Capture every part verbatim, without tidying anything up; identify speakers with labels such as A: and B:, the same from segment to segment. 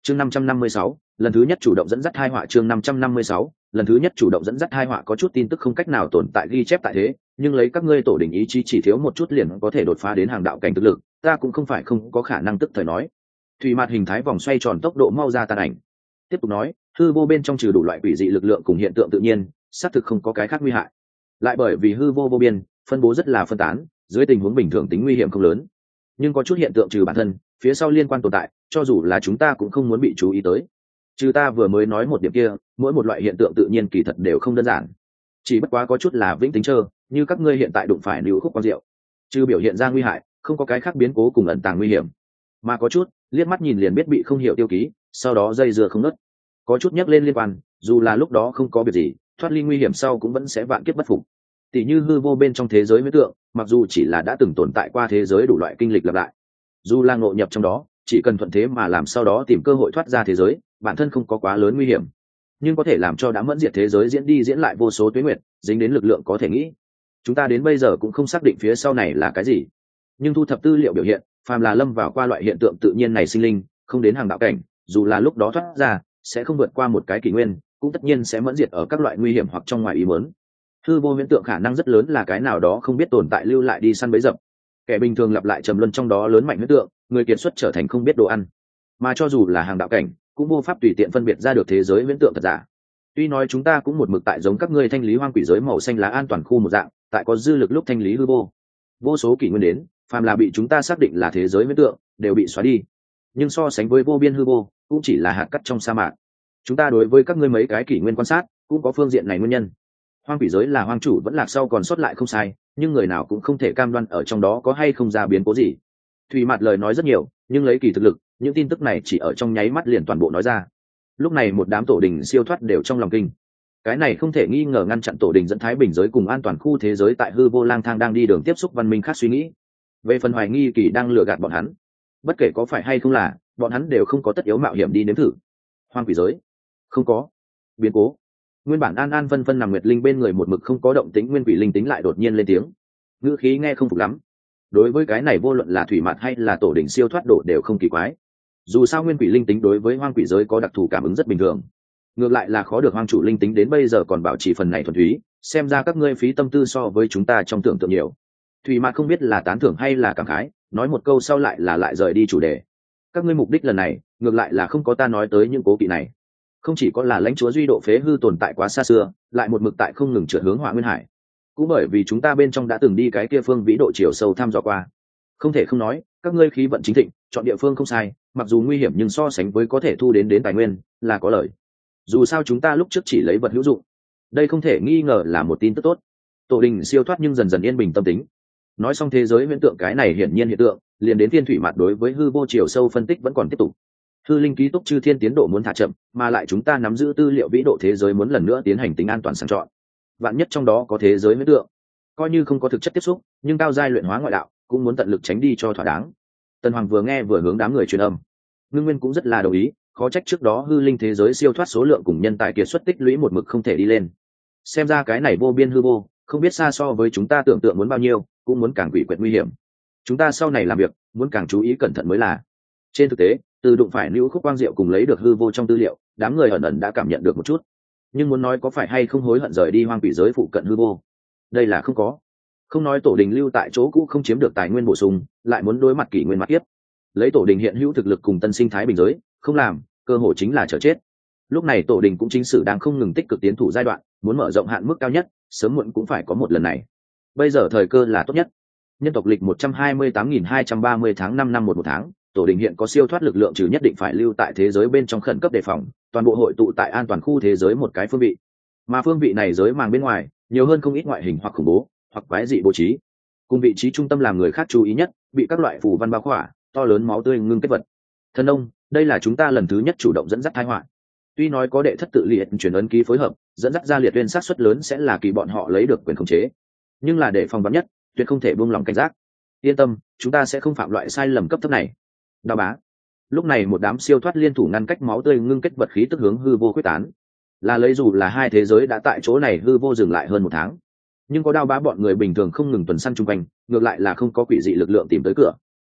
A: chương năm trăm năm mươi sáu, lần thứ nhất chủ động dẫn dắt hai họa. Chương năm trăm năm mươi sáu, lần thứ nhất chủ động dẫn dắt hai họa. Có chút tin tức không cách nào tồn tại ghi chép tại thế, nhưng lấy các ngươi tổ đình ý chí chỉ thiếu một chút liền có thể đột phá đến hàng đạo cảnh thực lực, ta cũng không phải không có khả năng tức thời nói. Thủy mặt hình thái vòng xoay tròn tốc độ mau ra tàn ảnh. Tiếp tục nói, hư vô bên trong trừ đủ loại quỷ dị lực lượng cùng hiện tượng tự nhiên, xác thực không có cái khác nguy hại. Lại bởi vì hư vô vô biên, phân bố rất là phân tán, dưới tình huống bình thường tính nguy hiểm không lớn. Nhưng có chút hiện tượng trừ bản thân, phía sau liên quan tồn tại, cho dù là chúng ta cũng không muốn bị chú ý tới. Trừ ta vừa mới nói một điểm kia, mỗi một loại hiện tượng tự nhiên kỳ thật đều không đơn giản. Chỉ bất quá có chút là vĩnh tính trơ, như các ngươi hiện tại đụng phải lưu khúc quang diệu. Trừ biểu hiện ra nguy hại, không có cái khác biến cố cùng ẩn tàng nguy hiểm. Mà có chút, liếc mắt nhìn liền biết bị không hiểu tiêu ký, sau đó dây dưa không ngớt. Có chút nhắc lên liên quan, dù là lúc đó không có việc gì, thoát ly nguy hiểm sau cũng vẫn sẽ vạn kiếp bất phục. Tỷ như hư vô bên trong thế giới huyễn tượng, mặc dù chỉ là đã từng tồn tại qua thế giới đủ loại kinh lịch lặp lại, dù là ngộ nhập trong đó, chỉ cần thuận thế mà làm sau đó tìm cơ hội thoát ra thế giới, bản thân không có quá lớn nguy hiểm, nhưng có thể làm cho đã mẫn diệt thế giới diễn đi diễn lại vô số tuế nguyệt, dính đến lực lượng có thể nghĩ. Chúng ta đến bây giờ cũng không xác định phía sau này là cái gì, nhưng thu thập tư liệu biểu hiện, phàm là lâm vào qua loại hiện tượng tự nhiên này sinh linh, không đến hàng đạo cảnh, dù là lúc đó thoát ra, sẽ không vượt qua một cái kỷ nguyên, cũng tất nhiên sẽ mẫn diệt ở các loại nguy hiểm hoặc trong ngoài ý muốn. Hư vô hiện tượng khả năng rất lớn là cái nào đó không biết tồn tại lưu lại đi săn bẫy dập. Kẻ bình thường lặp lại trầm luân trong đó lớn mạnh hiện tượng, người kiệt xuất trở thành không biết đồ ăn. Mà cho dù là hàng đạo cảnh, cũng vô pháp tùy tiện phân biệt ra được thế giới viễn tượng thật giả. Tuy nói chúng ta cũng một mực tại giống các ngươi thanh lý hoang quỷ giới màu xanh lá an toàn khu một dạng, tại có dư lực lúc thanh lý hư vô. Vô số kỷ nguyên đến, phàm là bị chúng ta xác định là thế giới viễn tượng, đều bị xóa đi. Nhưng so sánh với vô biên hư vô, cũng chỉ là hạt cát trong sa mạc. Chúng ta đối với các ngươi mấy cái kỷ nguyên quan sát, cũng có phương diện này nguyên nhân. Hoang quỷ giới là hoang chủ vẫn lạc sau còn sót lại không sai, nhưng người nào cũng không thể cam đoan ở trong đó có hay không ra biến cố gì. Thủy mặt lời nói rất nhiều, nhưng lấy kỳ thực lực, những tin tức này chỉ ở trong nháy mắt liền toàn bộ nói ra. Lúc này một đám tổ đình siêu thoát đều trong lòng kinh. Cái này không thể nghi ngờ ngăn chặn tổ đình dẫn thái bình giới cùng an toàn khu thế giới tại hư vô lang thang đang đi đường tiếp xúc văn minh khác suy nghĩ. Về phần hoài nghi kỳ đang lừa gạt bọn hắn, bất kể có phải hay không là, bọn hắn đều không có tất yếu mạo hiểm đi nếm thử. Hoang quỷ giới không có biến cố. Nguyên bản an an vân vân nằm nguyệt linh bên người một mực không có động tĩnh nguyên quỷ linh tính lại đột nhiên lên tiếng, ngữ khí nghe không phục lắm. Đối với cái này vô luận là thủy mặt hay là tổ đỉnh siêu thoát đổ đều không kỳ quái, dù sao nguyên quỷ linh tính đối với hoang quỷ giới có đặc thù cảm ứng rất bình thường. Ngược lại là khó được hoang chủ linh tính đến bây giờ còn bảo trì phần này thuần túy, xem ra các ngươi phí tâm tư so với chúng ta trong tưởng tượng nhiều. Thủy mặt không biết là tán thưởng hay là cảm khái, nói một câu sau lại là lại rời đi chủ đề. Các ngươi mục đích lần này ngược lại là không có ta nói tới những cố kỵ này. Không chỉ có là lãnh chúa duy độ phế hư tồn tại quá xa xưa, lại một mực tại không ngừng trượt hướng hỏa nguyên hải, cũng bởi vì chúng ta bên trong đã từng đi cái kia phương vĩ độ chiều sâu thăm dò qua. Không thể không nói, các ngươi khí vận chính thịnh, chọn địa phương không sai, mặc dù nguy hiểm nhưng so sánh với có thể thu đến đến tài nguyên là có lợi. Dù sao chúng ta lúc trước chỉ lấy vật hữu dụng, đây không thể nghi ngờ là một tin tức tốt. Tổ đình siêu thoát nhưng dần dần yên bình tâm tính. Nói xong thế giới huyễn tượng cái này hiển nhiên hiện tượng, liền đến thiên thủy mặt đối với hư vô chiều sâu phân tích vẫn còn tiếp tục. Hư linh ký túc chư thiên tiến độ muốn thả chậm, mà lại chúng ta nắm giữ tư liệu vĩ độ thế giới muốn lần nữa tiến hành tính an toàn sàng chọn. Vạn nhất trong đó có thế giới huyễn tượng, coi như không có thực chất tiếp xúc, nhưng cao giai luyện hóa ngoại đạo cũng muốn tận lực tránh đi cho thỏa đáng. Tần Hoàng vừa nghe vừa hướng đám người truyền âm. Ngưng Nguyên cũng rất là đồng ý, khó trách trước đó hư linh thế giới siêu thoát số lượng cùng nhân tài kiệt xuất tích lũy một mực không thể đi lên. Xem ra cái này vô biên hư vô, không biết xa so với chúng ta tưởng tượng muốn bao nhiêu, cũng muốn càng quỷ quyệt nguy hiểm. Chúng ta sau này làm việc muốn càng chú ý cẩn thận mới là. Trên thực tế, từ đụng phải lưu khúc quang diệu cùng lấy được hư vô trong tư liệu, đám người ẩn ẩn đã cảm nhận được một chút. Nhưng muốn nói có phải hay không hối hận rời đi hoang quỷ giới phụ cận hư vô, đây là không có. Không nói tổ đình lưu tại chỗ cũ không chiếm được tài nguyên bổ sung, lại muốn đối mặt kỷ nguyên mặt tiếp, lấy tổ đình hiện hữu thực lực cùng tân sinh thái bình giới, không làm, cơ hội chính là chờ chết. Lúc này tổ đình cũng chính sử đang không ngừng tích cực tiến thủ giai đoạn, muốn mở rộng hạn mức cao nhất, sớm muộn cũng phải có một lần này. Bây giờ thời cơ là tốt nhất. Nhân tộc lịch một trăm hai mươi tám nghìn hai trăm ba mươi tháng năm năm một một tháng, tổ đình hiện có siêu thoát lực lượng trừ nhất định phải lưu tại thế giới bên trong khẩn cấp đề phòng, toàn bộ hội tụ tại an toàn khu thế giới một cái phương vị. Mà phương vị này giới màng bên ngoài, nhiều hơn không ít ngoại hình hoặc khủng bố, hoặc quái dị bố trí. Cùng vị trí trung tâm làm người khác chú ý nhất, bị các loại phù văn bao khỏa, to lớn máu tươi ngưng kết vật. Thần ông, đây là chúng ta lần thứ nhất chủ động dẫn dắt tai họa. Tuy nói có đệ thất tự liệt truyền ấn ký phối hợp, dẫn dắt ra liệt tuyên sát suất lớn sẽ là kỳ bọn họ lấy được quyền khống chế, nhưng là để phòng vắn nhất, tuyệt không thể buông lòng cảnh giác. Yên tâm, chúng ta sẽ không phạm loại sai lầm cấp thấp này. Đao bá. Lúc này một đám siêu thoát liên thủ ngăn cách máu tươi ngưng kết vật khí tức hướng hư vô quyết tán. Là lấy dù là hai thế giới đã tại chỗ này hư vô dừng lại hơn một tháng, nhưng có đao bá bọn người bình thường không ngừng tuần săn chung quanh, ngược lại là không có quỷ dị lực lượng tìm tới cửa.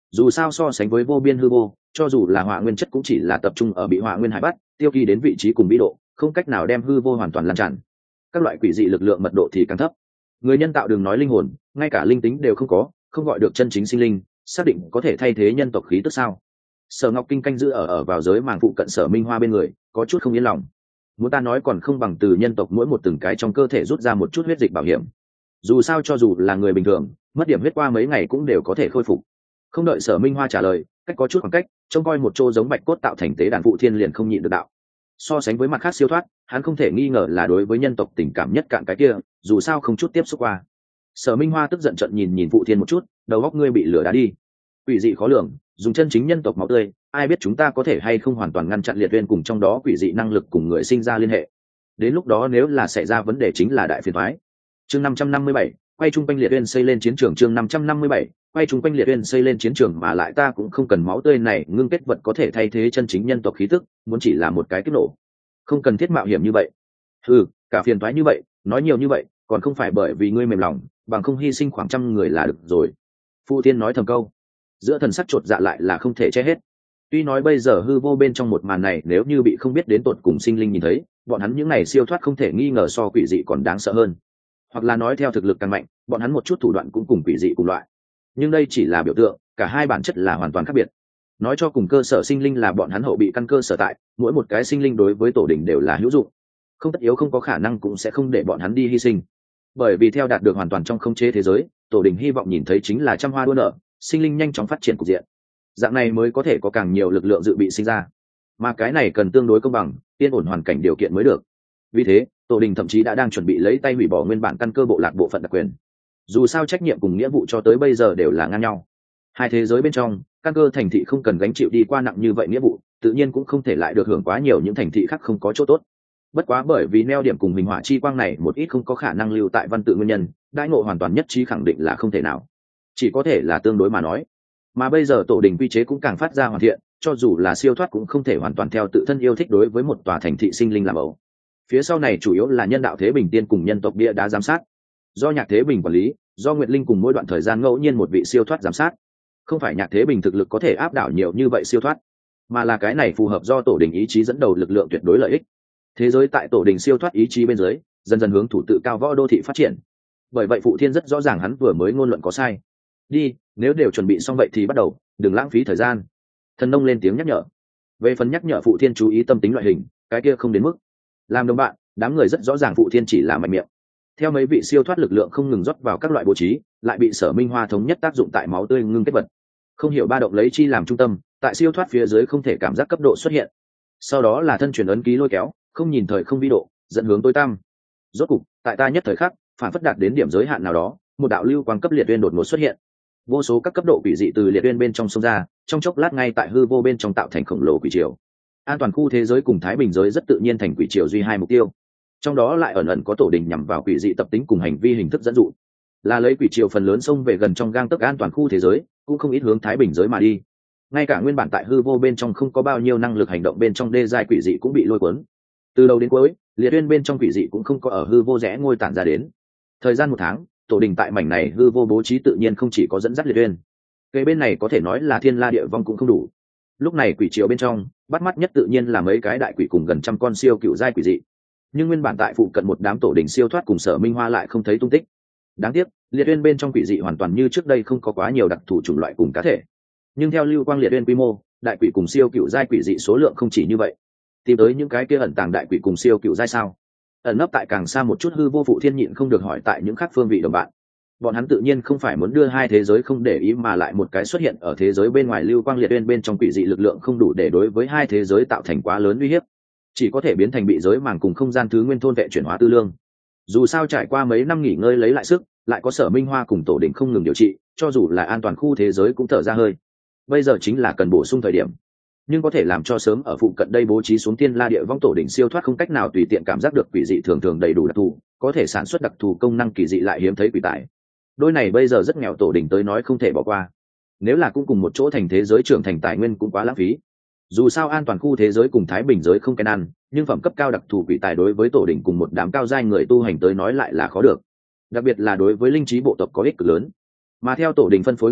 A: Dù sao so sánh với vô biên hư vô, cho dù là hỏa nguyên chất cũng chỉ là tập trung ở bị hỏa nguyên hải bắt tiêu kỳ đến vị trí cùng vĩ độ, không cách nào đem hư vô hoàn toàn lan tràn. Các loại quỷ dị lực lượng mật độ thì càng thấp. Người nhân tạo đừng nói linh hồn, ngay cả linh tính đều không có, không gọi được chân chính sinh linh, xác định có thể thay thế nhân tộc khí tức sao? Sở Ngọc Kinh canh giữ ở ở vào giới màng phụ cận Sở Minh Hoa bên người, có chút không yên lòng. Muốn ta nói còn không bằng từ nhân tộc mỗi một từng cái trong cơ thể rút ra một chút huyết dịch bảo hiểm. Dù sao cho dù là người bình thường, mất điểm huyết qua mấy ngày cũng đều có thể khôi phục. Không đợi Sở Minh Hoa trả lời, cách có chút khoảng cách, trông coi một chỗ giống bạch cốt tạo thành tế đàn phụ thiên liền không nhịn được đạo. So sánh với mặt khác siêu thoát, hắn không thể nghi ngờ là đối với nhân tộc tình cảm nhất cạn cái kia, dù sao không chút tiếp xúc qua. Sở Minh Hoa tức giận trận nhìn nhìn phụ thiên một chút, đầu óc ngươi bị lửa đá đi. Quỷ dị khó lường, dùng chân chính nhân tộc máu tươi, ai biết chúng ta có thể hay không hoàn toàn ngăn chặn liệt uyên cùng trong đó quỷ dị năng lực cùng người sinh ra liên hệ. Đến lúc đó nếu là xảy ra vấn đề chính là đại phiền toái. Chương năm trăm năm mươi bảy, quay trung quanh liệt uyên xây lên chiến trường. Chương năm trăm năm mươi bảy, quay trung quanh liệt uyên xây lên chiến trường, mà lại ta cũng không cần máu tươi này ngưng kết vật có thể thay thế chân chính nhân tộc khí tức, muốn chỉ là một cái kích nổ. Không cần thiết mạo hiểm như vậy. Ừ, cả phiền toái như vậy, nói nhiều như vậy, còn không phải bởi vì ngươi mềm lòng, bằng không hy sinh khoảng trăm người là được rồi. Phu Tiên nói thầm câu, giữa thần sắc chột dạ lại là không thể che hết. Tuy nói bây giờ hư vô bên trong một màn này nếu như bị không biết đến tột cùng sinh linh nhìn thấy, bọn hắn những này siêu thoát không thể nghi ngờ so quỷ dị còn đáng sợ hơn. Hoặc là nói theo thực lực càng mạnh, bọn hắn một chút thủ đoạn cũng cùng quỷ dị cùng loại. Nhưng đây chỉ là biểu tượng, cả hai bản chất là hoàn toàn khác biệt. Nói cho cùng cơ sở sinh linh là bọn hắn hậu bị căn cơ sở tại, mỗi một cái sinh linh đối với tổ đình đều là hữu dụng. Không tất yếu không có khả năng cũng sẽ không để bọn hắn đi hy sinh. Bởi vì theo đạt được hoàn toàn trong khống chế thế giới, tổ đình hy vọng nhìn thấy chính là trăm hoa đua nở, sinh linh nhanh chóng phát triển cục diện. Dạng này mới có thể có càng nhiều lực lượng dự bị sinh ra. Mà cái này cần tương đối công bằng, yên ổn hoàn cảnh điều kiện mới được. Vì thế, tổ đình thậm chí đã đang chuẩn bị lấy tay hủy bỏ nguyên bản căn cơ bộ lạc bộ phận đặc quyền. Dù sao trách nhiệm cùng nghĩa vụ cho tới bây giờ đều là ngang nhau. Hai thế giới bên trong, căn cơ thành thị không cần gánh chịu đi qua nặng như vậy nghĩa vụ, tự nhiên cũng không thể lại được hưởng quá nhiều những thành thị khác không có chỗ tốt. Bất quá bởi vì neo điểm cùng hình hỏa chi quang này một ít không có khả năng lưu tại văn tự nguyên nhân, đãi ngộ hoàn toàn nhất trí khẳng định là không thể nào, chỉ có thể là tương đối mà nói. Mà bây giờ tổ đình quy chế cũng càng phát ra hoàn thiện, cho dù là siêu thoát cũng không thể hoàn toàn theo tự thân yêu thích đối với một tòa thành thị sinh linh làm ẩu. Phía sau này chủ yếu là nhân đạo thế bình tiên cùng nhân tộc bia đá giám sát, do nhạc thế bình quản lý, do nguyệt linh cùng mỗi đoạn thời gian ngẫu nhiên một vị siêu thoát giám sát. Không phải nhạc thế bình thực lực có thể áp đảo nhiều như vậy siêu thoát, mà là cái này phù hợp do tổ đình ý chí dẫn đầu lực lượng tuyệt đối lợi ích. Thế giới tại tổ đình siêu thoát ý chí bên dưới, dần dần hướng thủ tự cao võ đô thị phát triển. Bởi vậy phụ thiên rất rõ ràng hắn vừa mới ngôn luận có sai. Đi, nếu đều chuẩn bị xong vậy thì bắt đầu, đừng lãng phí thời gian. Thần nông lên tiếng nhắc nhở. Về phần nhắc nhở phụ thiên chú ý tâm tính loại hình, cái kia không đến mức. Làm đồng bạn, đám người rất rõ ràng phụ thiên chỉ là mạnh miệng. Theo mấy vị siêu thoát lực lượng không ngừng rót vào các loại bố trí, lại bị Sở Minh Hoa thống nhất tác dụng tại máu tươi ngưng kết vật. Không hiểu ba động lấy chi làm trung tâm, tại siêu thoát phía dưới không thể cảm giác cấp độ xuất hiện. Sau đó là thân truyền ấn ký lôi kéo, không nhìn thời không vi độ, dẫn hướng tối tăm. Rốt cục, tại ta nhất thời khắc, phản phất đạt đến điểm giới hạn nào đó, một đạo lưu quang cấp liệt uyên đột ngột xuất hiện. Vô số các cấp độ quỷ dị từ liệt uyên bên trong sông ra, trong chốc lát ngay tại hư vô bên trong tạo thành khổng lồ quỷ triều. An toàn khu thế giới cùng thái bình giới rất tự nhiên thành quỷ triều duy hai mục tiêu. Trong đó lại ẩn ẩn có tổ đình nhằm vào quỷ dị tập tính cùng hành vi hình thức dẫn dụ. Là lấy quỷ triều phần lớn xông về gần trong gang tấc an toàn khu thế giới, cũng không ít hướng thái bình giới mà đi. Ngay cả nguyên bản tại hư vô bên trong không có bao nhiêu năng lực hành động bên trong đê giai quỷ dị cũng bị lôi cuốn. Từ đầu đến cuối, liệt uyên bên trong quỷ dị cũng không có ở hư vô rẽ ngôi tản ra đến. Thời gian một tháng, tổ đình tại mảnh này hư vô bố trí tự nhiên không chỉ có dẫn dắt liệt uyên, cây bên này có thể nói là thiên la địa vong cũng không đủ. Lúc này quỷ triều bên trong, bắt mắt nhất tự nhiên là mấy cái đại quỷ cùng gần trăm con siêu cựu giai quỷ dị. Nhưng nguyên bản tại phụ cận một đám tổ đình siêu thoát cùng Sở Minh Hoa lại không thấy tung tích. Đáng tiếc, liệt uyên bên trong quỷ dị hoàn toàn như trước đây không có quá nhiều đặc thù chủng loại cùng cá thể. Nhưng theo lưu quang liệt uyên quy mô, đại quỷ cùng siêu cựu giai quỷ dị số lượng không chỉ như vậy. Tìm tới những cái kia ẩn tàng đại quỷ cùng siêu cựu giai sao? Ẩn nấp tại càng xa một chút hư vô phụ thiên nhịn không được hỏi tại những khác phương vị đồng bạn. Bọn hắn tự nhiên không phải muốn đưa hai thế giới không để ý, mà lại một cái xuất hiện ở thế giới bên ngoài lưu quang liệt uyên bên trong quỷ dị lực lượng không đủ để đối với hai thế giới tạo thành quá lớn uy hiếp, chỉ có thể biến thành bị giới màng cùng không gian thứ nguyên thôn vệ chuyển hóa tư lương. Dù sao trải qua mấy năm nghỉ ngơi lấy lại sức, lại có Sở Minh Hoa cùng tổ đình không ngừng điều trị, cho dù là an toàn khu thế giới cũng thở ra hơi. Bây giờ chính là cần bổ sung thời điểm, nhưng có thể làm cho sớm ở phụ cận đây bố trí xuống thiên la địa vong tổ đỉnh siêu thoát không cách nào tùy tiện cảm giác được quỷ dị thường thường đầy đủ đặc thù, có thể sản xuất đặc thù công năng kỳ dị lại hiếm thấy quỷ tài. Đôi này bây giờ rất nghèo tổ đỉnh tới nói không thể bỏ qua. Nếu là cũng cùng một chỗ thành thế giới trưởng thành tài nguyên cũng quá lãng phí. Dù sao an toàn khu thế giới cùng thái bình giới không kén ăn, nhưng phẩm cấp cao đặc thù quỷ tài đối với tổ đỉnh cùng một đám cao giai người tu hành tới nói lại là khó được. Đặc biệt là đối với linh trí bộ tộc có ích cực lớn. Mà theo tổ đỉnh phân phối nguyên tắc,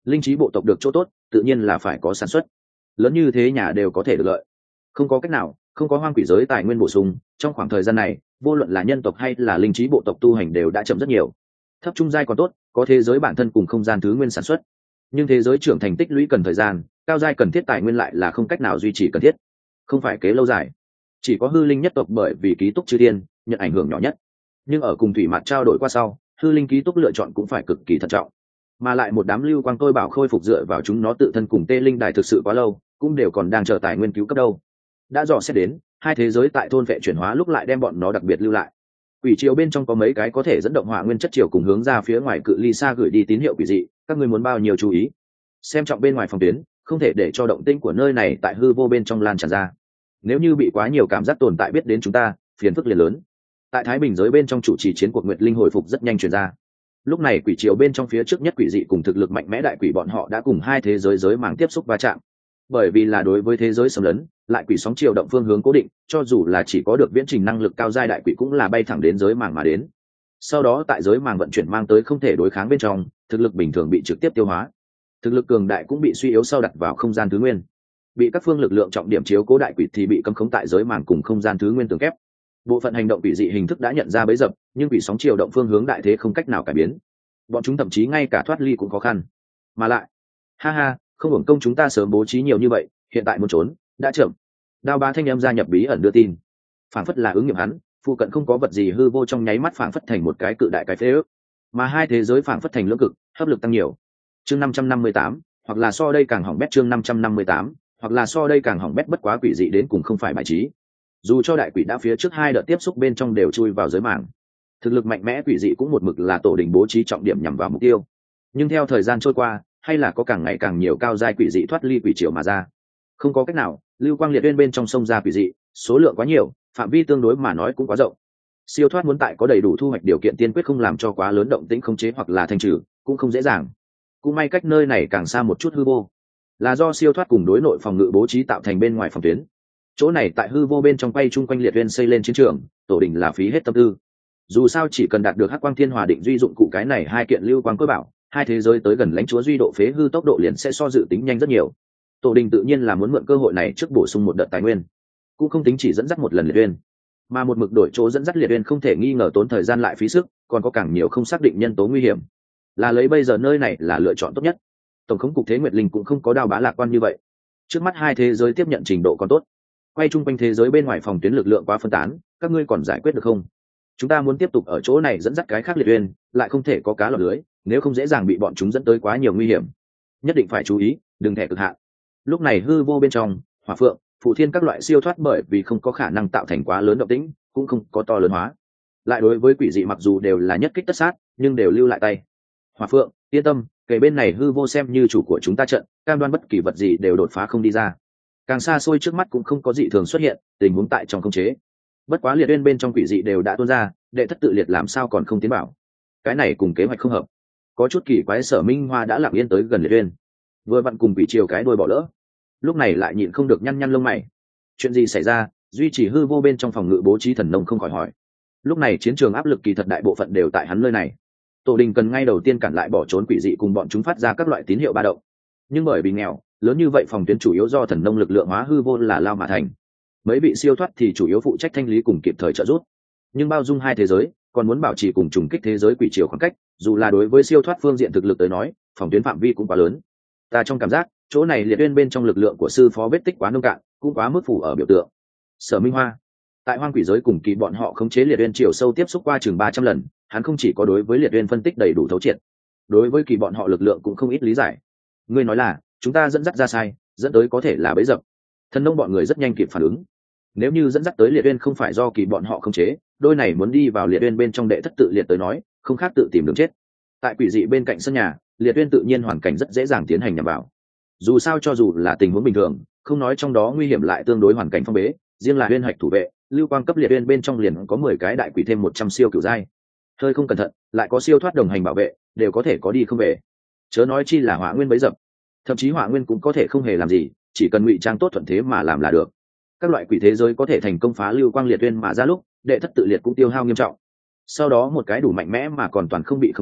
A: linh trí bộ tộc được chỗ tốt tự nhiên là phải có sản xuất, lớn như thế nhà đều có thể được lợi. Không có cách nào, không có hoang quỷ giới tài nguyên bổ sung, trong khoảng thời gian này vô luận là nhân tộc hay là linh trí bộ tộc tu hành đều đã chậm rất nhiều. Thấp trung giai còn tốt, có thế giới bản thân cùng không gian thứ nguyên sản xuất, nhưng thế giới trưởng thành tích lũy cần thời gian, cao giai cần thiết tài nguyên lại là không cách nào duy trì cần thiết, không phải kế lâu dài. Chỉ có hư linh nhất tộc bởi vì ký túc chư thiên nhận ảnh hưởng nhỏ nhất, nhưng ở cùng thủy mạt trao đổi qua sau, hư linh ký túc lựa chọn cũng phải cực kỳ thận trọng, mà lại một đám lưu quang tôi bảo khôi phục dựa vào chúng nó tự thân cùng tê linh đài thực sự quá lâu, cũng đều còn đang chờ tài nguyên cứu cấp đâu. Đã dò xét đến hai thế giới tại thôn vệ chuyển hóa lúc lại đem bọn nó đặc biệt lưu lại. Quỷ triều bên trong có mấy cái có thể dẫn động hỏa nguyên chất triều cùng hướng ra phía ngoài cự ly xa gửi đi tín hiệu quỷ dị, các ngươi muốn bao nhiêu chú ý, xem trọng bên ngoài phòng tuyến, không thể để cho động tĩnh của nơi này tại hư vô bên trong lan tràn ra. Nếu như bị quá nhiều cảm giác tồn tại biết đến chúng ta, phiền phức liền lớn. Tại thái bình giới bên trong chủ trì chiến cuộc nguyệt linh hồi phục rất nhanh truyền ra. Lúc này quỷ triều bên trong phía trước nhất quỷ dị cùng thực lực mạnh mẽ đại quỷ bọn họ đã cùng hai thế giới giới màng tiếp xúc va chạm. Bởi vì là đối với thế giới xâm lấn, lại quỷ sóng triều động phương hướng cố định, cho dù là chỉ có được viễn trình năng lực cao giai đại quỷ cũng là bay thẳng đến giới màng mà đến. Sau đó tại giới màng vận chuyển mang tới không thể đối kháng bên trong, thực lực bình thường bị trực tiếp tiêu hóa, thực lực cường đại cũng bị suy yếu sau đặt vào không gian thứ nguyên. Bị các phương lực lượng trọng điểm chiếu cố đại quỷ thì bị cấm khống tại giới màng cùng không gian thứ nguyên tường kép. Bộ phận hành động quỷ dị hình thức đã nhận ra bấy dập, nhưng quỷ sóng triều động phương hướng đại thế không cách nào cải biến, bọn chúng thậm chí ngay cả thoát ly cũng khó khăn. Mà lại, ha ha, không hưởng công chúng ta sớm bố trí nhiều như vậy, hiện tại muốn trốn đã chậm. Đao Ba thanh âm gia nhập bí ẩn đưa tin, phảng phất là ứng nghiệm hắn, phụ cận không có vật gì hư vô, trong nháy mắt phảng phất thành một cái cự đại cái phế ước, mà hai thế giới phảng phất thành lưỡng cực, hấp lực tăng nhiều. Chương năm trăm năm mươi tám, hoặc là so đây càng hỏng bét. Chương năm trăm năm mươi tám, hoặc là so đây càng hỏng bét. Bất quá quỷ dị đến cùng không phải bài trí, dù cho đại quỷ đã phía trước hai đợt tiếp xúc bên trong đều chui vào giới màng, thực lực mạnh mẽ quỷ dị cũng một mực là tổ đình bố trí trọng điểm nhằm vào mục tiêu. Nhưng theo thời gian trôi qua, hay là có càng ngày càng nhiều cao giai quỷ dị thoát ly quỷ triều mà ra. Không có cách nào, lưu quang liệt uyên bên trong sông ra quỷ dị, số lượng quá nhiều, phạm vi tương đối mà nói cũng quá rộng. Siêu thoát muốn tại có đầy đủ thu hoạch điều kiện tiên quyết không làm cho quá lớn động tĩnh khống chế hoặc là thanh trừ, cũng không dễ dàng. Cũng may cách nơi này càng xa một chút hư vô, là do siêu thoát cùng đối nội phòng ngự bố trí tạo thành bên ngoài phòng tuyến. Chỗ này tại hư vô bên trong quay chung quanh liệt uyên xây lên chiến trường, tổ đình là phí hết tâm tư. Dù sao chỉ cần đạt được hắc quang thiên hòa định duy dụng cụ cái này hai kiện lưu quang cơ bảo, hai thế giới tới gần lãnh chúa duy độ phế hư tốc độ liền sẽ so dự tính nhanh rất nhiều. Tổ đình tự nhiên là muốn mượn cơ hội này trước bổ sung một đợt tài nguyên, cũng không tính chỉ dẫn dắt một lần liệt uyên, mà một mực đổi chỗ dẫn dắt liệt uyên không thể nghi ngờ tốn thời gian lại phí sức, còn có càng nhiều không xác định nhân tố nguy hiểm. Là lấy bây giờ nơi này là lựa chọn tốt nhất. Tổng khống cục thế nguyệt linh cũng không có đao bá lạc quan như vậy. Trước mắt hai thế giới tiếp nhận trình độ còn tốt, quay chung quanh thế giới bên ngoài phòng tuyến lực lượng quá phân tán, các ngươi còn giải quyết được không? Chúng ta muốn tiếp tục ở chỗ này dẫn dắt cái khác liệt uyên, lại không thể có cá lọt lưới, nếu không dễ dàng bị bọn chúng dẫn tới quá nhiều nguy hiểm. Nhất định phải chú ý, đừng thẻ cực hạn. Lúc này hư vô bên trong, hỏa phượng, phụ thiên các loại siêu thoát bởi vì không có khả năng tạo thành quá lớn động tĩnh, cũng không có to lớn hóa. Lại đối với quỷ dị mặc dù đều là nhất kích tất sát, nhưng đều lưu lại tay. Hỏa phượng, yên tâm, kể bên này hư vô xem như chủ của chúng ta trận, cam đoan bất kỳ vật gì đều đột phá không đi ra. Càng xa xôi trước mắt cũng không có dị thường xuất hiện, tình huống tại trong khống chế. Bất quá liệt uyên bên trong quỷ dị đều đã tuôn ra, đệ thất tự liệt làm sao còn không tiến bảo? Cái này cùng kế hoạch không hợp. Có chút kỳ quái, Sở Minh Hoa đã lặng yên tới gần liệt uyên, vừa vặn cùng quỷ triều cái đuôi bỏ lỡ, lúc này lại nhịn không được nhăn nhăn lông mày. Chuyện gì xảy ra? Duy trì hư vô bên trong phòng ngự bố trí thần nông không khỏi hỏi. Lúc này chiến trường áp lực kỳ thật đại bộ phận đều tại hắn nơi này. Tổ đình cần ngay đầu tiên cản lại bỏ trốn quỷ dị cùng bọn chúng phát ra các loại tín hiệu ba động, nhưng bởi vì nghèo lớn như vậy, phòng tuyến chủ yếu do thần nông lực lượng hóa hư vô là lao mà thành. Mấy vị siêu thoát thì chủ yếu phụ trách thanh lý cùng kịp thời trợ giúp, nhưng bao dung hai thế giới còn muốn bảo trì cùng trùng kích thế giới quỷ triều khoảng cách, dù là đối với siêu thoát phương diện thực lực tới nói, phòng tuyến phạm vi cũng quá lớn. Ta trong cảm giác chỗ này liệt uyên bên trong lực lượng của sư phó vết tích quá nông cạn, cũng quá mức phủ ở biểu tượng. Sở Minh Hoa tại hoang quỷ giới cùng kỳ bọn họ khống chế liệt uyên chiều sâu tiếp xúc qua chừng ba trăm lần, hắn không chỉ có đối với liệt uyên phân tích đầy đủ thấu triệt, đối với kỳ bọn họ lực lượng cũng không ít lý giải. Ngươi nói là chúng ta dẫn dắt ra sai, dẫn tới có thể là bẫy dập. Thần nông bọn người rất nhanh kịp phản ứng. Nếu như dẫn dắt tới liệt uyên không phải do kỳ bọn họ khống chế, đôi này muốn đi vào liệt uyên bên trong đệ thất tự liệt tới nói, không khác tự tìm đường chết. Tại quỷ dị bên cạnh sân nhà, liệt uyên tự nhiên hoàn cảnh rất dễ dàng tiến hành nhằm vào. Dù sao cho dù là tình huống bình thường, không nói trong đó nguy hiểm lại tương đối hoàn cảnh phong bế, riêng là uyên hạch thủ vệ, lưu quang cấp liệt uyên bên trong liền có mười cái đại quỷ thêm một trăm siêu cửu giai. Hơi không cẩn thận, lại có siêu thoát đồng hành bảo vệ, đều có thể có đi không về. Chớ nói chi là hỏa nguyên bấy dập, thậm chí hỏa nguyên cũng có thể không hề làm gì, chỉ cần ngụy trang tốt thuận thế mà làm là được. Các loại quỷ thế giới có thể thành công phá lưu quang liệt uyên mà ra lúc, đệ thất tự liệt cũng tiêu hao nghiêm trọng. Sau đó một cái đủ mạnh mẽ mà còn toàn không bị khống chế,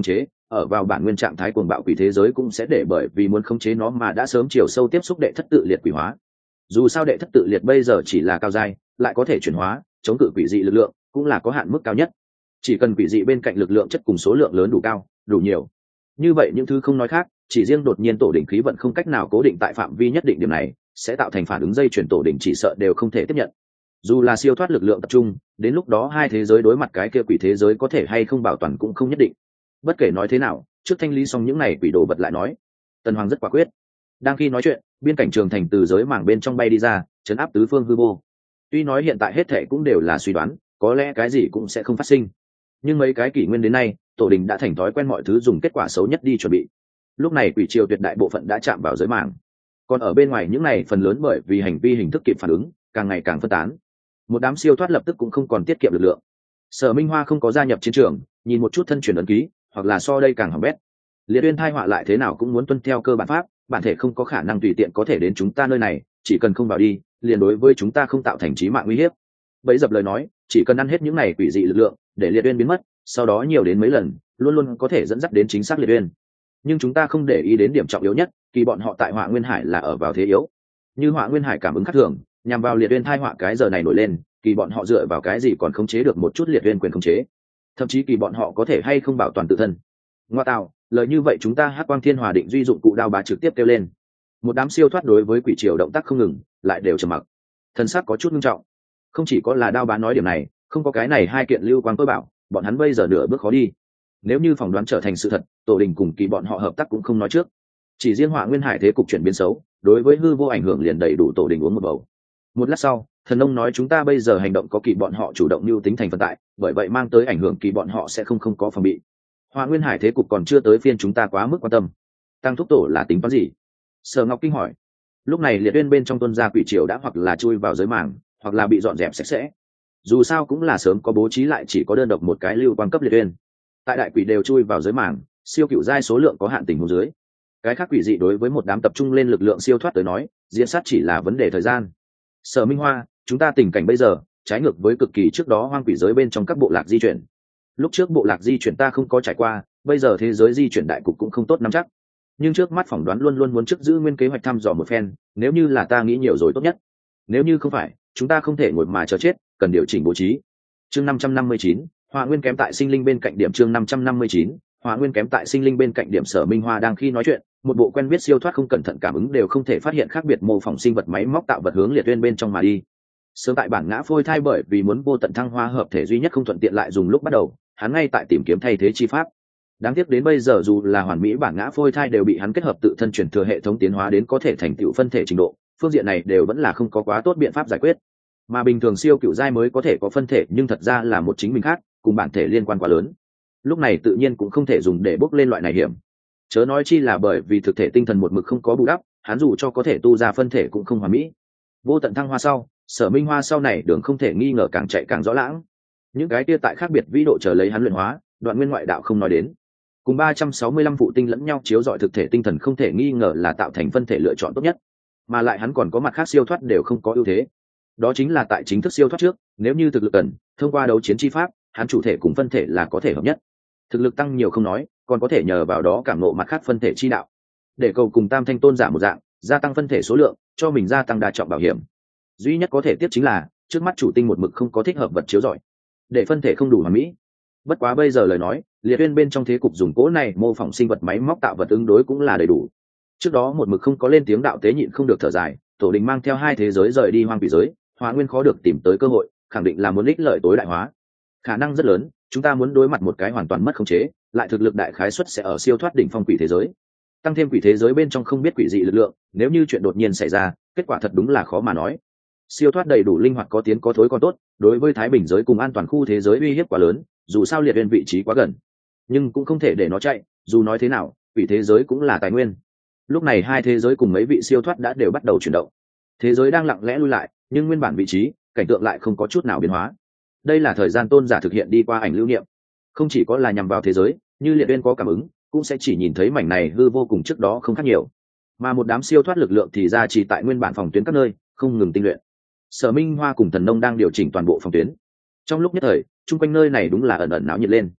A: ở vào bản nguyên trạng thái cuồng bạo quỷ thế giới cũng sẽ để bởi vì muốn khống chế nó mà đã sớm chiều sâu tiếp xúc đệ thất tự liệt quỷ hóa. Dù sao đệ thất tự liệt bây giờ chỉ là cao giai, lại có thể chuyển hóa, chống cự quỷ dị lực lượng cũng là có hạn mức cao nhất. Chỉ cần quỷ dị bên cạnh lực lượng chất cùng số lượng lớn đủ cao, đủ nhiều. Như vậy những thứ không nói khác, chỉ riêng đột nhiên tổ đỉnh khí vận không cách nào cố định tại phạm vi nhất định, điểm này sẽ tạo thành phản ứng dây chuyển tổ đỉnh chỉ sợ đều không thể tiếp nhận. Dù là siêu thoát lực lượng tập trung, đến lúc đó hai thế giới đối mặt cái kia quỷ thế giới có thể hay không bảo toàn cũng không nhất định. Bất kể nói thế nào, trước thanh lý xong những này quỷ đồ vật lại nói. Tần Hoàng rất quả quyết. Đang khi nói chuyện, biên cảnh trường thành từ giới mảng bên trong bay đi ra, chấn áp tứ phương hư vô. Tuy nói hiện tại hết thệ cũng đều là suy đoán, có lẽ cái gì cũng sẽ không phát sinh, nhưng mấy cái kỷ nguyên đến nay, tổ đình đã thành thói quen mọi thứ dùng kết quả xấu nhất đi chuẩn bị. Lúc này quỷ triều tuyệt đại bộ phận đã chạm vào giới mảng, còn ở bên ngoài những này phần lớn bởi vì hành vi hình thức kịp phản ứng, càng ngày càng phân tán. Một đám siêu thoát lập tức cũng không còn tiết kiệm lực lượng. Sở Minh Hoa không có gia nhập chiến trường, nhìn một chút thân truyền ấn ký, hoặc là so đây càng hỏng bét. Liệt Uyên thai họa lại thế nào cũng muốn tuân theo cơ bản pháp, bản thể không có khả năng tùy tiện có thể đến chúng ta nơi này, chỉ cần không vào đi, liền đối với chúng ta không tạo thành chí mạng nguy hiểm. Bấy dập lời nói, chỉ cần ăn hết những này quỷ dị lực lượng, để Liệt Uyên biến mất, sau đó nhiều đến mấy lần, luôn luôn có thể dẫn dắt đến chính xác Liệt Uyên. Nhưng chúng ta không để ý đến điểm trọng yếu nhất, kỳ bọn họ tại Họa Nguyên Hải là ở vào thế yếu. Như Họa Nguyên Hải cảm ứng khác thường, nhằm vào Liệt Uyên thai họa cái giờ này nổi lên, kỳ bọn họ dựa vào cái gì còn khống chế được một chút Liệt Uyên quyền khống chế? Thậm chí kỳ bọn họ có thể hay không bảo toàn tự thân. Ngoa tạo, lời như vậy chúng ta Hắc Quang Thiên Hòa định duy dụng cụ đao bá trực tiếp kêu lên. Một đám siêu thoát đối với quỷ triều động tác không ngừng, lại đều trầm mặc. Thân xác có chút nghiêm trọng. Không chỉ có là đao bá nói điểm này, không có cái này hai kiện lưu quang tôi bảo, bọn hắn bây giờ nửa bước khó đi. Nếu như phỏng đoán trở thành sự thật, tổ đình cùng kỳ bọn họ hợp tác cũng không nói trước. Chỉ riêng Họa Nguyên Hải thế cục chuyển biến xấu, đối với hư vô ảnh hưởng liền đầy đủ tổ đình uống một bầu. Một lát sau, thần ông nói chúng ta bây giờ hành động có kỳ bọn họ chủ động mưu tính thành phần tại, bởi vậy mang tới ảnh hưởng kỳ bọn họ sẽ không không có phòng bị. Họa Nguyên Hải thế cục còn chưa tới phiên chúng ta quá mức quan tâm. Tăng thúc tổ là tính toán gì? Sở Ngọc Kinh hỏi. Lúc này Liệt Uyên bên trong tuân gia quỷ triều đã hoặc là chui vào giới màng, hoặc là bị dọn dẹp sạch sẽ. Dù sao cũng là sớm có bố trí lại chỉ có đơn độc một cái lưu quan cấp Liệt Uyên. Tại đại quỷ đều chui vào giới màng, siêu cựu giai số lượng có hạn tình huống dưới. Cái khác quỷ dị đối với một đám tập trung lên lực lượng siêu thoát tới nói, diễn sát chỉ là vấn đề thời gian. Sở Minh Hoa, chúng ta tình cảnh bây giờ trái ngược với cực kỳ trước đó hoang quỷ giới bên trong các bộ lạc di chuyển. Lúc trước bộ lạc di chuyển ta không có trải qua, bây giờ thế giới di chuyển đại cục cũng không tốt nắm chắc. Nhưng trước mắt phỏng đoán luôn luôn muốn trước giữ nguyên kế hoạch thăm dò một phen, nếu như là ta nghĩ nhiều rồi tốt nhất. Nếu như không phải, chúng ta không thể ngồi mà chờ chết, cần điều chỉnh bố trí. Chương năm trăm năm mươi chín, Họa Nguyên kém tại sinh linh bên cạnh điểm chương năm trăm năm mươi chín, Họa Nguyên kém tại sinh linh bên cạnh điểm. Sở Minh Hoa đang khi nói chuyện, một bộ quen biết siêu thoát không cẩn thận cảm ứng đều không thể phát hiện khác biệt mô phỏng sinh vật máy móc tạo vật hướng Liệt Uyên bên trong mà đi. Sớm tại bản ngã phôi thai bởi vì muốn vô tận thăng hoa hợp thể duy nhất không thuận tiện lại dùng lúc bắt đầu, hắn ngay tại tìm kiếm thay thế chi pháp. Đáng tiếc đến bây giờ dù là hoàn mỹ bản ngã phôi thai đều bị hắn kết hợp tự thân chuyển thừa hệ thống tiến hóa đến có thể thành tựu phân thể trình độ, phương diện này đều vẫn là không có quá tốt biện pháp giải quyết. Mà bình thường siêu cựu giai mới có thể có phân thể, nhưng thật ra là một chính mình khác, cùng bản thể liên quan quá lớn. Lúc này tự nhiên cũng không thể dùng để bốc lên loại này hiểm. Chớ nói chi là bởi vì thực thể tinh thần một mực không có bù đắp, hắn dù cho có thể tu ra phân thể cũng không hoàn mỹ. Vô tận thăng hoa sau, Sở Minh Hoa sau này đường không thể nghi ngờ càng chạy càng rõ lãng. Những cái kia tại khác biệt vĩ độ chờ lấy hắn luyện hóa, đoạn nguyên ngoại đạo không nói đến. Cùng ba trăm sáu mươi lăm phụ tinh lẫn nhau chiếu rọi thực thể tinh thần không thể nghi ngờ là tạo thành phân thể lựa chọn tốt nhất. Mà lại hắn còn có mặt khác siêu thoát đều không có ưu thế. Đó chính là tại chính thức siêu thoát trước, nếu như thực lực cần, thông qua đấu chiến chi pháp, hắn chủ thể cùng phân thể là có thể hợp nhất. Thực lực tăng nhiều không nói, còn có thể nhờ vào đó cảm ngộ mặt khác phân thể chi đạo. Để cầu cùng Tam Thanh Tôn giả một dạng, gia tăng phân thể số lượng, cho mình gia tăng đa trọng bảo hiểm. Duy nhất có thể tiếp chính là, trước mắt chủ tinh một mực không có thích hợp vật chiếu rọi, để phân thể không đủ hoàn mỹ. Bất quá bây giờ lời nói, Liệt Uyên bên trong thế cục dùng cỗ này mô phỏng sinh vật máy móc tạo vật ứng đối cũng là đầy đủ. Trước đó một mực không có lên tiếng đạo tế nhịn không được thở dài, tổ đình mang theo hai thế giới rời đi hoang quỷ giới, Họa Nguyên khó được tìm tới cơ hội, khẳng định là muốn ích lợi tối đại hóa. Khả năng rất lớn, chúng ta muốn đối mặt một cái hoàn toàn mất khống chế, lại thực lực đại khái suất sẽ ở siêu thoát đỉnh phong quỷ thế giới. Tăng thêm quỷ thế giới bên trong không biết quỷ dị lực lượng, nếu như chuyện đột nhiên xảy ra, kết quả thật đúng là khó mà nói. Siêu thoát đầy đủ linh hoạt có tiến có thối còn tốt, đối với Thái Bình giới cùng an toàn khu thế giới uy hiếp quá lớn, dù sao Liệt Uyên vị trí quá gần, nhưng cũng không thể để nó chạy, dù nói thế nào, quỷ thế giới cũng là tài nguyên. Lúc này hai thế giới cùng mấy vị siêu thoát đã đều bắt đầu chuyển động. Thế giới đang lặng lẽ lui lại, nhưng nguyên bản vị trí, cảnh tượng lại không có chút nào biến hóa. Đây là thời gian Tôn giả thực hiện đi qua ảnh lưu niệm, không chỉ có là nhằm vào thế giới, như Liệt Uyên có cảm ứng, cũng sẽ chỉ nhìn thấy mảnh này hư vô cùng trước đó không khác nhiều. Mà một đám siêu thoát lực lượng thì ra chỉ tại nguyên bản phòng tuyến các nơi, không ngừng tinh luyện. Sở Minh Hoa cùng Thần Nông đang điều chỉnh toàn bộ phòng tuyến. Trong lúc nhất thời, chung quanh nơi này đúng là ẩn ẩn náo nhiệt lên.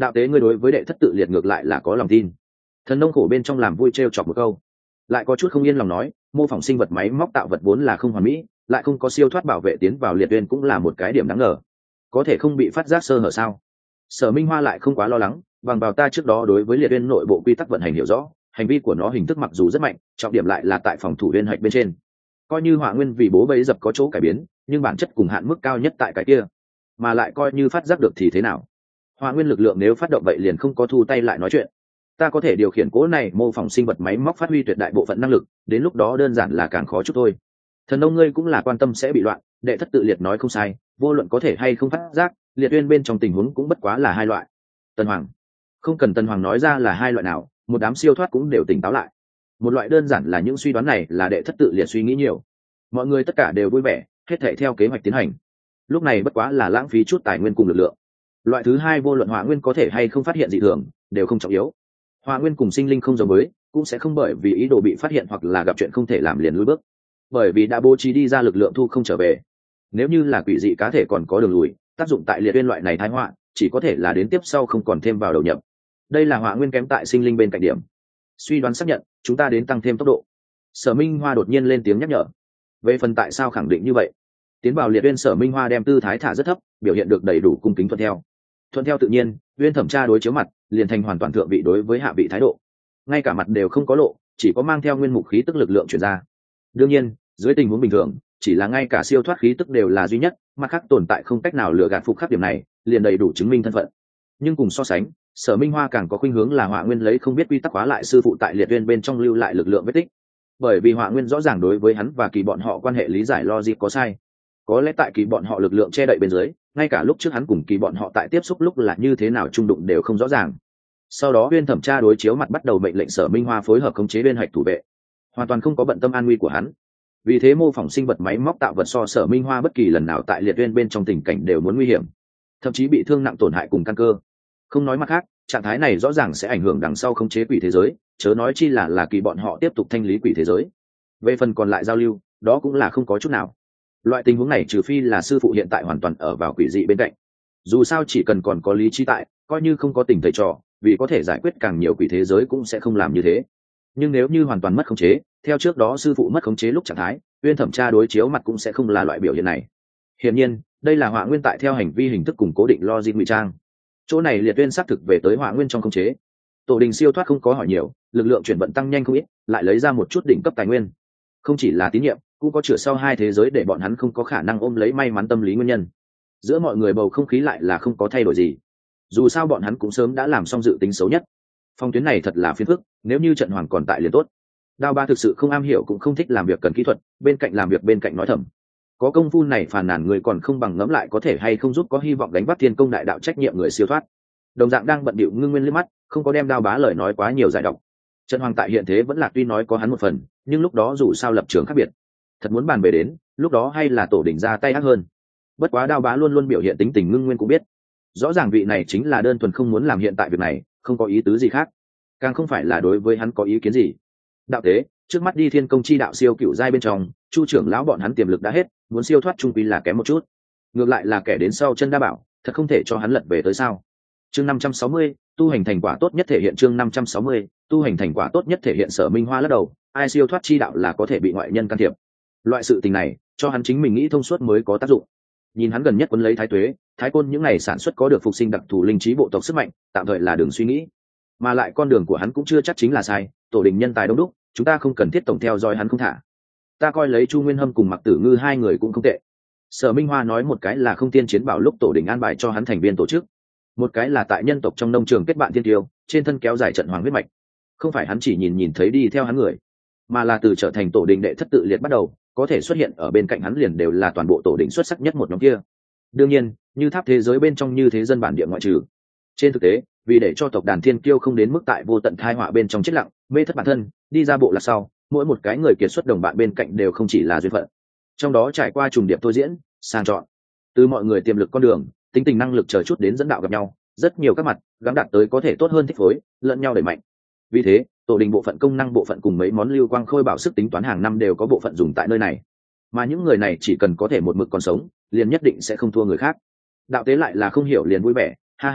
A: đạo tế ngươi đối với đệ thất tự liệt ngược lại là có lòng tin. Thần nông khổ bên trong làm vui trêu chọc một câu, lại có chút không yên lòng nói, mô phỏng sinh vật máy móc tạo vật vốn là không hoàn mỹ, lại không có siêu thoát bảo vệ tiến vào liệt uyên cũng là một cái điểm đáng ngờ, có thể không bị phát giác sơ hở sao? Sở Minh Hoa lại không quá lo lắng, bằng vào ta trước đó đối với liệt uyên nội bộ quy tắc vận hành hiểu rõ, hành vi của nó hình thức mặc dù rất mạnh, trọng điểm lại là tại phòng thủ uyên hạch bên trên. Coi như hỏa nguyên vì bố bấy dập có chỗ cải biến, nhưng bản chất cùng hạn mức cao nhất tại cái kia, mà lại coi như phát giác được thì thế nào? Hỏa nguyên lực lượng nếu phát động vậy liền không có thu tay lại nói chuyện. Ta có thể điều khiển cố này mô phỏng sinh vật máy móc phát huy tuyệt đại bộ phận năng lực, đến lúc đó đơn giản là càng khó chút thôi. Thần nông ngươi cũng là quan tâm sẽ bị loạn, đệ thất tự liệt nói không sai, vô luận có thể hay không phát giác, liệt uyên bên trong tình huống cũng bất quá là hai loại. Tần Hoàng, không cần Tần Hoàng nói ra là hai loại nào, một đám siêu thoát cũng đều tỉnh táo lại. Một loại đơn giản là những suy đoán này là đệ thất tự liệt suy nghĩ nhiều. Mọi người tất cả đều vui vẻ, hết thảy theo kế hoạch tiến hành. Lúc này bất quá là lãng phí chút tài nguyên cùng lực lượng. Loại thứ hai vô luận hỏa nguyên có thể hay không phát hiện dị thường, đều không trọng yếu. Hỏa nguyên cùng sinh linh không giống với, cũng sẽ không bởi vì ý đồ bị phát hiện hoặc là gặp chuyện không thể làm liền lùi bước. Bởi vì đã bố trí đi ra lực lượng thu không trở về. Nếu như là quỷ dị cá thể còn có đường lùi, tác dụng tại liệt uyên loại này thái họa, chỉ có thể là đến tiếp sau không còn thêm vào đầu nhập. Đây là hỏa nguyên kém tại sinh linh bên cạnh điểm. Suy đoán xác nhận, chúng ta đến tăng thêm tốc độ. Sở Minh Hoa đột nhiên lên tiếng nhắc nhở. Về phần tại sao khẳng định như vậy, tiến vào liệt uyên, Sở Minh Hoa đem tư thái thả rất thấp, biểu hiện được đầy đủ cung kính thuận theo. Thuận theo tự nhiên, uyên thẩm tra đối chiếu mặt, liền thành hoàn toàn thượng vị đối với hạ vị thái độ. Ngay cả mặt đều không có lộ, chỉ có mang theo nguyên mục khí tức lực lượng chuyển ra. Đương nhiên, dưới tình huống bình thường, chỉ là ngay cả siêu thoát khí tức đều là duy nhất, mặt khác tồn tại không cách nào lừa gạt phục khắc điểm này, liền đầy đủ chứng minh thân phận. Nhưng cùng so sánh, Sở Minh Hoa càng có khuynh hướng là hỏa nguyên lấy không biết quy tắc hóa lại sư phụ tại liệt uyên bên trong lưu lại lực lượng vết tích. Bởi vì hỏa nguyên rõ ràng đối với hắn và kỳ bọn họ quan hệ lý giải logic có sai. Có lẽ tại kỳ bọn họ lực lượng che đậy bên dưới, ngay cả lúc trước hắn cùng kỳ bọn họ tại tiếp xúc lúc là như thế nào trung đụng đều không rõ ràng. Sau đó uyên thẩm tra đối chiếu mặt bắt đầu mệnh lệnh Sở Minh Hoa phối hợp khống chế uyên hạch thủ vệ, hoàn toàn không có bận tâm an nguy của hắn. Vì thế mô phỏng sinh vật máy móc tạo vật so Sở Minh Hoa bất kỳ lần nào tại liệt uyên bên trong tình cảnh đều muốn nguy hiểm, thậm chí bị thương nặng tổn hại cùng căn cơ. Không nói mặt khác, trạng thái này rõ ràng sẽ ảnh hưởng đằng sau khống chế quỷ thế giới, chớ nói chi là là kỳ bọn họ tiếp tục thanh lý quỷ thế giới. Về phần còn lại giao lưu, đó cũng là không có chút nào. Loại tình huống này trừ phi là sư phụ hiện tại hoàn toàn ở vào quỷ dị bên cạnh. Dù sao chỉ cần còn có lý trí tại, coi như không có tình thầy trò, vì có thể giải quyết càng nhiều quỷ thế giới cũng sẽ không làm như thế. Nhưng nếu như hoàn toàn mất khống chế, theo trước đó sư phụ mất khống chế lúc trạng thái, uyên thẩm tra đối chiếu mặt cũng sẽ không là loại biểu hiện này. Hiển nhiên, đây là hỏa nguyên tại theo hành vi hình thức cùng cố định logic ngụy trang. Chỗ này liệt uyên xác thực về tới hỏa nguyên trong khống chế. Tổ đình siêu thoát không có hỏi nhiều, lực lượng chuyển vận tăng nhanh không ít, lại lấy ra một chút đỉnh cấp tài nguyên. Không chỉ là tín nhiệm, cũng có chữa sau hai thế giới để bọn hắn không có khả năng ôm lấy may mắn tâm lý nguyên nhân. Giữa mọi người bầu không khí lại là không có thay đổi gì. Dù sao bọn hắn cũng sớm đã làm xong dự tính xấu nhất. Phong tuyến này thật là phiền phức, nếu như trận hoàng còn tại liền tốt. Đao Ba thực sự không am hiểu cũng không thích làm việc cần kỹ thuật, bên cạnh làm việc bên cạnh nói thầm. Có công phu này phàn nàn người còn không bằng ngẫm lại có thể hay không giúp có hy vọng đánh bắt thiên công đại đạo trách nhiệm người siêu thoát. Đồng dạng đang bận bịu ngưng nguyên liếc mắt, không có đem Đao Bá lời nói quá nhiều giải độc. Trận hoàng tại hiện thế vẫn là tuy nói có hắn một phần, nhưng lúc đó dù sao lập trường khác biệt. Thật muốn bàn về đến, lúc đó hay là tổ đỉnh ra tay ác hơn. Bất quá Đao Bá luôn luôn biểu hiện tính tình ngưng nguyên cũng biết. Rõ ràng vị này chính là đơn thuần không muốn làm hiện tại việc này, không có ý tứ gì khác, càng không phải là đối với hắn có ý kiến gì. Đạo tế, trước mắt đi thiên công chi đạo siêu cựu giai bên trong, Chu trưởng lão bọn hắn tiềm lực đã hết, muốn siêu thoát trung quy là kém một chút. Ngược lại là kẻ đến sau chân đa bảo, thật không thể cho hắn lật về tới sao? Chương năm trăm sáu mươi, tu hành thành quả tốt nhất thể hiện chương năm trăm sáu mươi, tu hành thành quả tốt nhất thể hiện Sở Minh Hoa lắc đầu, ai siêu thoát chi đạo là có thể bị ngoại nhân can thiệp. Loại sự tình này, cho hắn chính mình nghĩ thông suốt mới có tác dụng. Nhìn hắn gần nhất quấn lấy Thái Tuế, Thái Côn những ngày sản xuất có được phục sinh đặc thù linh trí bộ tộc sức mạnh, tạm thời là đường suy nghĩ. Mà lại con đường của hắn cũng chưa chắc chính là sai, tổ đình nhân tài đông đúc, chúng ta không cần thiết tổng theo dõi hắn không thả. Ta coi lấy Chu Nguyên Hâm cùng Mặc Tử Ngư hai người cũng không tệ. Sở Minh Hoa nói một cái là không tiên chiến bảo lúc tổ đình an bài cho hắn thành viên tổ chức, một cái là tại nhân tộc trong nông trường kết bạn thiên tiêu, trên thân kéo dài trận hoàng huyết mạch. Không phải hắn chỉ nhìn nhìn thấy đi theo hắn người, mà là từ trở thành tổ đình đệ thất tự liệt bắt đầu, có thể xuất hiện ở bên cạnh hắn liền đều là toàn bộ tổ đình xuất sắc nhất một nhóm kia. Đương nhiên, như tháp thế giới bên trong như thế dân bản địa ngoại trừ. Trên thực tế, vì để cho tộc đàn thiên kiêu không đến mức tại vô tận thai họa bên trong chết lặng, mê thất bản thân, đi ra bộ là sau, mỗi một cái người kiệt xuất đồng bạn bên cạnh đều không chỉ là duyên phận. Trong đó trải qua trùng điệp thôi diễn, sàng chọn, từ mọi người tiềm lực con đường, tính tình năng lực chờ chút đến dẫn đạo gặp nhau, rất nhiều các mặt, gắng đạt tới có thể tốt hơn thích phối, lẫn nhau đẩy mạnh. Vì thế, tổ đình bộ phận công năng bộ phận cùng mấy món lưu quang khôi bảo sức tính toán hàng năm đều có bộ phận dùng tại nơi này. Mà những người này chỉ cần có thể một mực còn sống, liền nhất định sẽ không thua người khác. Đạo tế lại là không hiểu liền vui vẻ, ha ha,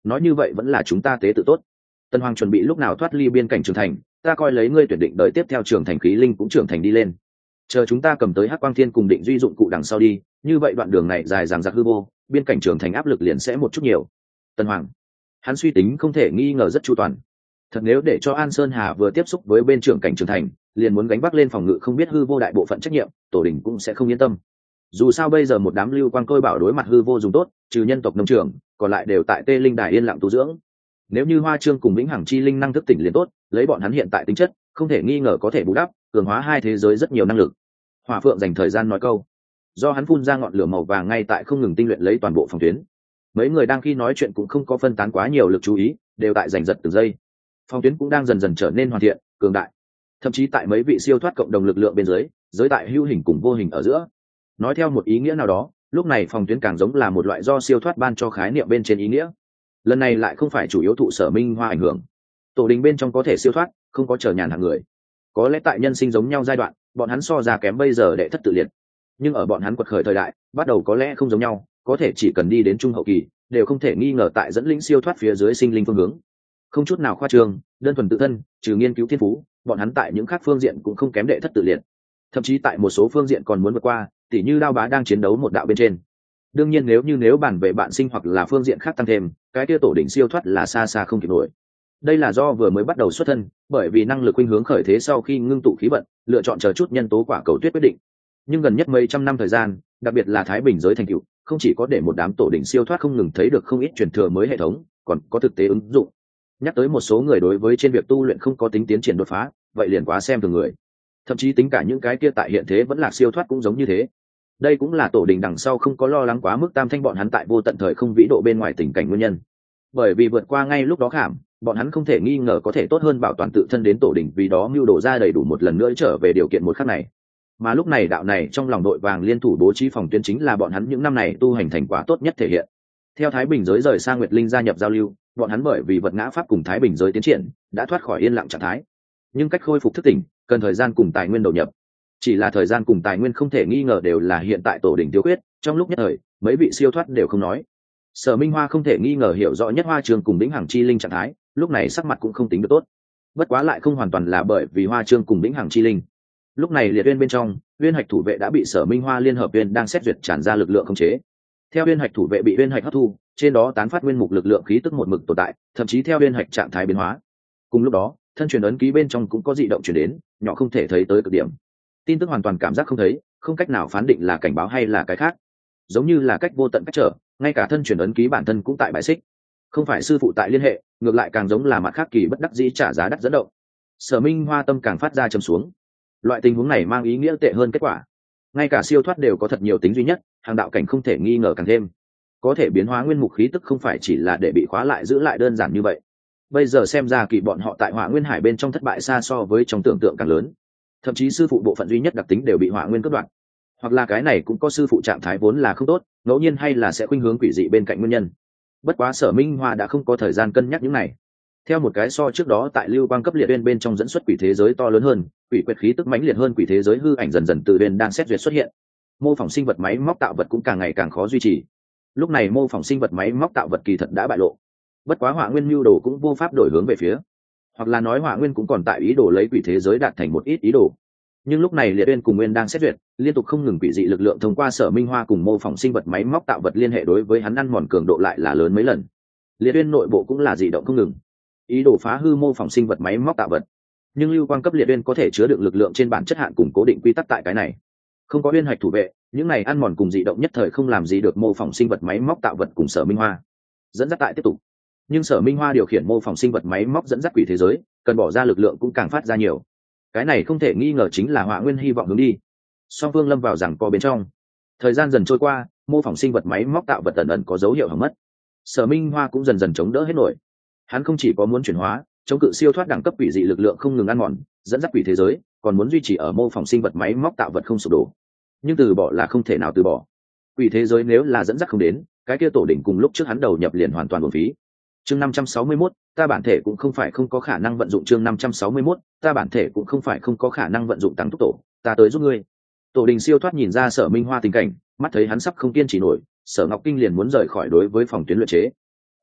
A: nói như vậy vẫn là chúng ta tế tự tốt. Tần Hoàng chuẩn bị lúc nào thoát ly biên cảnh trưởng thành, ta coi lấy ngươi tuyển định đợi tiếp theo trưởng thành khí linh cũng trưởng thành đi lên, chờ chúng ta cầm tới Hắc Quang Thiên cùng Định Duy dụng cụ đằng sau đi, như vậy đoạn đường này dài dằng dặc hư vô, biên cảnh trưởng thành áp lực liền sẽ một chút nhiều. Tần Hoàng, hắn suy tính không thể nghi ngờ rất chu toàn. Thật nếu để cho An Sơn Hà vừa tiếp xúc với bên trưởng cảnh trưởng thành, liền muốn gánh vác lên phòng ngự không biết hư vô đại bộ phận trách nhiệm, tổ đình cũng sẽ không yên tâm. Dù sao bây giờ một đám lưu quang côi bảo đối mặt hư vô dùng tốt, trừ nhân tộc nông trường, còn lại đều tại Tê Linh Đài yên lặng tu dưỡng. Nếu như Hoa Trương cùng Vĩnh Hằng Chi Linh năng thức tỉnh liền tốt, lấy bọn hắn hiện tại tính chất, không thể nghi ngờ có thể bù đắp, cường hóa hai thế giới rất nhiều năng lực. Hỏa Phượng dành thời gian nói câu, do hắn phun ra ngọn lửa màu vàng ngay tại không ngừng tinh luyện lấy toàn bộ phòng tuyến. Mấy người đang khi nói chuyện cũng không có phân tán quá nhiều lực chú ý, đều tại giành giật từng giây. Phòng tuyến cũng đang dần dần trở nên hoàn thiện, cường đại. Thậm chí tại mấy vị siêu thoát cộng đồng lực lượng bên dưới, giới tại hữu hình cùng vô hình ở giữa. Nói theo một ý nghĩa nào đó, lúc này phòng tuyến càng giống là một loại do siêu thoát ban cho khái niệm bên trên ý nghĩa. Lần này lại không phải chủ yếu thụ Sở Minh Hoa ảnh hưởng. Tổ đình bên trong có thể siêu thoát, không có chờ nhàn hạng người. Có lẽ tại nhân sinh giống nhau giai đoạn, bọn hắn so ra kém bây giờ đệ thất tự liệt. Nhưng ở bọn hắn quật khởi thời đại, bắt đầu có lẽ không giống nhau, có thể chỉ cần đi đến trung hậu kỳ, đều không thể nghi ngờ tại dẫn linh siêu thoát phía dưới sinh linh phương hướng. Không chút nào khoa trương, đơn thuần tự thân, trừ nghiên cứu thiên phú, bọn hắn tại những khác phương diện cũng không kém đệ thất tự liệt. Thậm chí tại một số phương diện còn muốn vượt qua, tỉ như Đao Bá đang chiến đấu một đạo bên trên. Đương nhiên nếu như nếu bản về bạn sinh hoặc là phương diện khác tăng thêm, cái kia tổ đỉnh siêu thoát là xa xa không kịp nổi. Đây là do vừa mới bắt đầu xuất thân, bởi vì năng lực khuynh hướng khởi thế sau khi ngưng tụ khí vận, lựa chọn chờ chút nhân tố quả cầu tuyết quyết định. Nhưng gần nhất mấy trăm năm thời gian, đặc biệt là Thái Bình giới thành tựu, không chỉ có để một đám tổ đỉnh siêu thoát không ngừng thấy được không ít truyền thừa mới hệ thống, còn có thực tế ứng dụng. Nhắc tới một số người đối với trên việc tu luyện không có tính tiến triển đột phá, vậy liền quá xem thường người. Thậm chí tính cả những cái kia tại hiện thế vẫn là siêu thoát cũng giống như thế. Đây cũng là tổ đình đằng sau không có lo lắng quá mức tam thanh bọn hắn tại vô tận thời không vĩ độ bên ngoài tình cảnh nguyên nhân. Bởi vì vượt qua ngay lúc đó khảm, bọn hắn không thể nghi ngờ có thể tốt hơn bảo toàn tự thân đến tổ đình, vì đó mưu đồ ra đầy đủ một lần nữa trở về điều kiện một khắc này. Mà lúc này đạo này trong lòng đội vàng liên thủ bố trí phòng tuyến chính là bọn hắn những năm này tu hành thành quả tốt nhất thể hiện. Theo Thái Bình giới rời sang Nguyệt Linh gia nhập giao lưu, bọn hắn bởi vì vật ngã pháp cùng Thái Bình giới tiến triển, đã thoát khỏi yên lặng trạng thái. Nhưng cách khôi phục thức tỉnh, cần thời gian cùng tài nguyên đầu nhập. Chỉ là thời gian cùng tài nguyên không thể nghi ngờ đều là hiện tại tổ đỉnh thiếu khuyết, trong lúc nhất thời, mấy vị siêu thoát đều không nói. Sở Minh Hoa không thể nghi ngờ hiểu rõ nhất Hoa Trương cùng Vĩnh Hằng Chi Linh trạng thái, lúc này sắc mặt cũng không tính được tốt. Bất quá lại không hoàn toàn là bởi vì Hoa Trương cùng Vĩnh Hằng Chi Linh. Lúc này liệt uyên bên trong, uyên hạch thủ vệ đã bị Sở Minh Hoa liên hợp uyên đang xét duyệt tràn ra lực lượng khống chế. Theo uyên hạch thủ vệ bị uyên hạch hấp thu, trên đó tán phát nguyên mục lực lượng khí tức một mực tồn tại, thậm chí theo uyên hạch trạng thái biến hóa. Cùng lúc đó, thân truyền ấn ký bên trong cũng có dị động truyền đến, nhỏ không thể thấy tới cực điểm. Tin tức hoàn toàn cảm giác không thấy, không cách nào phán định là cảnh báo hay là cái khác. Giống như là cách vô tận cách trở, ngay cả thân truyền ấn ký bản thân cũng tại bại xích. Không phải sư phụ tại liên hệ, ngược lại càng giống là mặt khác kỳ bất đắc dĩ trả giá đắt dẫn động. Sở Minh Hoa tâm càng phát ra trầm xuống. Loại tình huống này mang ý nghĩa tệ hơn kết quả. Ngay cả siêu thoát đều có thật nhiều tính duy nhất, hàng đạo cảnh không thể nghi ngờ càng thêm. Có thể biến hóa nguyên mục khí tức không phải chỉ là để bị khóa lại giữ lại đơn giản như vậy. Bây giờ xem ra kỳ bọn họ tại Hỏa Nguyên Hải bên trong thất bại xa so với trong tưởng tượng càng lớn. Thậm chí sư phụ bộ phận duy nhất đặc tính đều bị Hỏa Nguyên cắt đoạn. Hoặc là cái này cũng có sư phụ trạng thái vốn là không tốt, ngẫu nhiên hay là sẽ khuynh hướng quỷ dị bên cạnh nguyên nhân. Bất quá Sở Minh Hoa đã không có thời gian cân nhắc những này. Theo một cái so trước đó tại lưu quang cấp liệt uyên bên trong dẫn xuất quỷ thế giới to lớn hơn, quỷ quyệt khí tức mãnh liệt hơn quỷ thế giới hư ảnh dần dần từ uyên đang xét duyệt xuất hiện. Mô phỏng sinh vật máy móc tạo vật cũng càng ngày càng khó duy trì. Lúc này mô phỏng sinh vật máy móc tạo vật kỳ thật đã bại lộ. Bất quá Hỏa Nguyên mưu đồ cũng vô pháp đổi hướng về phía, hoặc là nói Hỏa Nguyên cũng còn tại ý đồ lấy quỷ thế giới đạt thành một ít ý đồ. Nhưng lúc này liệt uyên cùng nguyên đang xét duyệt, liên tục không ngừng quỷ dị lực lượng thông qua Sở Minh Hoa cùng mô phỏng sinh vật máy móc tạo vật liên hệ đối với hắn ăn mòn cường độ lại là lớn mấy lần. Liệt uyên nội bộ cũng là dị động không ngừng, ý đồ phá hư mô phỏng sinh vật máy móc tạo vật. Nhưng lưu quang cấp liệt uyên có thể chứa đựng lực lượng trên bản chất hạn cùng cố định quy tắc tại cái này. Không có uyên hạch thủ vệ, những này ăn mòn cùng dị động nhất thời không làm gì được mô phỏng sinh vật máy móc tạo vật cùng Sở Minh Hoa. Dẫn dắt tại tiếp tục. Nhưng Sở Minh Hoa điều khiển mô phỏng sinh vật máy móc dẫn dắt quỷ thế giới, cần bỏ ra lực lượng cũng càng phát ra nhiều. Cái này không thể nghi ngờ chính là Hỏa Nguyên hy vọng hướng đi. Song phương lâm vào rằng co bên trong. Thời gian dần trôi qua, mô phỏng sinh vật máy móc tạo vật ẩn ẩn có dấu hiệu hỏng mất. Sở Minh Hoa cũng dần dần chống đỡ hết nổi. Hắn không chỉ có muốn chuyển hóa, chống cự siêu thoát đẳng cấp quỷ dị lực lượng không ngừng ăn mòn, dẫn dắt quỷ thế giới, còn muốn duy trì ở mô phỏng sinh vật máy móc tạo vật không sụp đổ. Nhưng từ bỏ là không thể nào từ bỏ. Quỷ thế giới nếu là dẫn dắt không đến, cái kia tổ đỉnh cùng lúc trước hắn đầu nhập liền hoàn toàn uổng phí. Chương năm trăm sáu mươi mốt, ta bản thể cũng không phải không có khả năng vận dụng chương năm trăm sáu mươi mốt, ta bản thể cũng không phải không có khả năng vận dụng tăng tốc tổ, ta tới giúp ngươi. Tổ đình siêu thoát nhìn ra Sở Minh Hoa tình cảnh, mắt thấy hắn sắp không kiên trì nổi, Sở Ngọc Kinh liền muốn rời khỏi đối với phòng tuyến luyện chế.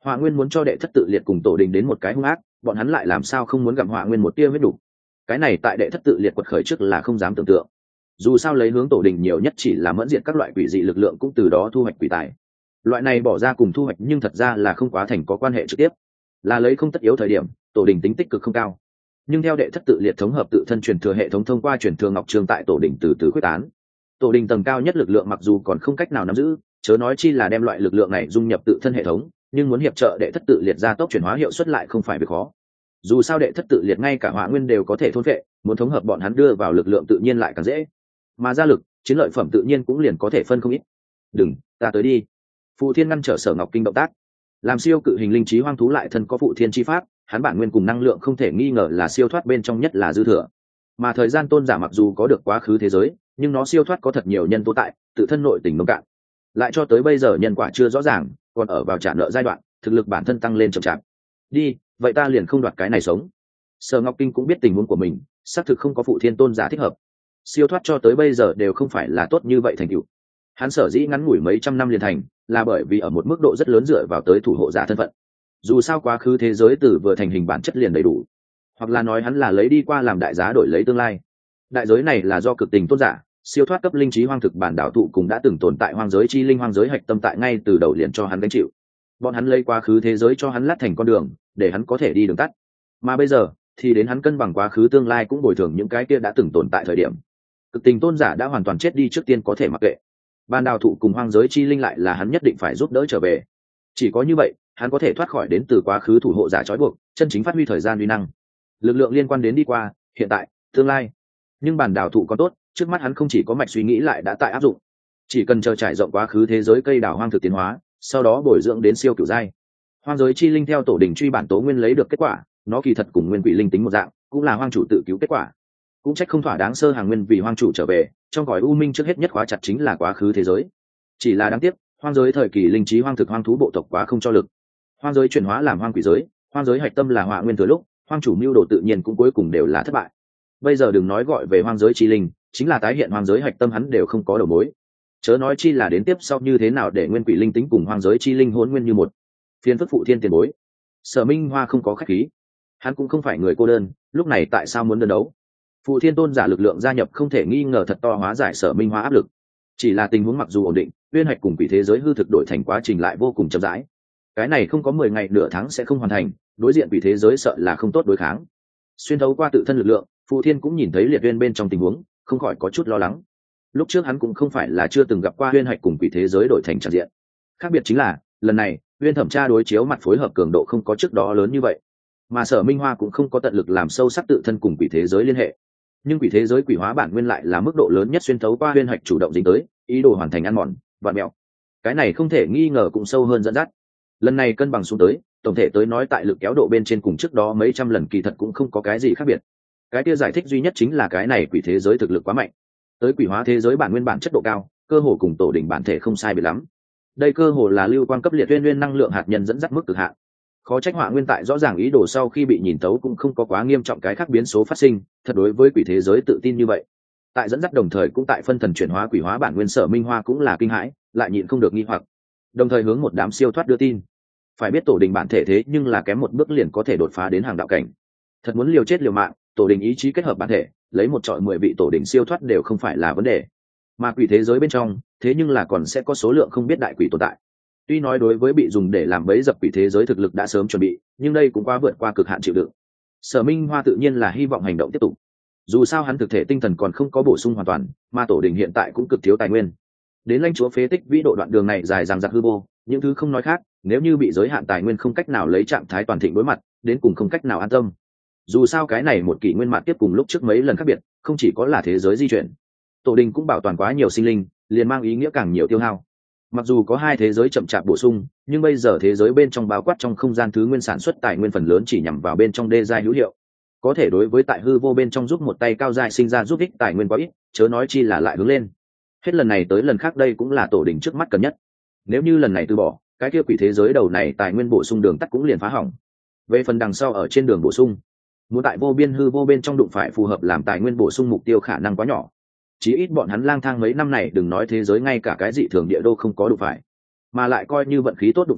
A: Họa Nguyên muốn cho đệ thất tự liệt cùng tổ đình đến một cái hung ác, bọn hắn lại làm sao không muốn gặm Họa Nguyên một tia huyết đủ. Cái này tại đệ thất tự liệt quật khởi trước là không dám tưởng tượng. Dù sao lấy hướng tổ đình nhiều nhất chỉ là mẫn diện các loại quỷ dị lực lượng, cũng từ đó thu hoạch quỷ tài. Loại này bỏ ra cùng thu hoạch nhưng thật ra là không quá thành có quan hệ trực tiếp, là lấy không tất yếu thời điểm, tổ đình tính tích cực không cao. Nhưng theo đệ thất tự liệt thống hợp tự thân truyền thừa hệ thống thông qua truyền thừa ngọc trường tại tổ đình từ từ quyết tán. Tổ đình tầng cao nhất lực lượng mặc dù còn không cách nào nắm giữ, chớ nói chi là đem loại lực lượng này dung nhập tự thân hệ thống, nhưng muốn hiệp trợ đệ thất tự liệt gia tốc chuyển hóa hiệu suất lại không phải việc khó. Dù sao đệ thất tự liệt ngay cả Họa Nguyên đều có thể thôn vệ, muốn thống hợp bọn hắn đưa vào lực lượng tự nhiên lại càng dễ. Mà ra lực, chiến lợi phẩm tự nhiên cũng liền có thể phân không ít. Đừng, ta tới đi. Phụ Thiên ngăn trở Sở Ngọc Kinh động tác. Làm siêu cự hình linh trí hoang thú lại thân có Phụ Thiên chi pháp, hắn bản nguyên cùng năng lượng không thể nghi ngờ là siêu thoát bên trong nhất là dư thừa. Mà thời gian tôn giả mặc dù có được quá khứ thế giới, nhưng nó siêu thoát có thật nhiều nhân tố tại, tự thân nội tình nông cạn. Lại cho tới bây giờ nhân quả chưa rõ ràng, còn ở vào trả nợ giai đoạn, thực lực bản thân tăng lên chậm chạp. Đi, vậy ta liền không đoạt cái này sống. Sở Ngọc Kinh cũng biết tình huống của mình, xác thực không có Phụ Thiên tôn giả thích hợp. Siêu thoát cho tới bây giờ đều không phải là tốt như vậy thành tựu. Hắn sở dĩ ngắn ngủi mấy trăm năm liền thành, là bởi vì ở một mức độ rất lớn dựa vào tới thủ hộ giả thân phận. Dù sao quá khứ thế giới từ vừa thành hình bản chất liền đầy đủ, hoặc là nói hắn là lấy đi qua làm đại giá đổi lấy tương lai. Đại giới này là do cực tình tôn giả, siêu thoát cấp linh trí hoang thực bản đạo tụ cùng đã từng tồn tại hoang giới chi linh hoang giới hạch tâm tại ngay từ đầu liền cho hắn gánh chịu. Bọn hắn lấy quá khứ thế giới cho hắn lát thành con đường, để hắn có thể đi đường tắt. Mà bây giờ thì đến hắn cân bằng quá khứ tương lai cũng bồi thường những cái kia đã từng tồn tại thời điểm. Cực tình tôn giả đã hoàn toàn chết đi trước tiên có thể mặc kệ. Ban đào thụ cùng hoang giới chi linh lại là hắn nhất định phải giúp đỡ trở về. Chỉ có như vậy, hắn có thể thoát khỏi đến từ quá khứ thủ hộ giả trói buộc, chân chính phát huy thời gian uy năng. Lực lượng liên quan đến đi qua, hiện tại, tương lai. Nhưng bản đào thụ có tốt, trước mắt hắn không chỉ có mạch suy nghĩ lại đã tại áp dụng. Chỉ cần chờ trải rộng quá khứ thế giới cây đào hoang thực tiến hóa, sau đó bồi dưỡng đến siêu cửu giai. Hoang giới chi linh theo tổ đình truy bản tố nguyên lấy được kết quả, nó kỳ thật cùng nguyên quỷ linh tính một dạng, cũng là hoang chủ tự cứu kết quả. Cũng trách không thỏa đáng sơ hàng nguyên vì hoang chủ trở về, trong gói u minh trước hết nhất khóa chặt chính là quá khứ thế giới. Chỉ là đáng tiếc, hoang giới thời kỳ linh trí hoang thực hoang thú bộ tộc quá không cho lực. Hoang giới chuyển hóa làm hoang quỷ giới, hoang giới hạch tâm là Họa Nguyên thừa lúc, hoang chủ mưu đồ tự nhiên cũng cuối cùng đều là thất bại. Bây giờ đừng nói gọi về hoang giới chi linh, chính là tái hiện hoang giới hạch tâm hắn đều không có đầu mối. Chớ nói chi là đến tiếp sau như thế nào để nguyên quỷ linh tính cùng hoang giới chi linh hỗn nguyên như một. Phiên phất Phụ Thiên tiền bối. Sở Minh Hoa không có khách khí, hắn cũng không phải người cô đơn, lúc này tại sao muốn đơn đấu? Phụ Thiên tôn giả lực lượng gia nhập không thể nghi ngờ thật to hóa giải Sở Minh Hoa áp lực. Chỉ là tình huống mặc dù ổn định, uyên hạch cùng quỷ thế giới hư thực đổi thành quá trình lại vô cùng chậm rãi. Cái này không có mười ngày nửa tháng sẽ không hoàn thành, đối diện quỷ thế giới sợ là không tốt đối kháng. Xuyên thấu qua tự thân lực lượng, Phụ Thiên cũng nhìn thấy liệt uyên bên trong tình huống, không khỏi có chút lo lắng. Lúc trước hắn cũng không phải là chưa từng gặp qua uyên hạch cùng quỷ thế giới đổi thành tràn diện. Khác biệt chính là, lần này, uyên thẩm tra đối chiếu mặt phối hợp cường độ không có trước đó lớn như vậy. Mà Sở Minh Hoa cũng không có tận lực làm sâu sắc tự thân cùng quỷ thế giới liên hệ. Nhưng quỷ thế giới quỷ hóa bản nguyên lại là mức độ lớn nhất xuyên thấu qua uyên hạch chủ động dính tới, ý đồ hoàn thành ăn mòn, vặn mèo. Cái này không thể nghi ngờ cũng sâu hơn dẫn dắt. Lần này cân bằng xuống tới, tổng thể tới nói tại lực kéo độ bên trên cùng trước đó mấy trăm lần kỳ thật cũng không có cái gì khác biệt. Cái kia giải thích duy nhất chính là cái này quỷ thế giới thực lực quá mạnh. Tới quỷ hóa thế giới bản nguyên bản chất độ cao, cơ hồ cùng tổ đỉnh bản thể không sai biệt lắm. Đây cơ hồ là lưu quan cấp liệt uyên uyên năng lượng hạt nhân dẫn dắt mức cực hạn. Khó trách Họa Nguyên tại rõ ràng ý đồ sau khi bị nhìn tấu cũng không có quá nghiêm trọng cái khác biến số phát sinh, thật đối với quỷ thế giới tự tin như vậy. Tại dẫn dắt đồng thời cũng tại phân thần chuyển hóa quỷ hóa bản nguyên Sở Minh Hoa cũng là kinh hãi, lại nhịn không được nghi hoặc. Đồng thời hướng một đám siêu thoát đưa tin. Phải biết tổ đình bản thể thế nhưng là kém một bước liền có thể đột phá đến hàng đạo cảnh. Thật muốn liều chết liều mạng, tổ đình ý chí kết hợp bản thể, lấy một trọi mười vị tổ đình siêu thoát đều không phải là vấn đề. Mà quỷ thế giới bên trong, thế nhưng là còn sẽ có số lượng không biết đại quỷ tồn tại. Tuy nói đối với bị dùng để làm bẫy dập quỷ thế giới thực lực đã sớm chuẩn bị, nhưng đây cũng quá vượt qua cực hạn chịu đựng. Sở Minh Hoa tự nhiên là hy vọng hành động tiếp tục. Dù sao hắn thực thể tinh thần còn không có bổ sung hoàn toàn, mà tổ đình hiện tại cũng cực thiếu tài nguyên. Đến lãnh chúa phế tích vĩ độ đoạn đường này dài dằng dặc hư vô, những thứ không nói khác, nếu như bị giới hạn tài nguyên không cách nào lấy trạng thái toàn thịnh đối mặt, đến cùng không cách nào an tâm. Dù sao cái này một kỷ nguyên mạng tiếp cùng lúc trước mấy lần khác biệt, không chỉ có là thế giới di chuyển, tổ đình cũng bảo toàn quá nhiều sinh linh, liền mang ý nghĩa càng nhiều tiêu hao. Mặc dù có hai thế giới chậm chạp bổ sung, nhưng bây giờ thế giới bên trong bao quát trong không gian thứ nguyên sản xuất tài nguyên phần lớn chỉ nhằm vào bên trong đê giai hữu hiệu, có thể đối với tại hư vô bên trong giúp một tay cao giai sinh ra giúp ích tài nguyên quá ít, chớ nói chi là lại hướng lên. Hết lần này tới lần khác đây cũng là tổ đình trước mắt cần nhất. Nếu như lần này từ bỏ, cái kia quỷ thế giới đầu này tài nguyên bổ sung đường tắt cũng liền phá hỏng. Về phần đằng sau ở trên đường bổ sung, muốn tại vô biên hư vô bên trong đụng phải phù hợp làm tài nguyên bổ sung mục tiêu khả năng quá nhỏ. Chí ít bọn hắn lang thang mấy năm này đừng nói thế giới ngay cả cái dị thường địa đô không có đụng phải, mà lại coi như vận khí tốt đụng phải,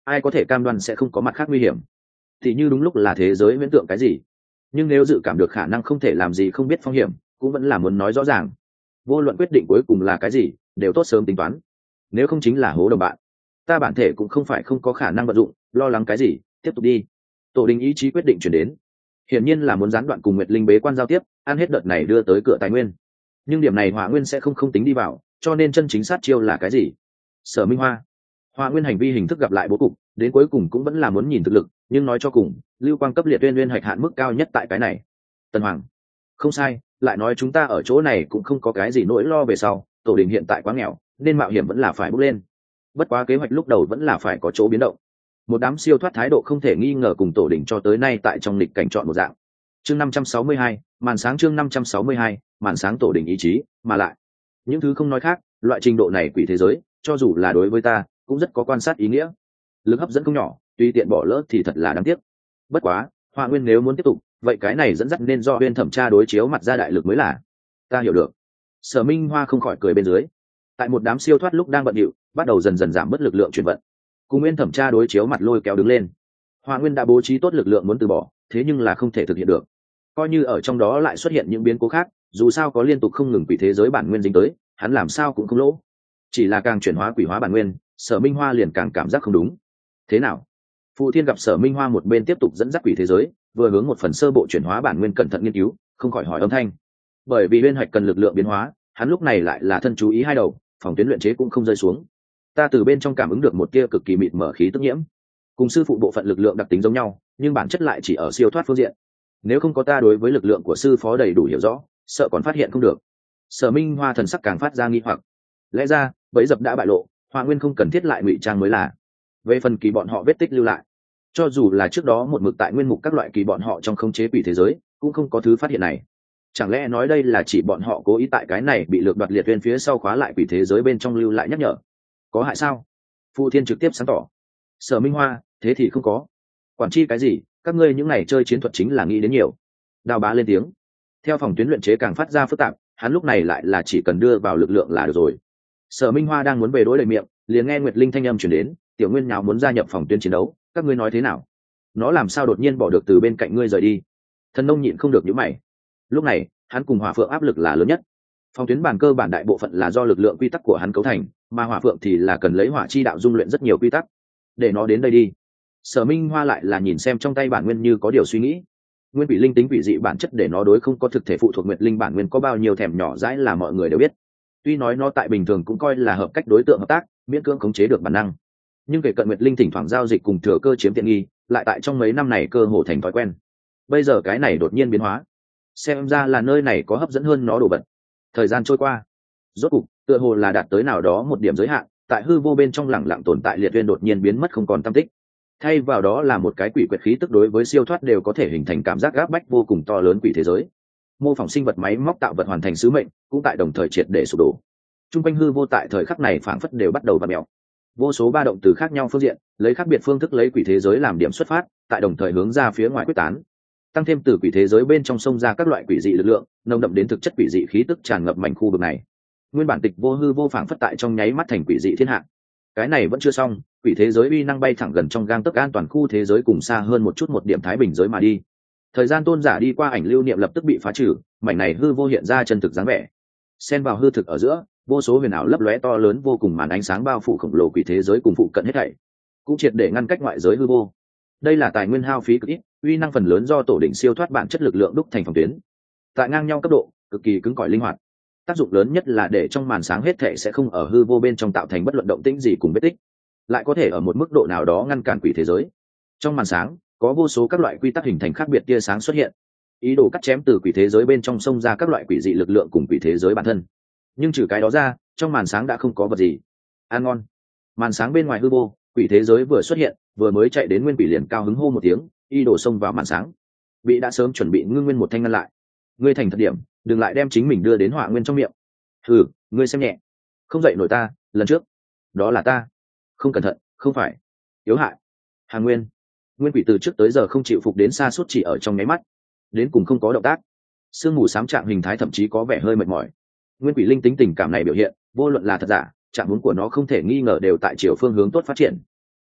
A: ai có thể cam đoan sẽ không có mặt khác nguy hiểm. Thì như đúng lúc là thế giới viễn tượng cái gì, nhưng nếu dự cảm được khả năng không thể làm gì không biết phong hiểm, cũng vẫn là muốn nói rõ ràng. Vô luận quyết định cuối cùng là cái gì, đều tốt sớm tính toán, nếu không chính là hố đồng bạn. Ta bản thể cũng không phải không có khả năng vận dụng, lo lắng cái gì, tiếp tục đi. Tổ đình ý chí quyết định chuyển đến, hiển nhiên là muốn gián đoạn cùng Nguyệt Linh bế quan giao tiếp, ăn hết đợt này đưa tới cửa tài nguyên. Nhưng điểm này Hỏa Nguyên sẽ không không tính đi vào, cho nên chân chính sát chiêu là cái gì? Sở Minh Hoa. Hỏa Nguyên hành vi hình thức gặp lại bố cục, đến cuối cùng cũng vẫn là muốn nhìn thực lực, nhưng nói cho cùng, lưu quang cấp liệt uyên uyên hạch hạn mức cao nhất tại cái này. Tần Hoàng. Không sai, lại nói chúng ta ở chỗ này cũng không có cái gì nỗi lo về sau, tổ đình hiện tại quá nghèo, nên mạo hiểm vẫn là phải bước lên. Bất quá kế hoạch lúc đầu vẫn là phải có chỗ biến động. Một đám siêu thoát thái độ không thể nghi ngờ cùng tổ đình cho tới nay tại trong lịch cảnh chọn một dạng. Chương năm trăm sáu mươi hai, màn sáng chương năm trăm sáu mươi hai, màn sáng tổ đình ý chí, mà lại những thứ không nói khác, loại trình độ này quỷ thế giới, cho dù là đối với ta, cũng rất có quan sát ý nghĩa. Lực hấp dẫn không nhỏ, tuy tiện bỏ lỡ thì thật là đáng tiếc. Bất quá, Hỏa Nguyên nếu muốn tiếp tục, vậy cái này dẫn dắt nên do bên thẩm tra đối chiếu mặt ra đại lực mới là. Ta hiểu được. Sở Minh Hoa không khỏi cười bên dưới. Tại một đám siêu thoát lúc đang bận rộn, bắt đầu dần dần giảm bớt lực lượng chuyển vận. Cùng nguyên thẩm tra đối chiếu mặt lôi kéo đứng lên. Hỏa Nguyên đã bố trí tốt lực lượng muốn từ bỏ, thế nhưng là không thể thực hiện được. Coi như ở trong đó lại xuất hiện những biến cố khác, dù sao có liên tục không ngừng quỷ thế giới bản nguyên dính tới, hắn làm sao cũng không lỗ. Chỉ là càng chuyển hóa quỷ hóa bản nguyên, Sở Minh Hoa liền càng cảm giác không đúng. Thế nào? Phụ Thiên gặp Sở Minh Hoa một bên tiếp tục dẫn dắt quỷ thế giới, vừa hướng một phần sơ bộ chuyển hóa bản nguyên cẩn thận nghiên cứu, không khỏi hỏi âm thanh. Bởi vì liên hoạch cần lực lượng biến hóa, hắn lúc này lại là thân chú ý hai đầu, phòng tuyến luyện chế cũng không rơi xuống. Ta từ bên trong cảm ứng được một tia cực kỳ mịt mở khí tức nhiễm, cùng sư phụ bộ phận lực lượng đặc tính giống nhau, nhưng bản chất lại chỉ ở siêu thoát phương diện. Nếu không có ta đối với lực lượng của sư phó đầy đủ hiểu rõ, sợ còn phát hiện không được. Sở Minh Hoa thần sắc càng phát ra nghi hoặc. Lẽ ra bẫy dập đã bại lộ, Hỏa Nguyên không cần thiết lại ngụy trang mới là. Về phần kỳ bọn họ vết tích lưu lại, cho dù là trước đó một mực tại nguyên mục các loại kỳ bọn họ trong khống chế quỷ thế giới, cũng không có thứ phát hiện này. Chẳng lẽ nói đây là chỉ bọn họ cố ý tại cái này bị lược đoạt liệt viên phía sau khóa lại quỷ thế giới bên trong lưu lại nhắc nhở? Có hại sao? Phụ Thiên trực tiếp sáng tỏ. Sở Minh Hoa, thế thì không có. Quản chi cái gì, các ngươi những ngày chơi chiến thuật chính là nghĩ đến nhiều. Đào Bá lên tiếng. Theo phòng tuyến luyện chế càng phát ra phức tạp, hắn lúc này lại là chỉ cần đưa vào lực lượng là được rồi. Sở Minh Hoa đang muốn bề đối đầy miệng, liền nghe Nguyệt Linh thanh âm truyền đến, Tiểu Nguyên nháo muốn gia nhập phòng tuyến chiến đấu, các ngươi nói thế nào? Nó làm sao đột nhiên bỏ được từ bên cạnh ngươi rời đi? Thần Nông nhịn không được nhíu mày. Lúc này, hắn cùng Hỏa Phượng áp lực là lớn nhất. Phòng tuyến bản cơ bản đại bộ phận là do lực lượng quy tắc của hắn cấu thành, mà Hỏa Phượng thì là cần lấy hỏa chi đạo dung luyện rất nhiều quy tắc. Để nó đến đây đi. Sở Minh Hoa lại là nhìn xem trong tay bản nguyên như có điều suy nghĩ. Nguyên quỷ linh tính quỷ dị bản chất để nó đối không có thực thể phụ thuộc Nguyệt Linh bản nguyên có bao nhiêu thèm nhỏ dãi là mọi người đều biết. Tuy nói nó tại bình thường cũng coi là hợp cách đối tượng hợp tác, miễn cưỡng khống chế được bản năng, nhưng kể cận Nguyệt Linh thỉnh thoảng giao dịch cùng thừa cơ chiếm tiện nghi, lại tại trong mấy năm này cơ hồ thành thói quen. Bây giờ cái này đột nhiên biến hóa, xem ra là nơi này có hấp dẫn hơn nó đồ vật. Thời gian trôi qua, rốt cục tựa hồ là đạt tới nào đó một điểm giới hạn, tại hư vô bên trong lẳng lặng tồn tại liệt uyên đột nhiên biến mất không còn tăm tích. Thay vào đó là một cái quỷ quyệt khí tức đối với siêu thoát đều có thể hình thành cảm giác gáp bách vô cùng to lớn quỷ thế giới. Mô phỏng sinh vật máy móc tạo vật hoàn thành sứ mệnh, cũng tại đồng thời triệt để sụp đổ. Trung quanh hư vô tại thời khắc này phảng phất đều bắt đầu vặn mèo. Vô số ba động từ khác nhau phương diện, lấy khác biệt phương thức lấy quỷ thế giới làm điểm xuất phát, tại đồng thời hướng ra phía ngoài quyết tán. Tăng thêm từ quỷ thế giới bên trong sông ra các loại quỷ dị lực lượng, nồng đậm đến thực chất quỷ dị khí tức tràn ngập mảnh khu vực này. Nguyên bản tịch vô hư vô phảng phất tại trong nháy mắt thành quỷ dị thiên hạ. Cái này vẫn chưa xong, quỷ thế giới uy năng bay thẳng gần trong gang tấc an toàn khu thế giới cùng xa hơn một chút một điểm thái bình giới mà đi. Thời gian tôn giả đi qua ảnh lưu niệm lập tức bị phá trừ, mảnh này hư vô hiện ra chân thực dáng vẻ. Xen vào hư thực ở giữa, vô số huyền ảo lấp lóe to lớn vô cùng màn ánh sáng bao phủ khổng lồ quỷ thế giới cùng phụ cận hết thảy, cũng triệt để ngăn cách ngoại giới hư vô. Đây là tài nguyên hao phí cực ít, uy năng phần lớn do tổ đỉnh siêu thoát bản chất lực lượng đúc thành phòng tuyến. Tại ngang nhau cấp độ, cực kỳ cứng cỏi linh hoạt. Tác dụng lớn nhất là để trong màn sáng hết thảy sẽ không ở hư vô bên trong tạo thành bất luận động tĩnh gì cùng vết tích, lại có thể ở một mức độ nào đó ngăn cản quỷ thế giới. Trong màn sáng có vô số các loại quy tắc hình thành khác biệt tia sáng xuất hiện, ý đồ cắt chém từ quỷ thế giới bên trong xông ra các loại quỷ dị lực lượng cùng quỷ thế giới bản thân. Nhưng trừ cái đó ra, trong màn sáng đã không có vật gì. Ăn ngon. Màn sáng bên ngoài hư vô, quỷ thế giới vừa xuất hiện, vừa mới chạy đến nguyên quỷ liền cao hứng hô một tiếng, ý đồ xông vào màn sáng. Bị đã sớm chuẩn bị ngưng nguyên một thanh ngăn lại. Ngươi thành thật điểm, đừng lại đem chính mình đưa đến hỏa nguyên trong miệng. Ừ, ngươi xem nhẹ, không dậy nổi ta. Lần trước đó là ta không cẩn thận, không phải yếu hại. Hà Nguyên, nguyên quỷ từ trước tới giờ không chịu phục đến xa suốt, chỉ ở trong nháy mắt, đến cùng không có động tác. Sương mù xám trạng hình thái thậm chí có vẻ hơi mệt mỏi. Nguyên quỷ linh tính tình cảm này biểu hiện, vô luận là thật giả, trạng huống của nó không thể nghi ngờ đều tại chiều phương hướng tốt phát triển.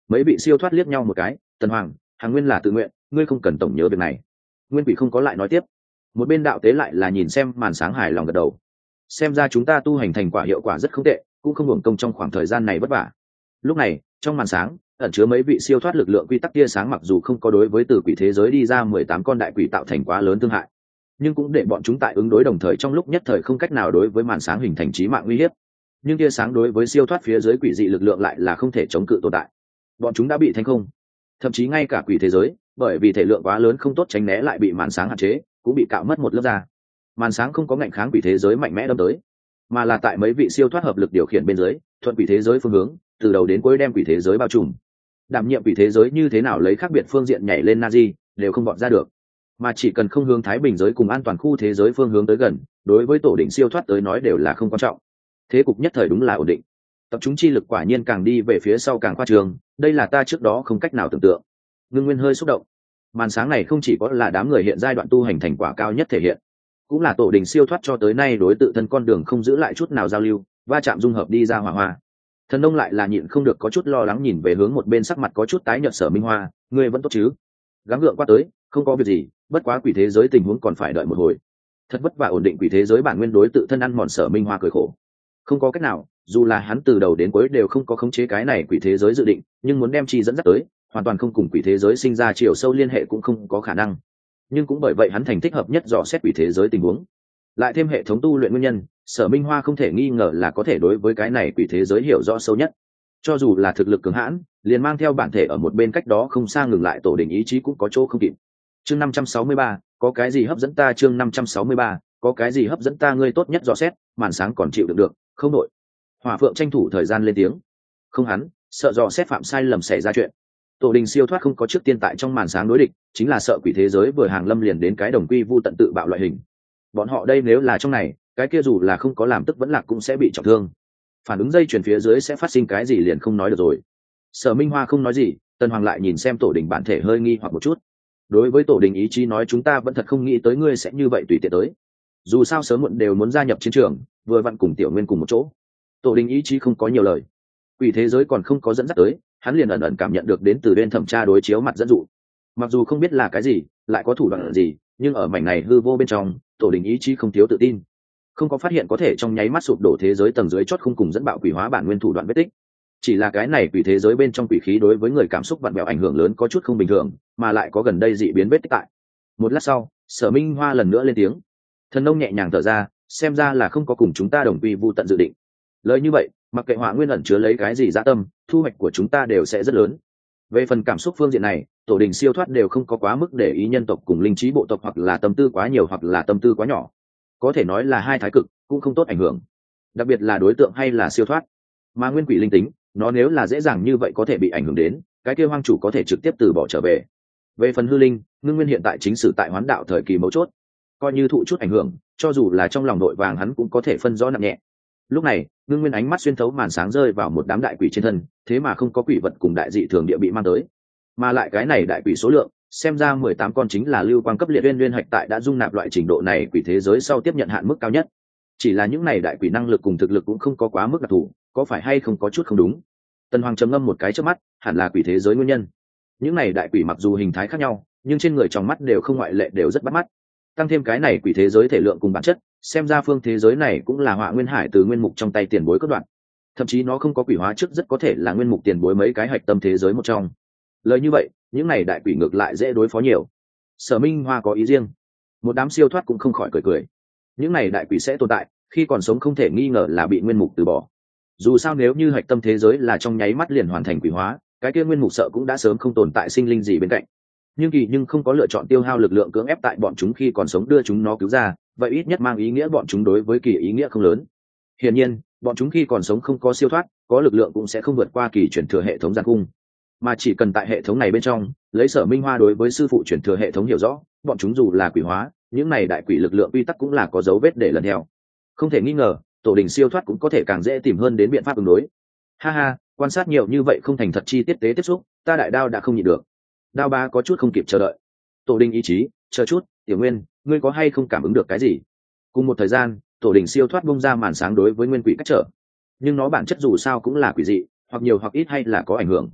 A: Mấy vị siêu thoát liếc nhau một cái. Tần Hoàng, Hàng Nguyên là tự nguyện, ngươi không cần tổng nhớ việc này. Nguyên Quỷ không có lại nói tiếp. Một bên đạo tế lại là nhìn xem màn sáng hài lòng gật đầu. Xem ra chúng ta tu hành thành quả hiệu quả rất không tệ, cũng không hưởng công trong khoảng thời gian này vất vả. Lúc này trong màn sáng ẩn chứa mấy vị siêu thoát lực lượng quy tắc tia sáng, mặc dù không có đối với từ quỷ thế giới đi ra mười tám con đại quỷ tạo thành quá lớn thương hại, nhưng cũng để bọn chúng tại ứng đối đồng thời trong lúc nhất thời không cách nào đối với màn sáng hình thành chí mạng uy hiếp. Nhưng tia sáng đối với siêu thoát phía dưới quỷ dị lực lượng lại là không thể chống cự tồn tại. Bọn chúng đã bị thành không, thậm chí ngay cả quỷ thế giới bởi vì thể lượng quá lớn không tốt tránh né lại bị màn sáng hạn chế, cũng bị cạo mất một lớp da. Màn sáng không có ngạnh kháng quỷ thế giới mạnh mẽ đâm tới, mà là tại mấy vị siêu thoát hợp lực điều khiển bên dưới thuận quỷ thế giới phương hướng từ đầu đến cuối đem quỷ thế giới bao trùm. Đảm nhiệm quỷ thế giới như thế nào lấy khác biệt phương diện nhảy lên Nazi đều không bọn ra được, mà chỉ cần không hướng thái bình giới cùng an toàn khu thế giới phương hướng tới gần, đối với tổ định siêu thoát tới nói đều là không quan trọng. Thế cục nhất thời đúng là ổn định. Tập trung chi lực quả nhiên càng đi về phía sau càng khoa trương, đây là ta trước đó không cách nào tưởng tượng. Ngưng Nguyên hơi xúc động. Màn sáng này không chỉ có là đám người hiện giai đoạn tu hành thành quả cao nhất thể hiện, cũng là tổ đình siêu thoát cho tới nay đối tự thân con đường không giữ lại chút nào giao lưu, va chạm dung hợp đi ra hỏa hoa. Thần Nông lại là nhịn không được có chút lo lắng nhìn về hướng một bên sắc mặt có chút tái nhợt Sở Minh Hoa, ngươi vẫn tốt chứ? Gắng gượng qua tới, không có việc gì, bất quá quỷ thế giới tình huống còn phải đợi một hồi. Thật vất vả ổn định quỷ thế giới bản nguyên đối tự thân ăn mòn. Sở Minh Hoa cười khổ. Không có cách nào, dù là hắn từ đầu đến cuối đều không có khống chế cái này quỷ thế giới dự định, nhưng muốn đem chi dẫn dắt tới, hoàn toàn không cùng quỷ thế giới sinh ra chiều sâu liên hệ cũng không có khả năng. Nhưng cũng bởi vậy hắn thành thích hợp nhất dò xét quỷ thế giới tình huống, lại thêm hệ thống tu luyện nguyên nhân, Sở Minh Hoa không thể nghi ngờ là có thể đối với cái này quỷ thế giới hiểu rõ sâu nhất. Cho dù là thực lực cường hãn, liền mang theo bản thể ở một bên cách đó không xa ngừng lại tổ đình ý chí cũng có chỗ không kịp. Chương năm trăm sáu mươi ba, có cái gì hấp dẫn ta? Chương năm trăm sáu mươi ba, có cái gì hấp dẫn ta? Ngươi tốt nhất dò xét, màn sáng còn chịu đựng được, không đội. Hỏa Phượng tranh thủ thời gian lên tiếng. Không hắn, sợ dò xét phạm sai lầm xảy ra chuyện. Tổ đình siêu thoát không có trước tiên tại trong màn sáng đối địch, chính là sợ quỷ thế giới vừa hàng lâm liền đến cái đồng quy vu tận tự bạo loại hình. Bọn họ đây nếu là trong này, cái kia dù là không có làm tức vẫn lạc cũng sẽ bị trọng thương. Phản ứng dây chuyền phía dưới sẽ phát sinh cái gì liền không nói được rồi. Sở Minh Hoa không nói gì, Tần Hoàng lại nhìn xem tổ đình bản thể hơi nghi hoặc một chút. Đối với tổ đình ý chí nói, chúng ta vẫn thật không nghĩ tới ngươi sẽ như vậy tùy tiện tới. Dù sao sớm muộn đều muốn gia nhập chiến trường, vừa vặn cùng Tiểu Nguyên cùng một chỗ. Tổ đình ý chí không có nhiều lời. Quỷ thế giới còn không có dẫn dắt tới, hắn liền ẩn ẩn cảm nhận được đến từ bên thẩm tra đối chiếu mặt dẫn dụ. Mặc dù không biết là cái gì, lại có thủ đoạn gì, nhưng ở mảnh này hư vô bên trong, tổ đình ý chí không thiếu tự tin. Không có phát hiện có thể trong nháy mắt sụp đổ thế giới tầng dưới chót không cùng dẫn bạo quỷ hóa bản nguyên thủ đoạn vết tích. Chỉ là cái này quỷ thế giới bên trong quỷ khí đối với người cảm xúc vặn vẹo ảnh hưởng lớn có chút không bình thường, mà lại có gần đây dị biến vết tích tại. Một lát sau, Sở Minh Hoa lần nữa lên tiếng. Thần Nông nhẹ nhàng thở ra, xem ra là không có cùng chúng ta đồng quy vu tận dự định. Lời như vậy, mặc kệ Hỏa Nguyên ẩn chứa lấy cái gì dã tâm, thu hoạch của chúng ta đều sẽ rất lớn. Về phần cảm xúc phương diện này, tổ đình siêu thoát đều không có quá mức để ý nhân tộc cùng linh trí bộ tộc, hoặc là tâm tư quá nhiều hoặc là tâm tư quá nhỏ. Có thể nói là hai thái cực, cũng không tốt ảnh hưởng. Đặc biệt là đối tượng hay là siêu thoát. Mà nguyên quỷ linh tính, nó nếu là dễ dàng như vậy có thể bị ảnh hưởng đến, cái kia hoang chủ có thể trực tiếp từ bỏ trở về. Về phần hư linh, Ngưng Nguyên hiện tại chính sử tại hoán đạo thời kỳ mấu chốt, coi như thụ chút ảnh hưởng, cho dù là trong lòng nội vàng hắn cũng có thể phân rõ nặng nhẹ. Lúc này, Ngưng Nguyên ánh mắt xuyên thấu màn sáng rơi vào một đám đại quỷ trên thân, thế mà không có quỷ vật cùng đại dị thường địa bị mang tới, mà lại cái này đại quỷ số lượng, xem ra mười tám con chính là lưu quang cấp liệt uyên uyên hạch tại đã dung nạp loại trình độ này quỷ thế giới sau tiếp nhận hạn mức cao nhất. Chỉ là những này đại quỷ năng lực cùng thực lực cũng không có quá mức đặc thù, có phải hay không có chút không đúng. Tần Hoàng trầm ngâm một cái trước mắt, hẳn là quỷ thế giới nguyên nhân. Những này đại quỷ mặc dù hình thái khác nhau, nhưng trên người trong mắt đều không ngoại lệ đều rất bắt mắt. Tăng thêm cái này quỷ thế giới thể lượng cùng bản chất, xem ra phương thế giới này cũng là Họa Nguyên Hải từ nguyên mục trong tay tiền bối cất đoạn. Thậm chí nó không có quỷ hóa trước rất có thể là nguyên mục tiền bối mấy cái hạch tâm thế giới một trong. Lời như vậy, những này đại quỷ ngược lại dễ đối phó nhiều. Sở Minh Hoa có ý riêng, một đám siêu thoát cũng không khỏi cười cười. Những này đại quỷ sẽ tồn tại, khi còn sống không thể nghi ngờ là bị nguyên mục từ bỏ. Dù sao nếu như hạch tâm thế giới là trong nháy mắt liền hoàn thành quỷ hóa, cái kia nguyên mục sợ cũng đã sớm không tồn tại sinh linh gì bên cạnh. Nhưng kỳ nhưng không có lựa chọn tiêu hao lực lượng cưỡng ép tại bọn chúng khi còn sống đưa chúng nó cứu ra, vậy ít nhất mang ý nghĩa bọn chúng đối với kỳ ý nghĩa không lớn. Hiển nhiên, bọn chúng khi còn sống không có siêu thoát, có lực lượng cũng sẽ không vượt qua kỳ chuyển thừa hệ thống giàn cung, mà chỉ cần tại hệ thống này bên trong, lấy Sở Minh Hoa đối với sư phụ chuyển thừa hệ thống hiểu rõ, bọn chúng dù là quỷ hóa, những này đại quỷ lực lượng quy tắc cũng là có dấu vết để lần theo. Không thể nghi ngờ, tổ đình siêu thoát cũng có thể càng dễ tìm hơn đến biện pháp ứng đối. Ha ha, quan sát nhiều như vậy không thành thật chi tiết tế tiếp xúc, ta đại đao đã không nhịn được. Đao ba có chút không kịp chờ đợi. Tổ đình ý chí, chờ chút, Tiểu Nguyên, ngươi có hay không cảm ứng được cái gì? Cùng một thời gian, tổ đình siêu thoát bung ra màn sáng đối với nguyên quỷ cách trở, nhưng nó bản chất dù sao cũng là quỷ dị, hoặc nhiều hoặc ít hay là có ảnh hưởng.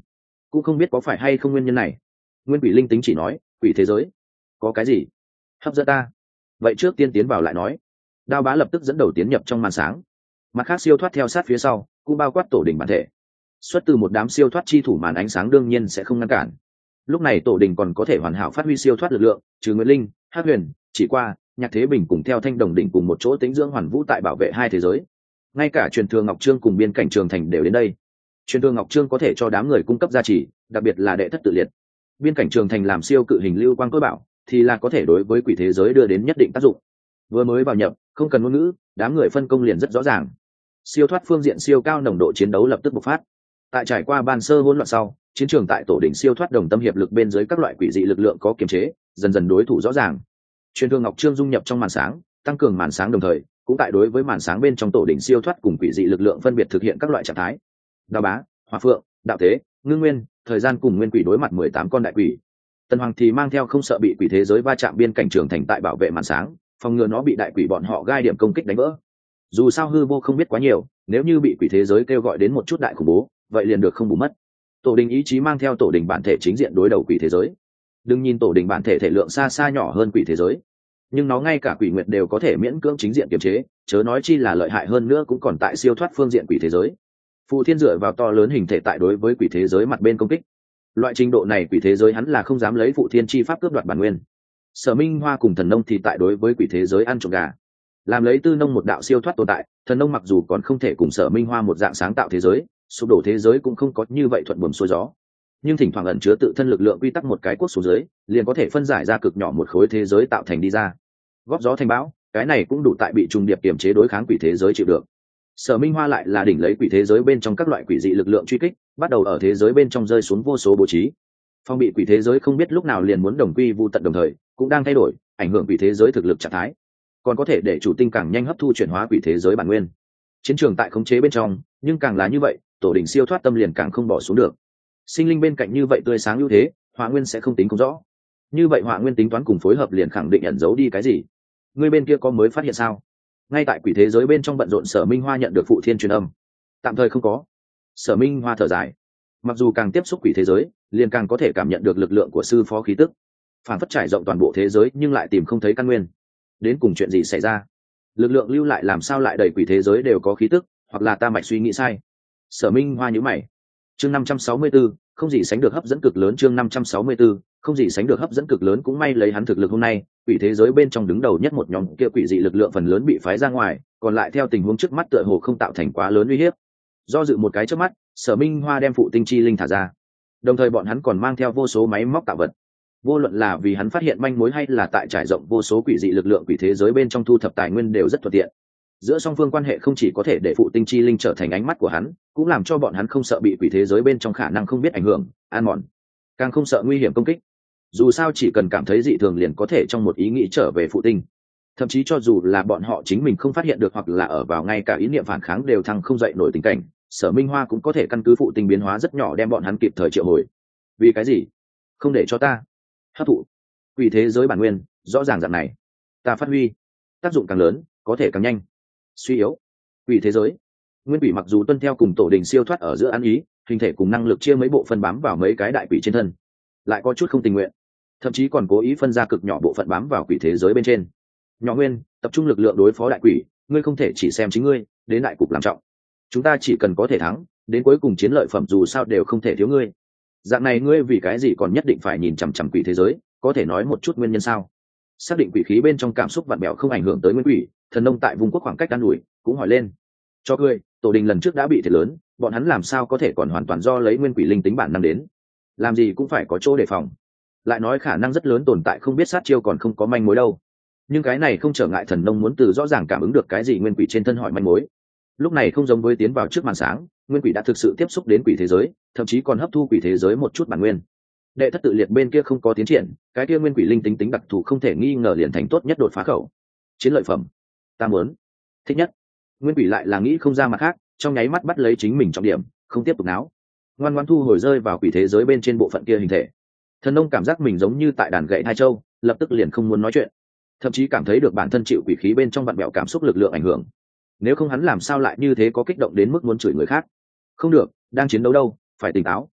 A: cũng không biết có phải hay không nguyên nhân này. Nguyên quỷ linh tính chỉ nói quỷ thế giới có cái gì hấp dẫn ta, vậy trước tiên tiến vào lại nói. Đao Bá lập tức dẫn đầu tiến nhập trong màn sáng, mặt khác siêu thoát theo sát phía sau, cũng bao quát tổ đình bản thể. Xuất từ một đám siêu thoát chi thủ, màn ánh sáng đương nhiên sẽ không ngăn cản. Lúc này tổ đình còn có thể hoàn hảo phát huy siêu thoát lực lượng, trừ Nguyệt Linh, Hắc Huyền, Chỉ Qua, Nhạc Thế Bình cùng theo Thanh Đồng đỉnh cùng một chỗ tĩnh dưỡng hoàn vũ tại bảo vệ hai thế giới. Ngay cả truyền thừa Ngọc Trương cùng biên cảnh Trường Thành đều đến đây. Truyền thừa Ngọc Trương có thể cho đám người cung cấp gia trì, đặc biệt là đệ thất tự liệt. Biên cảnh Trường Thành làm siêu cự hình lưu quang tối bảo, thì là có thể đối với quỷ thế giới đưa đến nhất định tác dụng. Vừa mới vào nhập, không cần ngôn ngữ, đám người phân công liền rất rõ ràng. Siêu thoát phương diện siêu cao nồng độ chiến đấu lập tức bộc phát. Tại trải qua ban sơ hỗn loạn sau, chiến trường tại tổ đỉnh siêu thoát đồng tâm hiệp lực bên dưới các loại quỷ dị lực lượng có kiềm chế, dần dần đối thủ rõ ràng. Truyền thương Ngọc Trương dung nhập trong màn sáng, tăng cường màn sáng đồng thời, cũng tại đối với màn sáng bên trong tổ đỉnh siêu thoát cùng quỷ dị lực lượng phân biệt thực hiện các loại trạng thái. Đao Bá, Hỏa Phượng, Đạo Thế, Ngưng Nguyên, thời gian cùng nguyên quỷ đối mặt mười tám con đại quỷ. Tần Hoàng thì mang theo không sợ bị quỷ thế giới va chạm biên cảnh trường thành tại bảo vệ màn sáng, phòng ngừa nó bị đại quỷ bọn họ gai điểm công kích đánh vỡ. Dù sao hư vô không biết quá nhiều, nếu như bị quỷ thế giới kêu gọi đến một chút đại khủng bố, vậy liền được không bù mất. Tổ đình ý chí mang theo tổ đình bản thể chính diện đối đầu quỷ thế giới. Đừng nhìn tổ đình bản thể thể lượng xa xa nhỏ hơn quỷ thế giới, nhưng nó ngay cả quỷ nguyệt đều có thể miễn cưỡng chính diện kiềm chế, chớ nói chi là lợi hại hơn nữa cũng còn tại siêu thoát phương diện quỷ thế giới. Phù Thiên dựa vào to lớn hình thể tại đối với quỷ thế giới mặt bên công kích. Loại trình độ này quỷ thế giới hắn là không dám lấy Phụ Thiên chi pháp cướp đoạt bản nguyên. Sở Minh Hoa cùng Thần Nông thì tại đối với quỷ thế giới ăn trộm gà. Làm lấy Tư Nông một đạo siêu thoát tồn tại, Thần Nông mặc dù còn không thể cùng Sở Minh Hoa một dạng sáng tạo thế giới, sụp đổ thế giới cũng không có như vậy thuận buồm xuôi gió. Nhưng thỉnh thoảng ẩn chứa tự thân lực lượng quy tắc một cái quốc xuống dưới, liền có thể phân giải ra cực nhỏ một khối thế giới tạo thành đi ra. Góp gió thành bão, cái này cũng đủ tại bị trùng điệp kiểm chế đối kháng quỷ thế giới chịu được. Sở Minh Hoa lại là đỉnh lấy quỷ thế giới bên trong các loại quỷ dị lực lượng truy kích, bắt đầu ở thế giới bên trong rơi xuống vô số bố trí. Phong bị quỷ thế giới không biết lúc nào liền muốn đồng quy vu tận đồng thời, cũng đang thay đổi, ảnh hưởng quỷ thế giới thực lực trạng thái, còn có thể để chủ tinh càng nhanh hấp thu chuyển hóa quỷ thế giới bản nguyên. Chiến trường tại khống chế bên trong, nhưng càng là như vậy, tổ đỉnh siêu thoát tâm liền càng không bỏ xuống được. Sinh linh bên cạnh như vậy tươi sáng ưu thế, Hỏa Nguyên sẽ không tính không rõ. Như vậy Hỏa Nguyên tính toán cùng phối hợp liền khẳng định ẩn giấu đi cái gì. Người bên kia có mới phát hiện sao? Ngay tại quỷ thế giới bên trong bận rộn, Sở Minh Hoa nhận được Phụ Thiên truyền âm. Tạm thời không có. Sở Minh Hoa thở dài. Mặc dù càng tiếp xúc quỷ thế giới, liền càng có thể cảm nhận được lực lượng của sư phó khí tức, phản phất trải rộng toàn bộ thế giới nhưng lại tìm không thấy căn nguyên. Đến cùng chuyện gì xảy ra? Lực lượng lưu lại làm sao lại đầy quỷ thế giới đều có khí tức, hoặc là ta mạch suy nghĩ sai? Sở Minh Hoa nhíu mày. Chương năm trăm sáu mươi tư, không gì sánh được hấp dẫn cực lớn. Chương năm trăm sáu mươi tư, không gì sánh được hấp dẫn cực lớn. Cũng may lấy hắn thực lực hôm nay, quỷ thế giới bên trong đứng đầu nhất một nhóm kia quỷ dị lực lượng phần lớn bị phái ra ngoài, còn lại theo tình huống trước mắt tựa hồ không tạo thành quá lớn uy hiếp. Do dự một cái trước mắt, Sở Minh Hoa đem Phụ Tinh chi linh thả ra, đồng thời bọn hắn còn mang theo vô số máy móc tạo vật. Vô luận là vì hắn phát hiện manh mối hay là tại trải rộng vô số quỷ dị lực lượng quỷ thế giới bên trong thu thập tài nguyên đều rất thuận tiện. Giữa song phương quan hệ không chỉ có thể để Phụ Tinh chi linh trở thành ánh mắt của hắn, cũng làm cho bọn hắn không sợ bị quỷ thế giới bên trong khả năng không biết ảnh hưởng, an mòn, càng không sợ nguy hiểm công kích. Dù sao chỉ cần cảm thấy dị thường liền có thể trong một ý nghĩ trở về Phụ Tinh. Thậm chí cho dù là bọn họ chính mình không phát hiện được hoặc là ở vào ngay cả ý niệm phản kháng đều thăng không dậy nổi tình cảnh, Sở Minh Hoa cũng có thể căn cứ Phụ Tinh biến hóa rất nhỏ đem bọn hắn kịp thời triệu hồi. Vì cái gì? Không để cho ta hấp thụ quỷ thế giới bản nguyên, rõ ràng dạng này ta phát huy tác dụng càng lớn, có thể càng nhanh. Suy yếu quỷ thế giới, nguyên quỷ mặc dù tuân theo cùng tổ đình siêu thoát ở giữa ăn ý, hình thể cùng năng lực chia mấy bộ phân bám vào mấy cái đại quỷ trên thân, lại có chút không tình nguyện, thậm chí còn cố ý phân ra cực nhỏ bộ phận bám vào quỷ thế giới bên trên. Nhỏ Nguyên, tập trung lực lượng đối phó đại quỷ, ngươi không thể chỉ xem chính ngươi, đến đại cục làm trọng. Chúng ta chỉ cần có thể thắng, đến cuối cùng chiến lợi phẩm dù sao đều không thể thiếu ngươi. Dạng này ngươi vì cái gì còn nhất định phải nhìn chằm chằm quỷ thế giới, có thể nói một chút nguyên nhân sao? Xác định quỷ khí bên trong cảm xúc vặn bẹo không ảnh hưởng tới nguyên quỷ, Thần Nông tại vùng quốc khoảng cách an ủi cũng hỏi lên. Cho cười, tổ đình lần trước đã bị thiệt lớn, bọn hắn làm sao có thể còn hoàn toàn do lấy nguyên quỷ linh tính bản năng đến? Làm gì cũng phải có chỗ đề phòng. Lại nói khả năng rất lớn tồn tại không biết sát chiêu còn không có manh mối đâu. Nhưng cái này không trở ngại Thần Nông muốn từ rõ ràng cảm ứng được cái gì nguyên quỷ trên thân hỏi manh mối. Lúc này không giống với tiến vào trước màn sáng, nguyên quỷ đã thực sự tiếp xúc đến quỷ thế giới, thậm chí còn hấp thu quỷ thế giới một chút bản nguyên. Đệ thất tự liệt bên kia không có tiến triển, cái kia nguyên quỷ linh tính tính đặc thù không thể nghi ngờ liền thành tốt nhất đột phá khẩu. Chiến lợi phẩm ta muốn thích nhất. Nguyên quỷ lại là nghĩ không ra mặt khác, trong nháy mắt bắt lấy chính mình trọng điểm, không tiếp tục náo, ngoan ngoãn thu hồi rơi vào quỷ thế giới bên trên bộ phận kia hình thể. Thần Nông cảm giác mình giống như tại đàn gậy hai châu, lập tức liền không muốn nói chuyện, thậm chí cảm thấy được bản thân chịu quỷ khí bên trong vặn bẹo cảm xúc lực lượng ảnh hưởng. Nếu không hắn làm sao lại như thế có kích động đến mức muốn chửi người khác. Không được, đang chiến đấu đâu, phải tỉnh táo.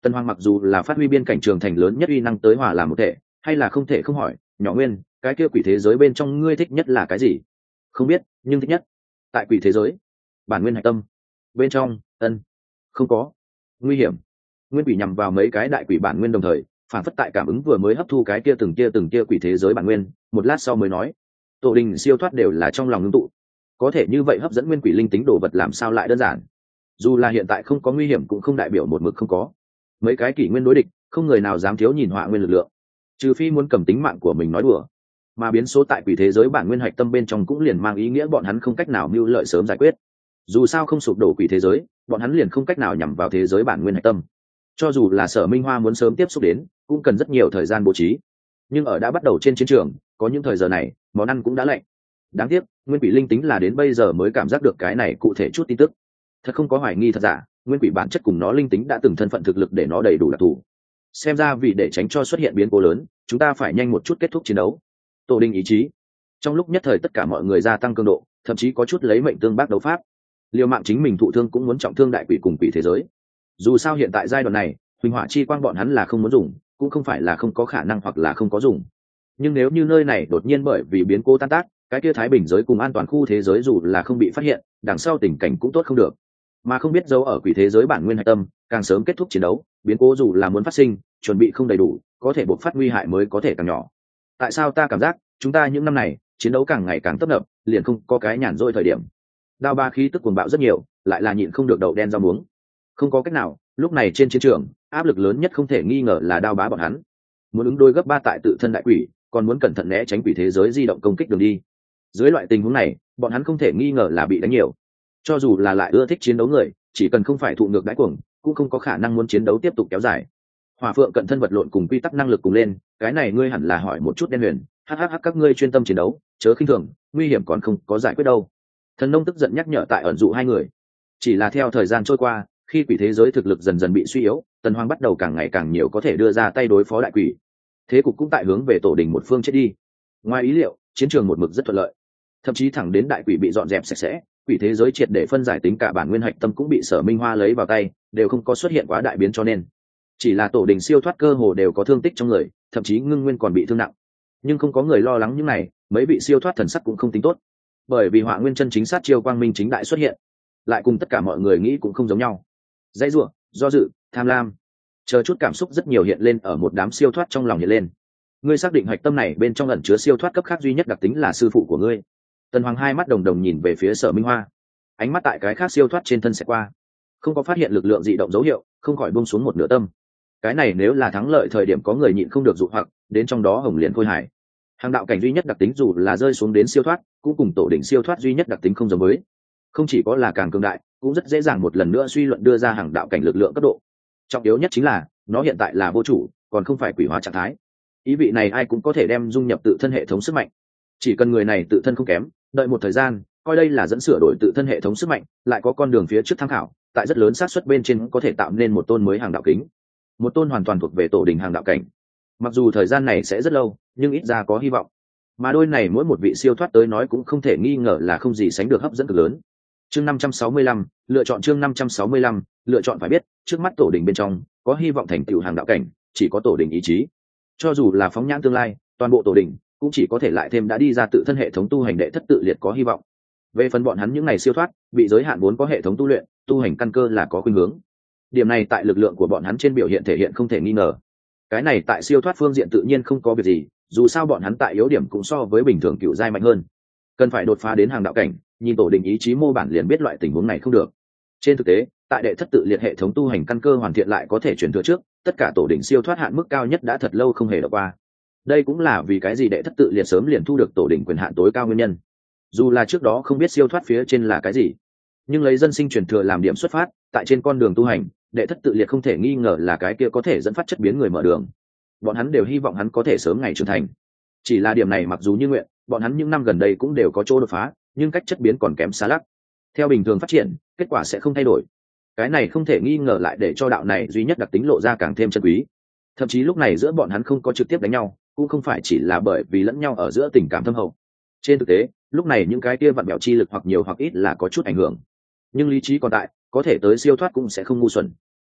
A: Tần Hoàng mặc dù là phát huy biên cảnh trường thành lớn nhất uy năng tới hòa làm một thể, hay là không thể không hỏi, nhỏ Nguyên, cái kia quỷ thế giới bên trong ngươi thích nhất là cái gì? Không biết, nhưng thích nhất tại quỷ thế giới, bản nguyên hạch tâm bên trong, ân, không có nguy hiểm. Nguyên quỷ nhằm vào mấy cái đại quỷ bản nguyên đồng thời, phản phất tại cảm ứng vừa mới hấp thu cái kia từng kia từng kia quỷ thế giới bản nguyên, một lát sau mới nói, tổ đình siêu thoát đều là trong lòng ngưng tụ, có thể như vậy hấp dẫn nguyên quỷ linh tính đồ vật làm sao lại đơn giản. Dù là hiện tại không có nguy hiểm cũng không đại biểu một mực không có. Mấy cái kỷ nguyên đối địch, không người nào dám thiếu nhìn họa nguyên lực lượng, trừ phi muốn cầm tính mạng của mình nói đùa. Mà biến số tại quỷ thế giới bản nguyên hạch tâm bên trong cũng liền mang ý nghĩa bọn hắn không cách nào mưu lợi sớm giải quyết. Dù sao không sụp đổ quỷ thế giới, bọn hắn liền không cách nào nhằm vào thế giới bản nguyên hạch tâm. Cho dù là Sở Minh Hoa muốn sớm tiếp xúc đến, cũng cần rất nhiều thời gian bố trí. Nhưng ở đã bắt đầu trên chiến trường, có những thời giờ này, món ăn cũng đã lạnh. Đáng tiếc, nguyên quỷ linh tính là đến bây giờ mới cảm giác được cái này cụ thể chút tin tức. Thật không có hoài nghi thật giả, nguyên quỷ bản chất cùng nó linh tính đã từng thân phận thực lực để nó đầy đủ đặc thù. Xem ra vì để tránh cho xuất hiện biến cố lớn, chúng ta phải nhanh một chút kết thúc chiến đấu. Tổ đình ý chí. Trong lúc nhất thời tất cả mọi người gia tăng cường độ, thậm chí có chút lấy mệnh tương bác đấu pháp. Liều mạng chính mình thụ thương cũng muốn trọng thương đại quỷ cùng quỷ thế giới. Dù sao hiện tại giai đoạn này, huỳnh hỏa chi quang bọn hắn là không muốn dùng, cũng không phải là không có khả năng hoặc là không có dùng. Nhưng nếu như nơi này đột nhiên bởi vì biến cố tan tác, cái kia thái bình giới cùng an toàn khu thế giới dù là không bị phát hiện, đằng sau tình cảnh cũng tốt không được. Mà không biết dấu ở quỷ thế giới bản nguyên hạch tâm, càng sớm kết thúc chiến đấu, biến cố dù là muốn phát sinh, chuẩn bị không đầy đủ, có thể buộc phát nguy hại mới có thể càng nhỏ. Tại sao ta cảm giác chúng ta những năm này chiến đấu càng ngày càng tấp nập, liền không có cái nhàn rỗi thời điểm. Đao ba khí tức cuồng bạo rất nhiều, lại là nhịn không được đậu đen rau muống. Không có cách nào, lúc này trên chiến trường, áp lực lớn nhất không thể nghi ngờ là đao bá bọn hắn. Muốn ứng đối gấp ba tại tự thân đại quỷ, còn muốn cẩn thận né tránh quỷ thế giới di động công kích đường đi. Dưới loại tình huống này, bọn hắn không thể nghi ngờ là bị đánh nhiều. Cho dù là lại ưa thích chiến đấu người, chỉ cần không phải thụ ngược đãi cuồng, cũng không có khả năng muốn chiến đấu tiếp tục kéo dài. Hỏa Phượng cận thân vật lộn cùng quy tắc năng lực cùng lên, cái này ngươi hẳn là hỏi một chút đen huyền, hắc hắc hắc các ngươi chuyên tâm chiến đấu, chớ khinh thường, nguy hiểm còn không có giải quyết đâu. Thần nông tức giận nhắc nhở tại ẩn dụ hai người. Chỉ là theo thời gian trôi qua, khi quỷ thế giới thực lực dần dần bị suy yếu, Tần Hoang bắt đầu càng ngày càng nhiều có thể đưa ra tay đối phó đại quỷ. Thế cục cũng tại hướng về tổ đình một phương chết đi. Ngoài ý liệu, chiến trường một mực rất thuận lợi, thậm chí thẳng đến đại quỷ bị dọn dẹp sạch sẽ, quỷ thế giới triệt để phân giải tính cả bản nguyên hạch tâm cũng bị Sở Minh Hoa lấy vào tay, đều không có xuất hiện quá đại biến, cho nên chỉ là tổ đình siêu thoát cơ hồ đều có thương tích trong người, thậm chí ngưng nguyên còn bị thương nặng. Nhưng không có người lo lắng những này, mấy vị siêu thoát thần sắc cũng không tính tốt, bởi vì họa nguyên chân chính sát chiêu quang minh chính đại xuất hiện, lại cùng tất cả mọi người nghĩ cũng không giống nhau. Dãy rủa, do dự, tham lam, chờ chút cảm xúc rất nhiều hiện lên ở một đám siêu thoát trong lòng hiện lên. Ngươi xác định hạch tâm này bên trong ẩn chứa siêu thoát cấp khác duy nhất đặc tính là sư phụ của ngươi. Tần Hoàng hai mắt đồng đồng nhìn về phía Sở Minh Hoa, ánh mắt tại cái khác siêu thoát trên thân sẽ qua, không có phát hiện lực lượng dị động dấu hiệu, không khỏi buông xuống một nửa tâm. Cái này nếu là thắng lợi thời điểm có người nhịn không được dụ hoặc đến trong đó hồng liền khôi hải. Hàng đạo cảnh duy nhất đặc tính dù là rơi xuống đến siêu thoát, cũng cùng tổ đỉnh siêu thoát duy nhất đặc tính không giống với. Không chỉ có là càng cường đại, cũng rất dễ dàng một lần nữa suy luận đưa ra hàng đạo cảnh lực lượng cấp độ. Trọng yếu nhất chính là nó hiện tại là vô chủ, còn không phải quỷ hóa trạng thái. Ý vị này ai cũng có thể đem dung nhập tự thân hệ thống sức mạnh. Chỉ cần người này tự thân không kém, đợi một thời gian, coi đây là dẫn sửa đổi tự thân hệ thống sức mạnh, lại có con đường phía trước tham khảo, tại rất lớn xác suất bên trên có thể tạo nên một tôn mới hàng đạo kính, một tôn hoàn toàn thuộc về tổ đình hàng đạo cảnh. Mặc dù thời gian này sẽ rất lâu, nhưng ít ra có hy vọng. Mà đôi này mỗi một vị siêu thoát tới nói cũng không thể nghi ngờ là không gì sánh được hấp dẫn cực lớn. Chương năm trăm sáu mươi lăm, lựa chọn chương năm trăm sáu mươi lăm, lựa chọn phải biết, trước mắt tổ đình bên trong có hy vọng thành tựu hàng đạo cảnh, chỉ có tổ đình ý chí. Cho dù là phóng nhãn tương lai, toàn bộ tổ đình cũng chỉ có thể lại thêm đã đi ra tự thân hệ thống tu hành đệ thất tự liệt có hy vọng. Về phần bọn hắn những ngày siêu thoát, bị giới hạn vốn có hệ thống tu luyện, tu hành căn cơ là có khuynh hướng. Điểm này tại lực lượng của bọn hắn trên biểu hiện thể hiện không thể nghi ngờ. Cái này tại siêu thoát phương diện tự nhiên không có việc gì, dù sao bọn hắn tại yếu điểm cũng so với bình thường cựu giai mạnh hơn. Cần phải đột phá đến hàng đạo cảnh, nhìn tổ đình ý chí mô bản liền biết loại tình huống này không được. Trên thực tế, tại đệ thất tự liệt hệ thống tu hành căn cơ hoàn thiện lại có thể chuyển thừa trước, tất cả tổ đình siêu thoát hạn mức cao nhất đã thật lâu không hề đọc qua. Đây cũng là vì cái gì đệ thất tự liệt sớm liền thu được tổ đình quyền hạn tối cao nguyên nhân. Dù là trước đó không biết siêu thoát phía trên là cái gì, nhưng lấy dân sinh truyền thừa làm điểm xuất phát, tại trên con đường tu hành, đệ thất tự liệt không thể nghi ngờ là cái kia có thể dẫn phát chất biến người mở đường. Bọn hắn đều hy vọng hắn có thể sớm ngày trưởng thành. Chỉ là điểm này mặc dù như nguyện, bọn hắn những năm gần đây cũng đều có chỗ đột phá, nhưng cách chất biến còn kém xa lắc. Theo bình thường phát triển, kết quả sẽ không thay đổi. Cái này không thể nghi ngờ lại để cho đạo này duy nhất đặc tính lộ ra càng thêm chân quý. Thậm chí lúc này giữa bọn hắn không có trực tiếp đánh nhau, cũng không phải chỉ là bởi vì lẫn nhau ở giữa tình cảm thâm hậu. Trên thực tế, lúc này những cái kia vặn bẹo chi lực hoặc nhiều hoặc ít là có chút ảnh hưởng. Nhưng lý trí còn tại, có thể tới siêu thoát cũng sẽ không ngu xuẩn.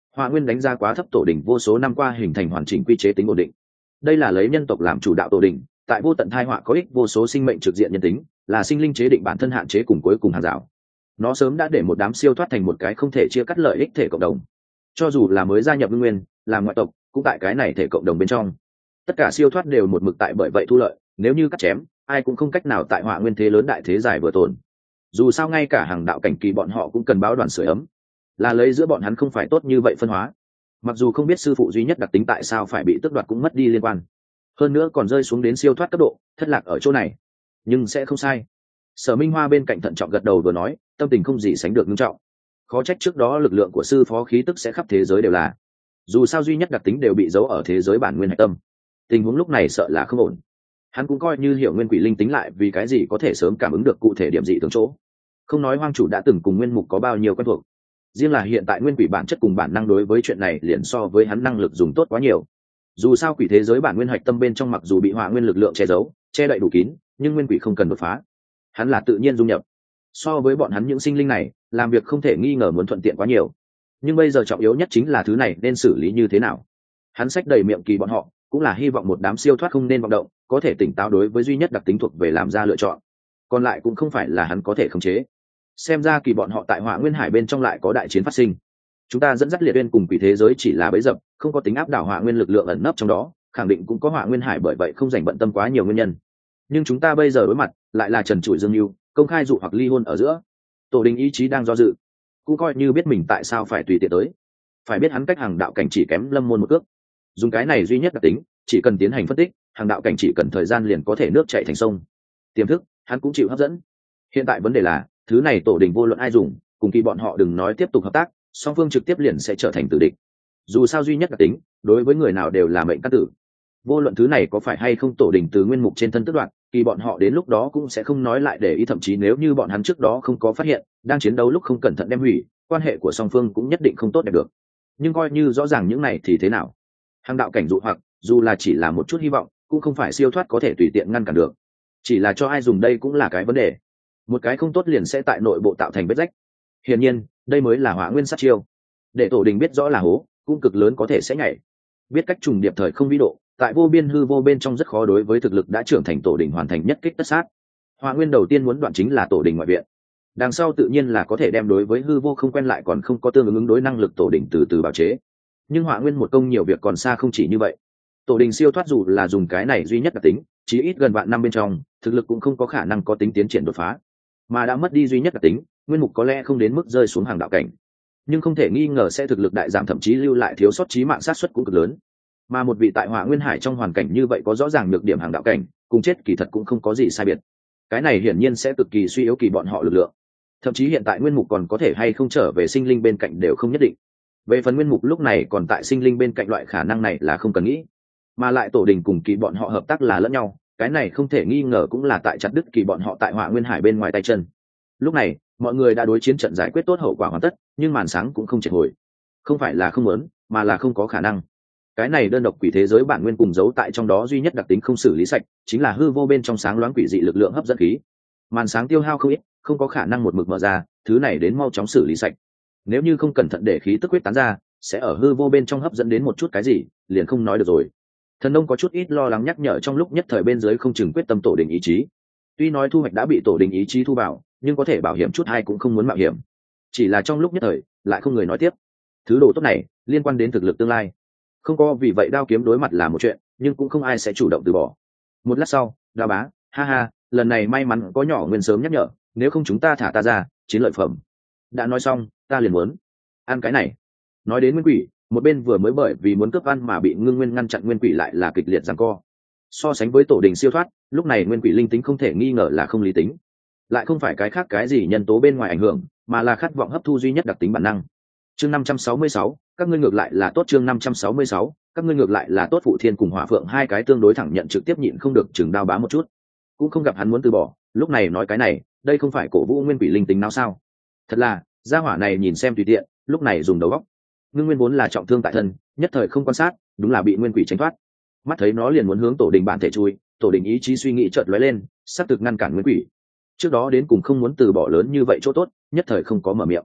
A: Họa Nguyên đánh giá quá thấp tổ đình vô số năm qua hình thành hoàn chỉnh quy chế tính ổn định. Đây là lấy nhân tộc làm chủ đạo tổ đình, tại vô tận thai họa có ích vô số sinh mệnh trực diện nhân tính, là sinh linh chế định bản thân hạn chế cùng cuối cùng hàng rào. Nó sớm đã để một đám siêu thoát thành một cái không thể chia cắt lợi ích thể cộng đồng. Cho dù là mới gia nhập Ngưng Nguyên, là ngoại tộc, cũng tại cái này thể cộng đồng bên trong. Tất cả siêu thoát đều một mực tại bởi vậy thu lợi, nếu như cắt chém, ai cũng không cách nào tại Họa Nguyên thế lớn đại thế dài vừa tồn. Dù sao ngay cả hàng đạo cảnh kỳ bọn họ cũng cần báo đoàn sưởi ấm, là lấy giữa bọn hắn không phải tốt như vậy phân hóa. Mặc dù không biết sư phụ duy nhất đặc tính tại sao phải bị tước đoạt cũng mất đi liên quan, hơn nữa còn rơi xuống đến siêu thoát cấp độ, thất lạc ở chỗ này, nhưng sẽ không sai. Sở Minh Hoa bên cạnh thận trọng gật đầu vừa nói, tâm tình không gì sánh được nghiêm trọng. Khó trách trước đó lực lượng của sư phó khí tức sẽ khắp thế giới đều là, dù sao duy nhất đặc tính đều bị giấu ở thế giới bản nguyên hạch tâm, tình huống lúc này sợ là không ổn. Hắn cũng coi như hiểu nguyên quỷ linh tính lại vì cái gì có thể sớm cảm ứng được cụ thể điểm dị tướng chỗ. Không nói hoang chủ đã từng cùng nguyên mục có bao nhiêu quen thuộc, riêng là hiện tại nguyên quỷ bản chất cùng bản năng đối với chuyện này liền so với hắn năng lực dùng tốt quá nhiều. Dù sao quỷ thế giới bản nguyên hạch tâm bên trong mặc dù bị Họa Nguyên lực lượng che giấu che đậy đủ kín, nhưng nguyên quỷ không cần đột phá, hắn là tự nhiên dung nhập. So với bọn hắn những sinh linh này, làm việc không thể nghi ngờ muốn thuận tiện quá nhiều. Nhưng bây giờ trọng yếu nhất chính là thứ này nên xử lý như thế nào. Hắn xách đầy miệng kỳ bọn họ, cũng là hy vọng một đám siêu thoát không nên vọng động, có thể tỉnh táo đối với duy nhất đặc tính thuộc về làm ra lựa chọn. Còn lại cũng không phải là hắn có thể khống chế. Xem ra kỳ bọn họ tại Họa Nguyên Hải bên trong lại có đại chiến phát sinh. Chúng ta dẫn dắt liệt uyên cùng quỷ thế giới chỉ là bẫy dập, không có tính áp đảo Họa Nguyên lực lượng ẩn nấp trong đó, khẳng định cũng có Họa Nguyên Hải bởi vậy không dành bận tâm quá nhiều nguyên nhân. Nhưng chúng ta bây giờ đối mặt lại là trần trụi dương mưu, công khai dụ hoặc ly hôn ở giữa. Tổ đình ý chí đang do dự, cũng coi như biết mình tại sao phải tùy tiện tới. Phải biết hắn cách hàng đạo cảnh chỉ kém lâm môn một cước. Dùng cái này duy nhất đặc tính, chỉ cần tiến hành phân tích, hàng đạo cảnh chỉ cần thời gian liền có thể nước chảy thành sông. Tiềm thức, hắn cũng chịu hấp dẫn. Hiện tại vấn đề là, thứ này tổ đình vô luận ai dùng, cùng kỳ bọn họ đừng nói tiếp tục hợp tác, song phương trực tiếp liền sẽ trở thành tử địch. Dù sao duy nhất đặc tính, đối với người nào đều là mệnh căn tử. Vô luận thứ này có phải hay không tổ đình từ nguyên mục trên thân tước đoạt, kỳ bọn họ đến lúc đó cũng sẽ không nói lại để ý, thậm chí nếu như bọn hắn trước đó không có phát hiện, đang chiến đấu lúc không cẩn thận đem hủy, quan hệ của song phương cũng nhất định không tốt đẹp được. Nhưng coi như rõ ràng những này thì thế nào? Hàng đạo cảnh dụ hoặc, dù là chỉ là một chút hy vọng, cũng không phải siêu thoát có thể tùy tiện ngăn cản được. Chỉ là cho ai dùng đây cũng là cái vấn đề. Một cái không tốt liền sẽ tại nội bộ tạo thành vết rách. Hiển nhiên, đây mới là Họa Nguyên sát chiêu. Để tổ đình biết rõ là hố, cũng cực lớn có thể sẽ nhảy. Biết cách trùng điệp thời không vĩ độ, tại vô biên hư vô bên trong rất khó đối với thực lực đã trưởng thành tổ đình hoàn thành nhất kích tất sát. Họa Nguyên đầu tiên muốn đoạn chính là tổ đình ngoại viện. Đằng sau tự nhiên là có thể đem đối với hư vô không quen lại còn không có tương ứng ứng đối năng lực tổ đình từ từ bào chế. Nhưng Họa Nguyên một công nhiều việc còn xa không chỉ như vậy. Tổ đình siêu thoát dù là dùng cái này duy nhất đặc tính, chí ít gần vạn năm bên trong, thực lực cũng không có khả năng có tính tiến triển đột phá. Mà đã mất đi duy nhất đặc tính, nguyên mục có lẽ không đến mức rơi xuống hàng đạo cảnh, nhưng không thể nghi ngờ sẽ thực lực đại giảm, thậm chí lưu lại thiếu sót chí mạng sát suất cũng cực lớn. Mà một vị tại Họa Nguyên Hải trong hoàn cảnh như vậy có rõ ràng nhược điểm hàng đạo cảnh, cùng chết kỳ thật cũng không có gì sai biệt. Cái này hiển nhiên sẽ cực kỳ suy yếu kỳ bọn họ lực lượng. Thậm chí hiện tại nguyên mục còn có thể hay không trở về sinh linh bên cạnh đều không nhất định. Về phần nguyên mục lúc này còn tại sinh linh bên cạnh, loại khả năng này là không cần nghĩ. Mà lại tổ đình cùng kỳ bọn họ hợp tác là lẫn nhau, cái này không thể nghi ngờ cũng là tại chặt đứt kỳ bọn họ tại Họa Nguyên Hải bên ngoài tay chân. Lúc này mọi người đã đối chiến trận giải quyết tốt, hậu quả hoàn tất, nhưng màn sáng cũng không triệt hồi. Không phải là không muốn, mà là không có khả năng. Cái này đơn độc quỷ thế giới bản nguyên cùng giấu tại trong đó duy nhất đặc tính không xử lý sạch, chính là hư vô bên trong sáng loáng quỷ dị lực lượng hấp dẫn khí. Màn sáng tiêu hao không ít, không có khả năng một mực mở ra, thứ này đến mau chóng xử lý sạch. Nếu như không cẩn thận để khí tức huyết tán ra, sẽ ở hư vô bên trong hấp dẫn đến một chút cái gì, liền không nói được rồi. Thần Nông có chút ít lo lắng nhắc nhở, trong lúc nhất thời bên dưới không chừng quyết tâm tổ đình ý chí. Tuy nói thu hoạch đã bị tổ đình ý chí thu vào, nhưng có thể bảo hiểm chút hay cũng không muốn mạo hiểm. Chỉ là trong lúc nhất thời lại không người nói tiếp. Thứ đồ tốt này liên quan đến thực lực tương lai, không có vì vậy đao kiếm đối mặt là một chuyện, nhưng cũng không ai sẽ chủ động từ bỏ. Một lát sau, Đao bá, ha ha, lần này may mắn có nhỏ Nguyên sớm nhắc nhở, nếu không chúng ta thả ta ra, chiến lợi phẩm. Đã nói xong, ta liền muốn ăn cái này. Nói đến Nguyên Quỷ, một bên vừa mới bởi vì muốn cướp ăn mà bị Ngưng Nguyên ngăn chặn Nguyên Quỷ lại là kịch liệt giằng co. So sánh với tổ đình siêu thoát, lúc này Nguyên Quỷ linh tính không thể nghi ngờ là không lý tính, lại không phải cái khác cái gì nhân tố bên ngoài ảnh hưởng, mà là khát vọng hấp thu duy nhất đặc tính bản năng. Chương năm trăm sáu mươi sáu, các ngươi ngược lại là tốt. Chương năm trăm sáu mươi sáu, các ngươi ngược lại là tốt. Phụ Thiên cùng Hỏa Phượng hai cái tương đối thẳng nhận trực tiếp nhịn không được chừng Đao bá một chút, cũng không gặp hắn muốn từ bỏ, lúc này nói cái này, đây không phải cổ vũ Nguyên Quỷ linh tính nào sao? Thật là, gia hỏa này nhìn xem tùy tiện, lúc này dùng đầu óc. Ngưng Nguyên vốn là trọng thương tại thân, nhất thời không quan sát, đúng là bị Nguyên Quỷ tránh thoát. Mắt thấy nó liền muốn hướng tổ đình bản thể chui, tổ đình ý chí suy nghĩ chợt lóe lên, sắp thực ngăn cản Nguyên Quỷ. Trước đó đến cùng không muốn từ bỏ lớn như vậy chỗ tốt, nhất thời không có mở miệng.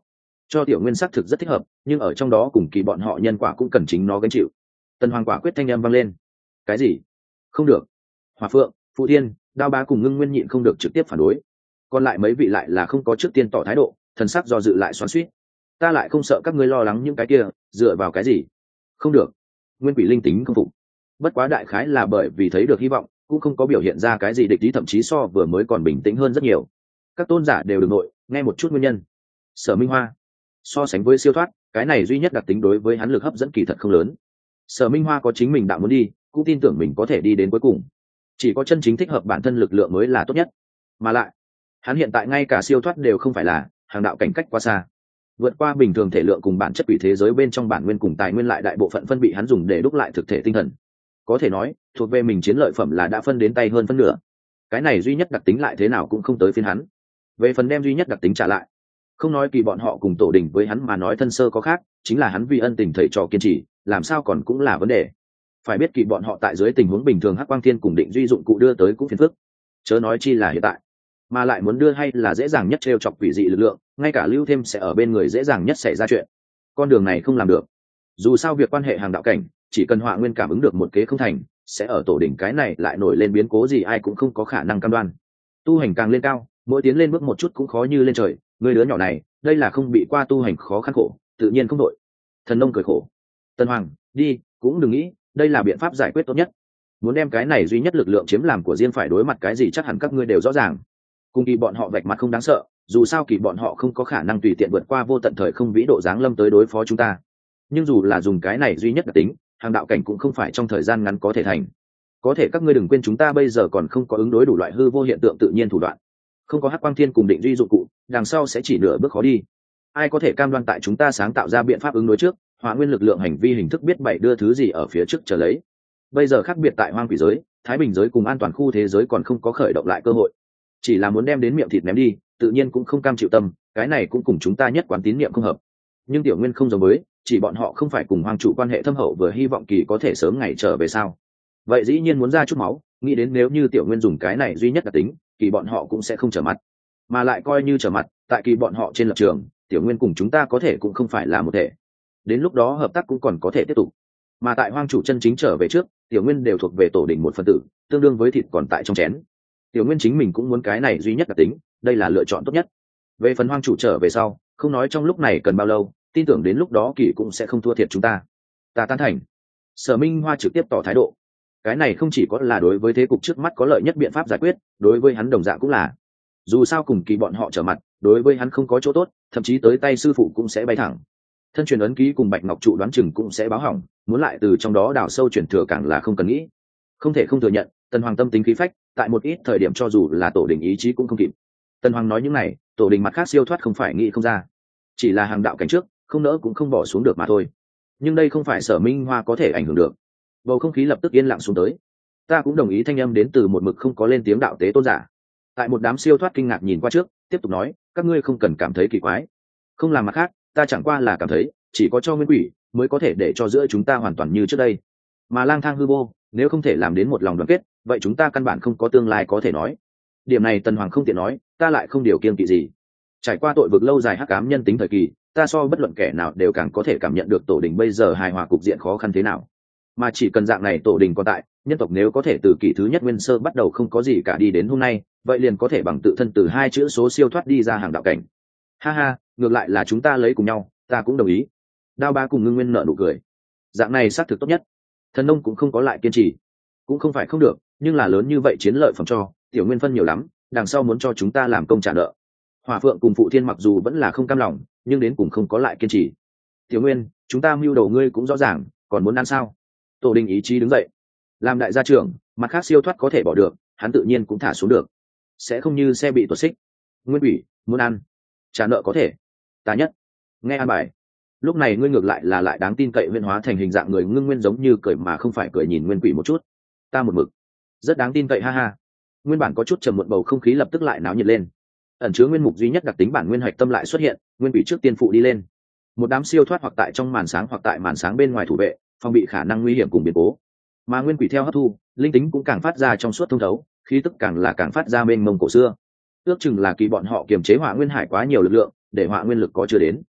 A: cho tiểu nguyên xác thực rất thích hợp, nhưng ở trong đó cùng kỳ bọn họ nhân quả cũng cần chính nó gánh chịu. Tần Hoàng quả quyết thanh âm vang lên. Cái gì? Không được. Hỏa Phượng, Phụ Thiên, Đao Bá cùng Ngưng Nguyên nhịn không được trực tiếp phản đối. Còn lại mấy vị lại là không có trước tiên tỏ thái độ, thần sắc do dự lại xoắn xuýt. Ta lại không sợ các ngươi lo lắng những cái kia, dựa vào cái gì? Không được. Nguyên Quỷ linh tính không phục. Bất quá đại khái là bởi vì thấy được hy vọng, cũng không có biểu hiện ra cái gì địch ý, thậm chí so vừa mới còn bình tĩnh hơn rất nhiều. Các tôn giả đều đừng nội, nghe một chút nguyên nhân. Sở Minh Hoa, so sánh với siêu thoát, cái này duy nhất đặc tính đối với hắn lực hấp dẫn kỳ thật không lớn. Sở Minh Hoa có chính mình đạo muốn đi, cũng tin tưởng mình có thể đi đến cuối cùng. Chỉ có chân chính thích hợp bản thân lực lượng mới là tốt nhất. Mà lại, hắn hiện tại ngay cả siêu thoát đều không phải là, hàng đạo cảnh cách quá xa, vượt qua bình thường thể lượng cùng bản chất quỷ thế giới bên trong bản nguyên cùng tài nguyên lại đại bộ phận phân bị hắn dùng để đúc lại thực thể tinh thần. Có thể nói, thuộc về mình chiến lợi phẩm là đã phân đến tay hơn phân nửa. Cái này duy nhất đặc tính lại thế nào cũng không tới phiên hắn. Về phần đem duy nhất đặc tính trả lại, không nói kỳ bọn họ cùng tổ đình với hắn mà nói thân sơ có khác, chính là hắn vì ân tình thầy trò kiên trì, làm sao còn cũng là vấn đề. Phải biết kỳ bọn họ tại dưới tình huống bình thường hắc quang thiên cùng định duy dụng cụ đưa tới cũng phiền phức, chớ nói chi là hiện tại, mà lại muốn đưa hay là dễ dàng nhất trêu chọc quỷ dị lực lượng, ngay cả lưu thêm sẽ ở bên người dễ dàng nhất xảy ra chuyện. Con đường này không làm được. Dù sao việc quan hệ hàng đạo cảnh, chỉ cần Họa Nguyên cảm ứng được một kế không thành, sẽ ở tổ đỉnh cái này lại nổi lên biến cố gì ai cũng không có khả năng cam đoan. Tu hành càng lên cao, mỗi tiến lên bước một chút cũng khó như lên trời, người đứa nhỏ này, đây là không bị qua tu hành khó khăn khổ, tự nhiên không đội. Thần nông cười khổ. Tân Hoàng, đi, cũng đừng nghĩ, đây là biện pháp giải quyết tốt nhất. Muốn đem cái này duy nhất lực lượng chiếm làm của riêng phải đối mặt cái gì chắc hẳn các ngươi đều rõ ràng. Cùng kỳ bọn họ vạch mặt không đáng sợ, dù sao kỳ bọn họ không có khả năng tùy tiện vượt qua vô tận thời không vĩ độ giáng lâm tới đối phó chúng ta. Nhưng dù là dùng cái này duy nhất đặc tính, hàng đạo cảnh cũng không phải trong thời gian ngắn có thể thành. Có thể các ngươi đừng quên chúng ta bây giờ còn không có ứng đối đủ loại hư vô hiện tượng tự nhiên thủ đoạn, không có hắc quang thiên cùng định duy dụng cụ, đằng sau sẽ chỉ nửa bước khó đi. Ai có thể cam đoan tại chúng ta sáng tạo ra biện pháp ứng đối trước, Hỏa Nguyên lực lượng hành vi hình thức biết bảy đưa thứ gì ở phía trước trở lấy. Bây giờ khác biệt tại hoang quỷ giới, thái bình giới cùng an toàn khu thế giới còn không có khởi động lại cơ hội, chỉ là muốn đem đến miệng thịt ném đi, tự nhiên cũng không cam chịu tâm, cái này cũng cùng chúng ta nhất quán tín niệm không hợp. Nhưng tiểu nguyên không giống với, chỉ bọn họ không phải cùng hoàng chủ quan hệ thâm hậu vừa hy vọng kỳ có thể sớm ngày trở về sao? Vậy dĩ nhiên muốn ra chút máu, nghĩ đến nếu như tiểu nguyên dùng cái này duy nhất đặc tính, kỳ bọn họ cũng sẽ không trở mặt, mà lại coi như trở mặt, tại kỳ bọn họ trên lập trường, tiểu nguyên cùng chúng ta có thể cũng không phải là một thể. Đến lúc đó hợp tác cũng còn có thể tiếp tục. Mà tại hoang chủ chân chính trở về trước, tiểu nguyên đều thuộc về tổ đình một phần tử, tương đương với thịt còn tại trong chén. Tiểu nguyên chính mình cũng muốn cái này duy nhất đặc tính, đây là lựa chọn tốt nhất. Về phần hoang chủ trở về sau, không nói trong lúc này cần bao lâu, tin tưởng đến lúc đó kỳ cũng sẽ không thua thiệt chúng ta. Ta tán thành. Sở Minh Hoa trực tiếp tỏ thái độ. Cái này không chỉ có là đối với thế cục trước mắt có lợi nhất biện pháp giải quyết, đối với hắn đồng dạng cũng là. Dù sao cùng kỳ bọn họ trở mặt, đối với hắn không có chỗ tốt, thậm chí tới tay sư phụ cũng sẽ bay thẳng. Thân truyền ấn ký cùng bạch ngọc trụ đoán chừng cũng sẽ báo hỏng, muốn lại từ trong đó đào sâu chuyển thừa càng là không cần nghĩ. Không thể không thừa nhận, Tần Hoàng tâm tính khí phách, tại một ít thời điểm cho dù là tổ đình ý chí cũng không kịp. Tần Hoàng nói những này, tổ đình mặt khác siêu thoát không phải nghĩ không ra, chỉ là hàng đạo cảnh trước, không nỡ cũng không bỏ xuống được mà thôi. Nhưng đây không phải Sở Minh Hoa có thể ảnh hưởng được. Bầu không khí lập tức yên lặng xuống tới. Ta cũng đồng ý thanh âm đến từ một mực không có lên tiếng đạo tế tôn giả. Tại một đám siêu thoát kinh ngạc nhìn qua trước, tiếp tục nói, các ngươi không cần cảm thấy kỳ quái. Không làm mặt khác, ta chẳng qua là cảm thấy, chỉ có cho nguyên quỷ mới có thể để cho giữa chúng ta hoàn toàn như trước đây. Mà lang thang hư vô, nếu không thể làm đến một lòng đoàn kết, vậy chúng ta căn bản không có tương lai có thể nói. Điểm này Tần Hoàng không tiện nói, ta lại không điều kiêng kỵ gì. Trải qua tội vực lâu dài hắc ám nhân tính thời kỳ, ta so bất luận kẻ nào đều càng có thể cảm nhận được tổ đình bây giờ hài hòa cục diện khó khăn thế nào. Mà chỉ cần dạng này tổ đình còn tại, nhân tộc nếu có thể từ kỷ thứ nhất nguyên sơ bắt đầu không có gì cả đi đến hôm nay, vậy liền có thể bằng tự thân từ hai chữ số siêu thoát đi ra hàng đạo cảnh. Ha ha, ngược lại là chúng ta lấy cùng nhau, ta cũng đồng ý. Đao Ba cùng Ngưng Nguyên nở nụ cười. Dạng này xác thực tốt nhất. Thần nông cũng không có lại kiên trì, cũng không phải không được, nhưng là lớn như vậy chiến lợi phẩm cho tiểu nguyên phân nhiều lắm, đằng sau muốn cho chúng ta làm công trả nợ. Hỏa Phượng cùng Phụ Thiên mặc dù vẫn là không cam lòng, nhưng đến cùng không có lại kiên trì. Tiểu Nguyên, chúng ta mưu đồ ngươi cũng rõ ràng, còn muốn ăn sao? Tổ đình ý chí đứng dậy, làm đại gia trưởng, mặt khác siêu thoát có thể bỏ được, hắn tự nhiên cũng thả xuống được, sẽ không như xe bị tuột xích. Nguyên Quỷ muốn ăn, trả nợ có thể, ta nhất. Nghe an bài. Lúc này ngươi ngược lại là lại đáng tin cậy, huyễn hóa thành hình dạng người Ngưng Nguyên giống như cười mà không phải cười nhìn Nguyên Quỷ một chút. Ta một mực rất đáng tin cậy, ha ha. Nguyên bản có chút trầm muộn bầu không khí lập tức lại náo nhiệt lên. Ẩn chứa nguyên mục duy nhất đặc tính bản nguyên hạch tâm lại xuất hiện, Nguyên Quỷ trước tiên phụ đi lên. Một đám siêu thoát hoặc tại trong màn sáng hoặc tại màn sáng bên ngoài thủ vệ, phòng bị khả năng nguy hiểm cùng biến cố. Mà Nguyên Quỷ theo hấp thu, linh tính cũng càng phát ra trong suốt thông thấu, khí tức càng là càng phát ra mênh mông cổ xưa. Ước chừng là kỳ bọn họ kiềm chế Hỏa Nguyên Hải quá nhiều lực lượng, để Hỏa Nguyên lực có chưa đến.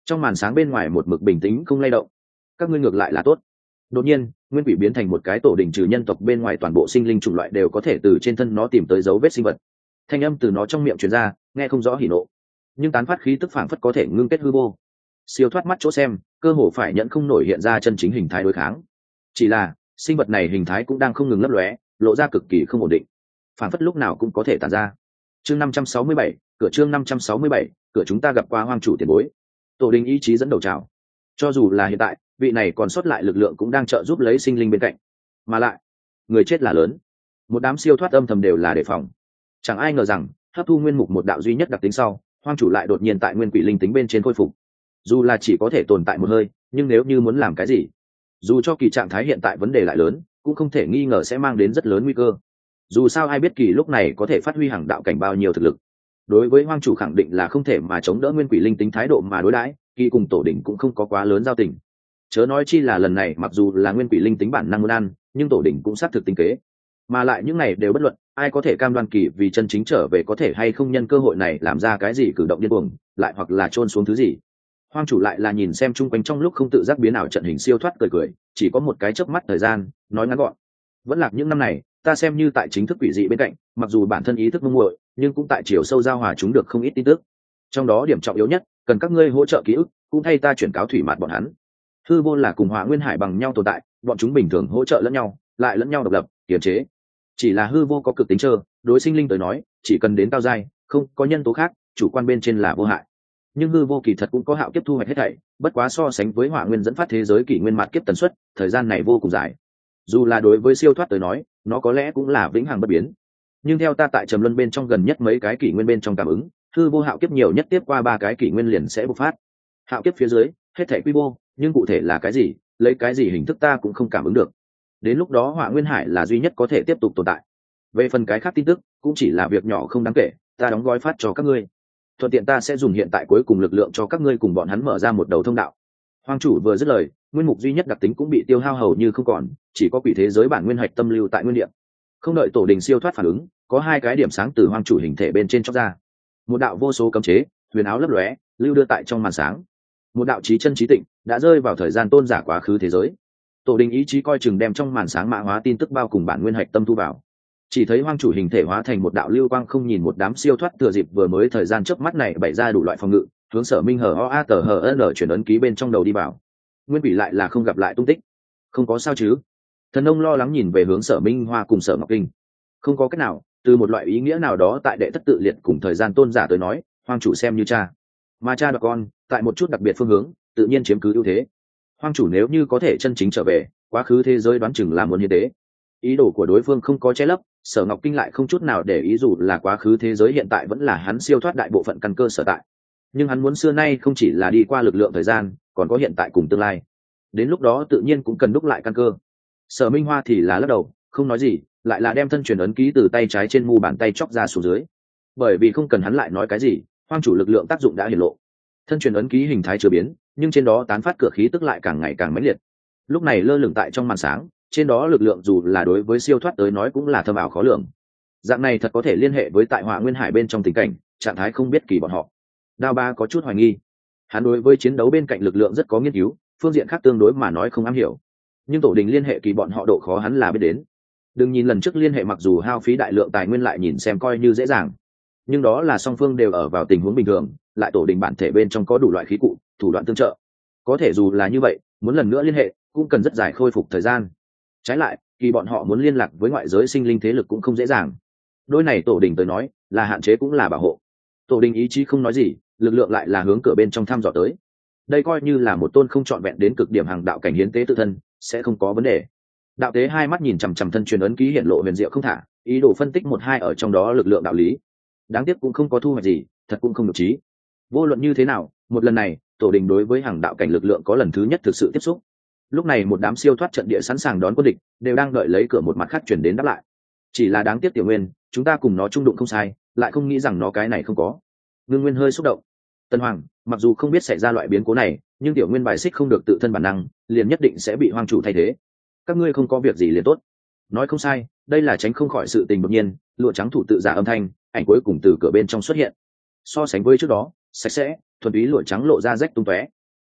A: trong màn sáng bên ngoài một mực bình tĩnh không lay động. Các ngươi ngược lại là tốt. Đột nhiên nguyên quỷ biến thành một cái tổ đình, trừ nhân tộc bên ngoài toàn bộ sinh linh chủng loại đều có thể từ trên thân nó tìm tới dấu vết sinh vật. Thanh âm từ nó trong miệng truyền ra, nghe không rõ hỉ nộ, nhưng tán phát khí tức phảng phất có thể ngưng kết hư vô. Siêu thoát mắt chỗ xem, cơ hồ phải nhận không nổi hiện ra chân chính hình thái đối kháng. Chỉ là sinh vật này hình thái cũng đang không ngừng lấp lóe, lộ ra cực kỳ không ổn định, phảng phất lúc nào cũng có thể tản ra. Chương năm trăm sáu mươi bảy, cửa chương năm trăm sáu mươi bảy, cửa chúng ta gặp qua hoang chủ tiền bối. Tổ đình ý chí dẫn đầu chào. Cho dù là hiện tại, vị này còn sót lại lực lượng cũng đang trợ giúp lấy sinh linh bên cạnh. Mà lại, người chết là lớn. Một đám siêu thoát âm thầm đều là đề phòng. Chẳng ai ngờ rằng, hấp thu nguyên mục một đạo duy nhất đặc tính sau, hoang chủ lại đột nhiên tại nguyên quỷ linh tính bên trên khôi phục. Dù là chỉ có thể tồn tại một hơi, nhưng nếu như muốn làm cái gì, dù cho kỳ trạng thái hiện tại vấn đề lại lớn, cũng không thể nghi ngờ sẽ mang đến rất lớn nguy cơ. Dù sao ai biết kỳ lúc này có thể phát huy hàng đạo cảnh bao nhiêu thực lực. Đối với hoang chủ khẳng định là không thể mà chống đỡ nguyên quỷ linh tính thái độ mà đối đãi, kỳ cùng tổ đỉnh cũng không có quá lớn giao tình. Chớ nói chi là lần này mặc dù là nguyên quỷ linh tính bản năng muốn ăn, nhưng tổ đỉnh cũng xác thực tính kế. Mà lại những này đều bất luận, ai có thể cam đoan kỳ vì chân chính trở về có thể hay không nhân cơ hội này làm ra cái gì cử động điên cuồng, lại hoặc là chôn xuống thứ gì. Hoang chủ lại là nhìn xem chung quanh trong lúc không tự giác biến ảo trận hình siêu thoát cười cười, chỉ có một cái chớp mắt thời gian, nói ngắn gọn. Vẫn lạc những năm này, ta xem như tại chính thức quỷ dị bên cạnh, mặc dù bản thân ý thức mông muội, nhưng cũng tại chiều sâu giao hòa chúng được không ít tin tức. Trong đó điểm trọng yếu nhất, cần các ngươi hỗ trợ ký ức, cũng thay ta chuyển cáo thủy mạt bọn hắn. Hư vô là cùng Hỏa Nguyên Hải bằng nhau tồn tại, bọn chúng bình thường hỗ trợ lẫn nhau, lại lẫn nhau độc lập, kiềm chế. Chỉ là hư vô có cực tính trơ, đối sinh linh tới nói, chỉ cần đến cao giai, không có nhân tố khác, chủ quan bên trên là vô hại. Nhưng hư vô kỳ thật cũng có hạo kiếp thu hoạch hết thảy, bất quá so sánh với Hỏa Nguyên dẫn phát thế giới kỷ nguyên mạt kiếp tần suất, thời gian này vô cùng dài. Dù là đối với siêu thoát tới nói, nó có lẽ cũng là vĩnh hằng bất biến. Nhưng theo ta tại trầm luân bên trong gần nhất mấy cái kỷ nguyên bên trong cảm ứng, hư vô hạo kiếp nhiều nhất tiếp qua ba cái kỷ nguyên liền sẽ bộc phát. Hạo kiếp phía dưới, hết thảy quy mô, nhưng cụ thể là cái gì, lấy cái gì hình thức ta cũng không cảm ứng được. Đến lúc đó Hỏa Nguyên Hải là duy nhất có thể tiếp tục tồn tại. Về phần cái khác tin tức, cũng chỉ là việc nhỏ không đáng kể, ta đóng gói phát cho các ngươi. Thuận tiện ta sẽ dùng hiện tại cuối cùng lực lượng cho các ngươi cùng bọn hắn mở ra một đầu thông đạo. Hoang chủ vừa dứt lời, nguyên mục duy nhất đặc tính cũng bị tiêu hao hầu như không còn, chỉ có quỷ thế giới bản nguyên hạch tâm lưu tại nguyên điểm. Không đợi tổ đình siêu thoát phản ứng, có hai cái điểm sáng từ hoang chủ hình thể bên trên chóc ra. Một đạo vô số cấm chế, huyền áo lấp lóe, lưu đưa tại trong màn sáng. Một đạo chí chân chí tịnh đã rơi vào thời gian tôn giả quá khứ thế giới. Tổ đình ý chí coi chừng đem trong màn sáng mã hóa tin tức bao cùng bản nguyên hạch tâm thu vào. Chỉ thấy hoang chủ hình thể hóa thành một đạo lưu quang không nhìn một đám siêu thoát thừa dịp vừa mới thời gian chớp mắt này bày ra đủ loại phòng ngự, hướng Sở Minh hở o a tờ hở n chuyển ấn ký bên trong đầu đi vào. Nguyên quỷ lại là không gặp lại tung tích. Không có sao chứ? Thần ông lo lắng nhìn về hướng Sở Minh Hoa cùng Sở Ngọc Kinh. Không có cách nào, từ một loại ý nghĩa nào đó tại đệ thất tự liệt cùng thời gian tôn giả tới nói, hoang chủ xem như cha, mà cha đoạt con, tại một chút đặc biệt phương hướng, tự nhiên chiếm cứ ưu thế. Hoang chủ nếu như có thể chân chính trở về, quá khứ thế giới đoán chừng là muốn như thế. Ý đồ của đối phương không có che lấp, Sở Ngọc Kinh lại không chút nào để ý dù là quá khứ thế giới hiện tại vẫn là hắn siêu thoát đại bộ phận căn cơ sở tại. Nhưng hắn muốn xưa nay không chỉ là đi qua lực lượng thời gian, còn có hiện tại cùng tương lai. Đến lúc đó tự nhiên cũng cần đúc lại căn cơ. Sở Minh Hoa thì là lắc đầu, không nói gì, lại là đem thân truyền ấn ký từ tay trái trên mu bàn tay chóc ra xuống dưới. Bởi vì không cần hắn lại nói cái gì, hoang chủ lực lượng tác dụng đã hiển lộ. Thân truyền ấn ký hình thái chưa biến, nhưng trên đó tán phát cửa khí tức lại càng ngày càng mãnh liệt. Lúc này lơ lửng tại trong màn sáng, trên đó lực lượng dù là đối với siêu thoát tới nói cũng là thâm ảo khó lường. Dạng này thật có thể liên hệ với tại Hỏa Nguyên Hải bên trong tình cảnh, trạng thái không biết kỳ bọn họ. Đao Ba có chút hoài nghi. Hắn đối với chiến đấu bên cạnh lực lượng rất có nghiên cứu, phương diện khác tương đối mà nói không am hiểu. Nhưng tổ đình liên hệ kỳ bọn họ độ khó hắn là biết đến. Đừng nhìn lần trước liên hệ mặc dù hao phí đại lượng tài nguyên lại nhìn xem coi như dễ dàng, nhưng đó là song phương đều ở vào tình huống bình thường, lại tổ đình bản thể bên trong có đủ loại khí cụ, thủ đoạn tương trợ. Có thể dù là như vậy, muốn lần nữa liên hệ cũng cần rất dài khôi phục thời gian. Trái lại, kỳ bọn họ muốn liên lạc với ngoại giới sinh linh thế lực cũng không dễ dàng. Đôi này tổ đình tới nói, là hạn chế cũng là bảo hộ. Tổ đình ý chí không nói gì, lực lượng lại là hướng cửa bên trong thăm dò tới. Đây coi như là một tôn không trọn vẹn đến cực điểm hàng đạo cảnh hiến tế tự thân, sẽ không có vấn đề. Đạo tế hai mắt nhìn chằm chằm thân truyền ấn ký hiện lộ huyền diệu không thả, ý đồ phân tích một hai ở trong đó lực lượng đạo lý. Đáng tiếc cũng không có thu hoạch gì, thật cũng không được trí. Vô luận như thế nào, một lần này, tổ đình đối với hàng đạo cảnh lực lượng có lần thứ nhất thực sự tiếp xúc. Lúc này một đám siêu thoát trận địa sẵn sàng đón quân địch, đều đang đợi lấy cửa một mặt khác chuyển đến đáp lại. Chỉ là đáng tiếc Tiểu Nguyên, chúng ta cùng nó chung đụng không sai, lại không nghĩ rằng nó cái này không có. Ngưng Nguyên hơi xúc động. Tân Hoàng, mặc dù không biết xảy ra loại biến cố này, nhưng Tiểu Nguyên bài xích không được tự thân bản năng, liền nhất định sẽ bị Hoang chủ thay thế. Các ngươi không có việc gì liền tốt. Nói không sai, đây là tránh không khỏi sự tình đột nhiên, lụa trắng thủ tự giả âm thanh, ảnh cuối cùng từ cửa bên trong xuất hiện. So sánh với trước đó, sạch sẽ, thuần túy lụa trắng lộ ra rách tung tóe.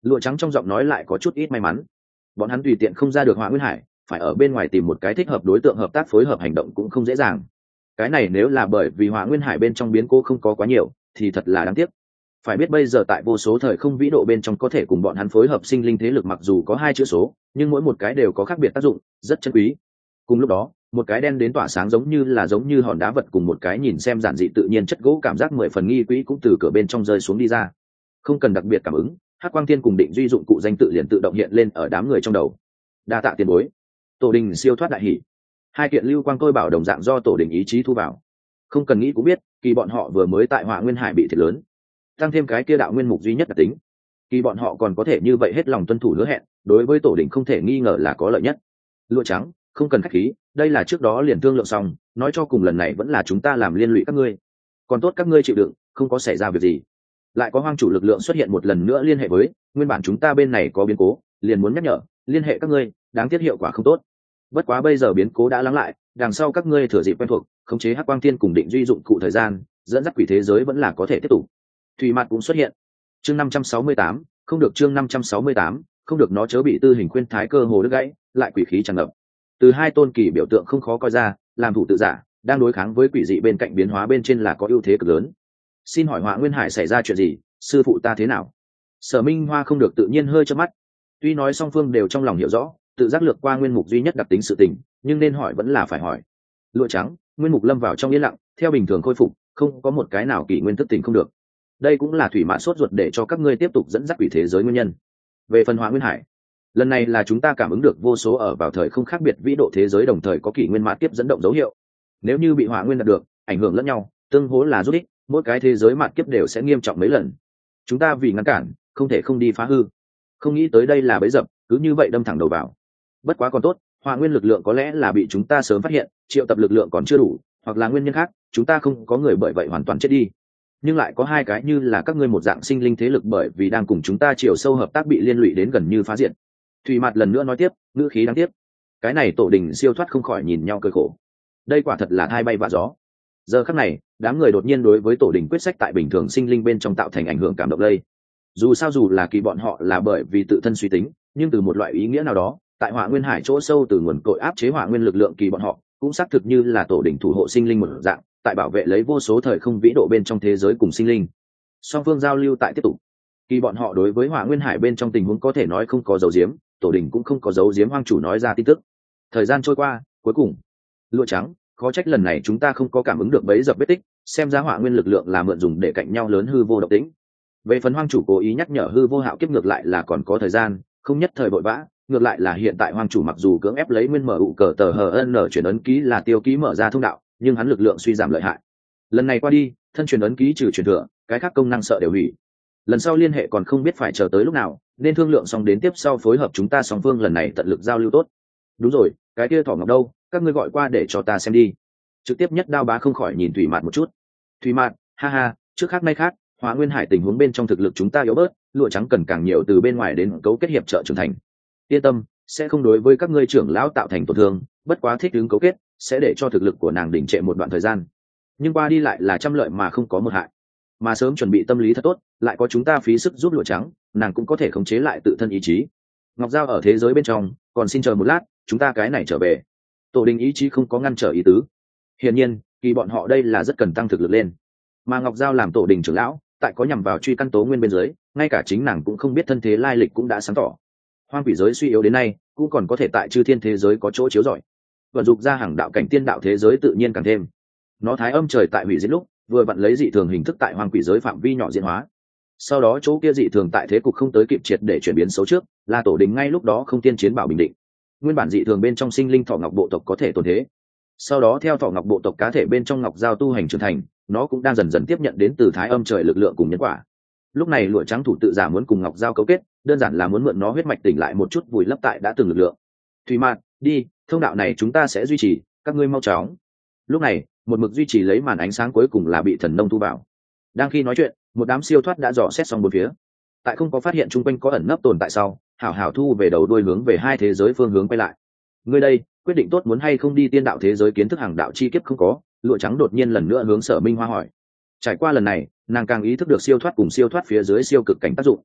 A: Lụa trắng trong giọng nói lại có chút ít may mắn. Bọn hắn tùy tiện không ra được Hỏa Nguyên Hải, phải ở bên ngoài tìm một cái thích hợp đối tượng hợp tác phối hợp hành động cũng không dễ dàng. Cái này nếu là bởi vì Hỏa Nguyên Hải bên trong biến cố không có quá nhiều thì thật là đáng tiếc. Phải biết bây giờ tại vô số thời không vĩ độ bên trong có thể cùng bọn hắn phối hợp sinh linh thế lực mặc dù có hai chữ số, nhưng mỗi một cái đều có khác biệt tác dụng, rất chân quý. Cùng lúc đó, một cái đen đến tỏa sáng giống như là giống như hòn đá vật cùng một cái nhìn xem giản dị tự nhiên chất gỗ cảm giác mười phần nghi quỹ cũng từ cửa bên trong rơi xuống đi ra. Không cần đặc biệt cảm ứng, Hắc Quang Thiên cùng Định Duy dụng cụ danh tự liền tự động hiện lên ở đám người trong đầu. Đa tạ tiền bối. Tổ đình siêu thoát đại hỉ. Hai kiện lưu quang tôi bảo đồng dạng do tổ đình ý chí thu vào. Không cần nghĩ cũng biết, kỳ bọn họ vừa mới tại Hỏa Nguyên Hải bị thiệt lớn, tăng thêm cái kia đạo nguyên mục duy nhất đặc tính, kỳ bọn họ còn có thể như vậy hết lòng tuân thủ hứa hẹn, đối với tổ đình không thể nghi ngờ là có lợi nhất. Lụa trắng, không cần khách khí, đây là trước đó liền thương lượng xong, nói cho cùng lần này vẫn là chúng ta làm liên lụy các ngươi. Còn tốt các ngươi chịu đựng, không có xảy ra việc gì. Lại có hoang chủ lực lượng xuất hiện một lần nữa liên hệ với, nguyên bản chúng ta bên này có biến cố, liền muốn nhắc nhở, liên hệ các ngươi, đáng tiếc hiệu quả không tốt. Bất quá bây giờ biến cố đã lắng lại, đằng sau các ngươi thừa dịp quen thuộc, khống chế Hắc Quang Thiên cùng Định Duy dụng cụ thời gian, dẫn dắt quỷ thế giới vẫn là có thể tiếp tục. Thủy Mạt cũng xuất hiện. Chương năm trăm sáu mươi tám, không được chương năm trăm sáu mươi tám, không được nó chớ bị tư hình khuyên thái cơ hồ đứt gãy, lại quỷ khí tràn ngập. Từ hai tôn kỳ biểu tượng không khó coi ra, làm thủ tự giả, đang đối kháng với quỷ dị bên cạnh biến hóa bên trên là có ưu thế cực lớn. Xin hỏi Hỏa Nguyên Hải xảy ra chuyện gì, sư phụ ta thế nào? Sở Minh Hoa không được tự nhiên hơi chớp mắt. Tuy nói song phương đều trong lòng hiểu rõ, tự giác lược qua nguyên mục duy nhất đặc tính sự tình, nhưng nên hỏi vẫn là phải hỏi. Lụa trắng, nguyên mục lâm vào trong yên lặng, theo bình thường khôi phục, không có một cái nào kỳ nguyên thức tỉnh không được. Đây cũng là thủy mã sốt ruột để cho các ngươi tiếp tục dẫn dắt quỷ thế giới nguyên nhân. Về phần Hỏa Nguyên Hải, lần này là chúng ta cảm ứng được vô số ở vào thời không khác biệt vĩ độ thế giới đồng thời có kỷ nguyên mạt kiếp dẫn động dấu hiệu. Nếu như bị Hỏa Nguyên đạt được, ảnh hưởng lẫn nhau, tương hỗ là rút ích, mỗi cái thế giới mạt kiếp đều sẽ nghiêm trọng mấy lần. Chúng ta vì ngăn cản, không thể không đi phá hư. Không nghĩ tới đây là bẫy dập, cứ như vậy đâm thẳng đầu vào. Bất quá còn tốt, Hỏa Nguyên lực lượng có lẽ là bị chúng ta sớm phát hiện, triệu tập lực lượng còn chưa đủ, hoặc là nguyên nhân khác, chúng ta không có người bởi vậy hoàn toàn chết đi. Nhưng lại có hai cái như là các ngươi một dạng sinh linh thế lực bởi vì đang cùng chúng ta chiều sâu hợp tác bị liên lụy đến gần như phá diện. Thủy Mạt lần nữa nói tiếp, ngữ khí đáng tiếc. Cái này tổ đình siêu thoát không khỏi nhìn nhau cười khổ. Đây quả thật là thai bay vạ gió. Giờ khắc này, đám người đột nhiên đối với tổ đình quyết sách tại bình thường sinh linh bên trong tạo thành ảnh hưởng cảm động lây. Dù sao dù là kỳ bọn họ là bởi vì tự thân suy tính, nhưng từ một loại ý nghĩa nào đó, tại Hỏa Nguyên Hải chỗ sâu từ nguồn cội áp chế Hỏa Nguyên lực lượng kỳ bọn họ, cũng xác thực như là tổ đình thủ hộ sinh linh một dạng, tại bảo vệ lấy vô số thời không vĩ độ bên trong thế giới cùng sinh linh. Song phương giao lưu tại tiếp tục. Kỳ bọn họ đối với Hỏa Nguyên Hải bên trong tình huống có thể nói không có dấu diếm, tổ đình cũng không có dấu diếm hoang chủ nói ra tin tức. Thời gian trôi qua, cuối cùng, Lụa trắng, khó trách lần này chúng ta không có cảm ứng được bấy dập vết tích, xem ra Hỏa Nguyên lực lượng là mượn dùng để cạnh nhau lớn hư vô độc tính. Về phần hoang chủ cố ý nhắc nhở hư vô hạo kiếp ngược lại là còn có thời gian, không nhất thời vội vã, ngược lại là hiện tại hoang chủ mặc dù cưỡng ép lấy nguyên mở ụ cờ tờ hờ n chuyển ấn ký là tiêu ký mở ra thông đạo, nhưng hắn lực lượng suy giảm lợi hại. Lần này qua đi, thân truyền ấn ký trừ truyền thừa, cái khác công năng sợ đều hủy. Lần sau liên hệ còn không biết phải chờ tới lúc nào, nên thương lượng xong đến tiếp sau phối hợp chúng ta song phương lần này tận lực giao lưu tốt. Đúng rồi, cái kia thỏ ngọc đâu, các ngươi gọi qua để cho ta xem đi. Trực tiếp nhất Đao Bá không khỏi nhìn Thủy Mạt một chút. Thủy Mạt, ha ha, trước khác nay khác, Hỏa Nguyên Hải tình huống bên trong thực lực chúng ta yếu bớt, Lụa trắng cần càng nhiều từ bên ngoài đến cấu kết hiệp trợ trưởng thành. Yên tâm, sẽ không đối với các ngươi trưởng lão tạo thành tổn thương, bất quá thích ứng cấu kết, sẽ để cho thực lực của nàng đỉnh trệ một đoạn thời gian. Nhưng qua đi lại là trăm lợi mà không có một hại. Mà sớm chuẩn bị tâm lý thật tốt, lại có chúng ta phí sức giúp Lụa trắng, nàng cũng có thể khống chế lại tự thân ý chí. Ngọc Giao ở thế giới bên trong, còn xin chờ một lát, chúng ta cái này trở về. Tổ đình ý chí không có ngăn trở ý tứ. Hiển nhiên, kỳ bọn họ đây là rất cần tăng thực lực lên. Mà Ngọc Giao làm tổ đình trưởng lão, tại có nhằm vào truy căn tố nguyên bên dưới, ngay cả chính nàng cũng không biết thân thế lai lịch cũng đã sáng tỏ. Hoang quỷ giới suy yếu đến nay, cũng còn có thể tại chư thiên thế giới có chỗ chiếu rọi. Vận dụng ra hàng đạo cảnh tiên đạo thế giới tự nhiên càng thêm. Nó thái âm trời tại hủy diệt lúc, vừa vặn lấy dị thường hình thức tại hoang quỷ giới phạm vi nhỏ diễn hóa. Sau đó chỗ kia dị thường tại thế cục không tới kịp triệt để chuyển biến xấu trước, là tổ đình ngay lúc đó không tiên chiến bảo bình định. Nguyên bản dị thường bên trong sinh linh thọ ngọc bộ tộc có thể tồn thế. Sau đó theo thọ ngọc bộ tộc cá thể bên trong ngọc giao tu hành trưởng thành, nó cũng đang dần dần tiếp nhận đến từ thái âm trời lực lượng cùng nhân quả. Lúc này Lụa trắng thủ tự giả muốn cùng ngọc giao cấu kết, đơn giản là muốn mượn nó huyết mạch tỉnh lại một chút vùi lấp tại đã từng lực lượng. Thủy Mạt, đi, thông đạo này chúng ta sẽ duy trì, các ngươi mau chóng. Lúc này, một mực duy trì lấy màn ánh sáng cuối cùng là bị thần nông thu vào. Đang khi nói chuyện, một đám siêu thoát đã dò xét xong bốn phía. Tại không có phát hiện chung quanh có ẩn nấp tồn tại sau, hảo hảo thu về đầu đuôi hướng về hai thế giới phương hướng quay lại. Ngươi đây, quyết định tốt muốn hay không đi tiên đạo thế giới kiến thức hàng đạo chi kiếp không có? Lụa trắng đột nhiên lần nữa hướng Sở Minh Hoa hỏi. Trải qua lần này, nàng càng ý thức được siêu thoát cùng siêu thoát phía dưới siêu cực cảnh tác dụng.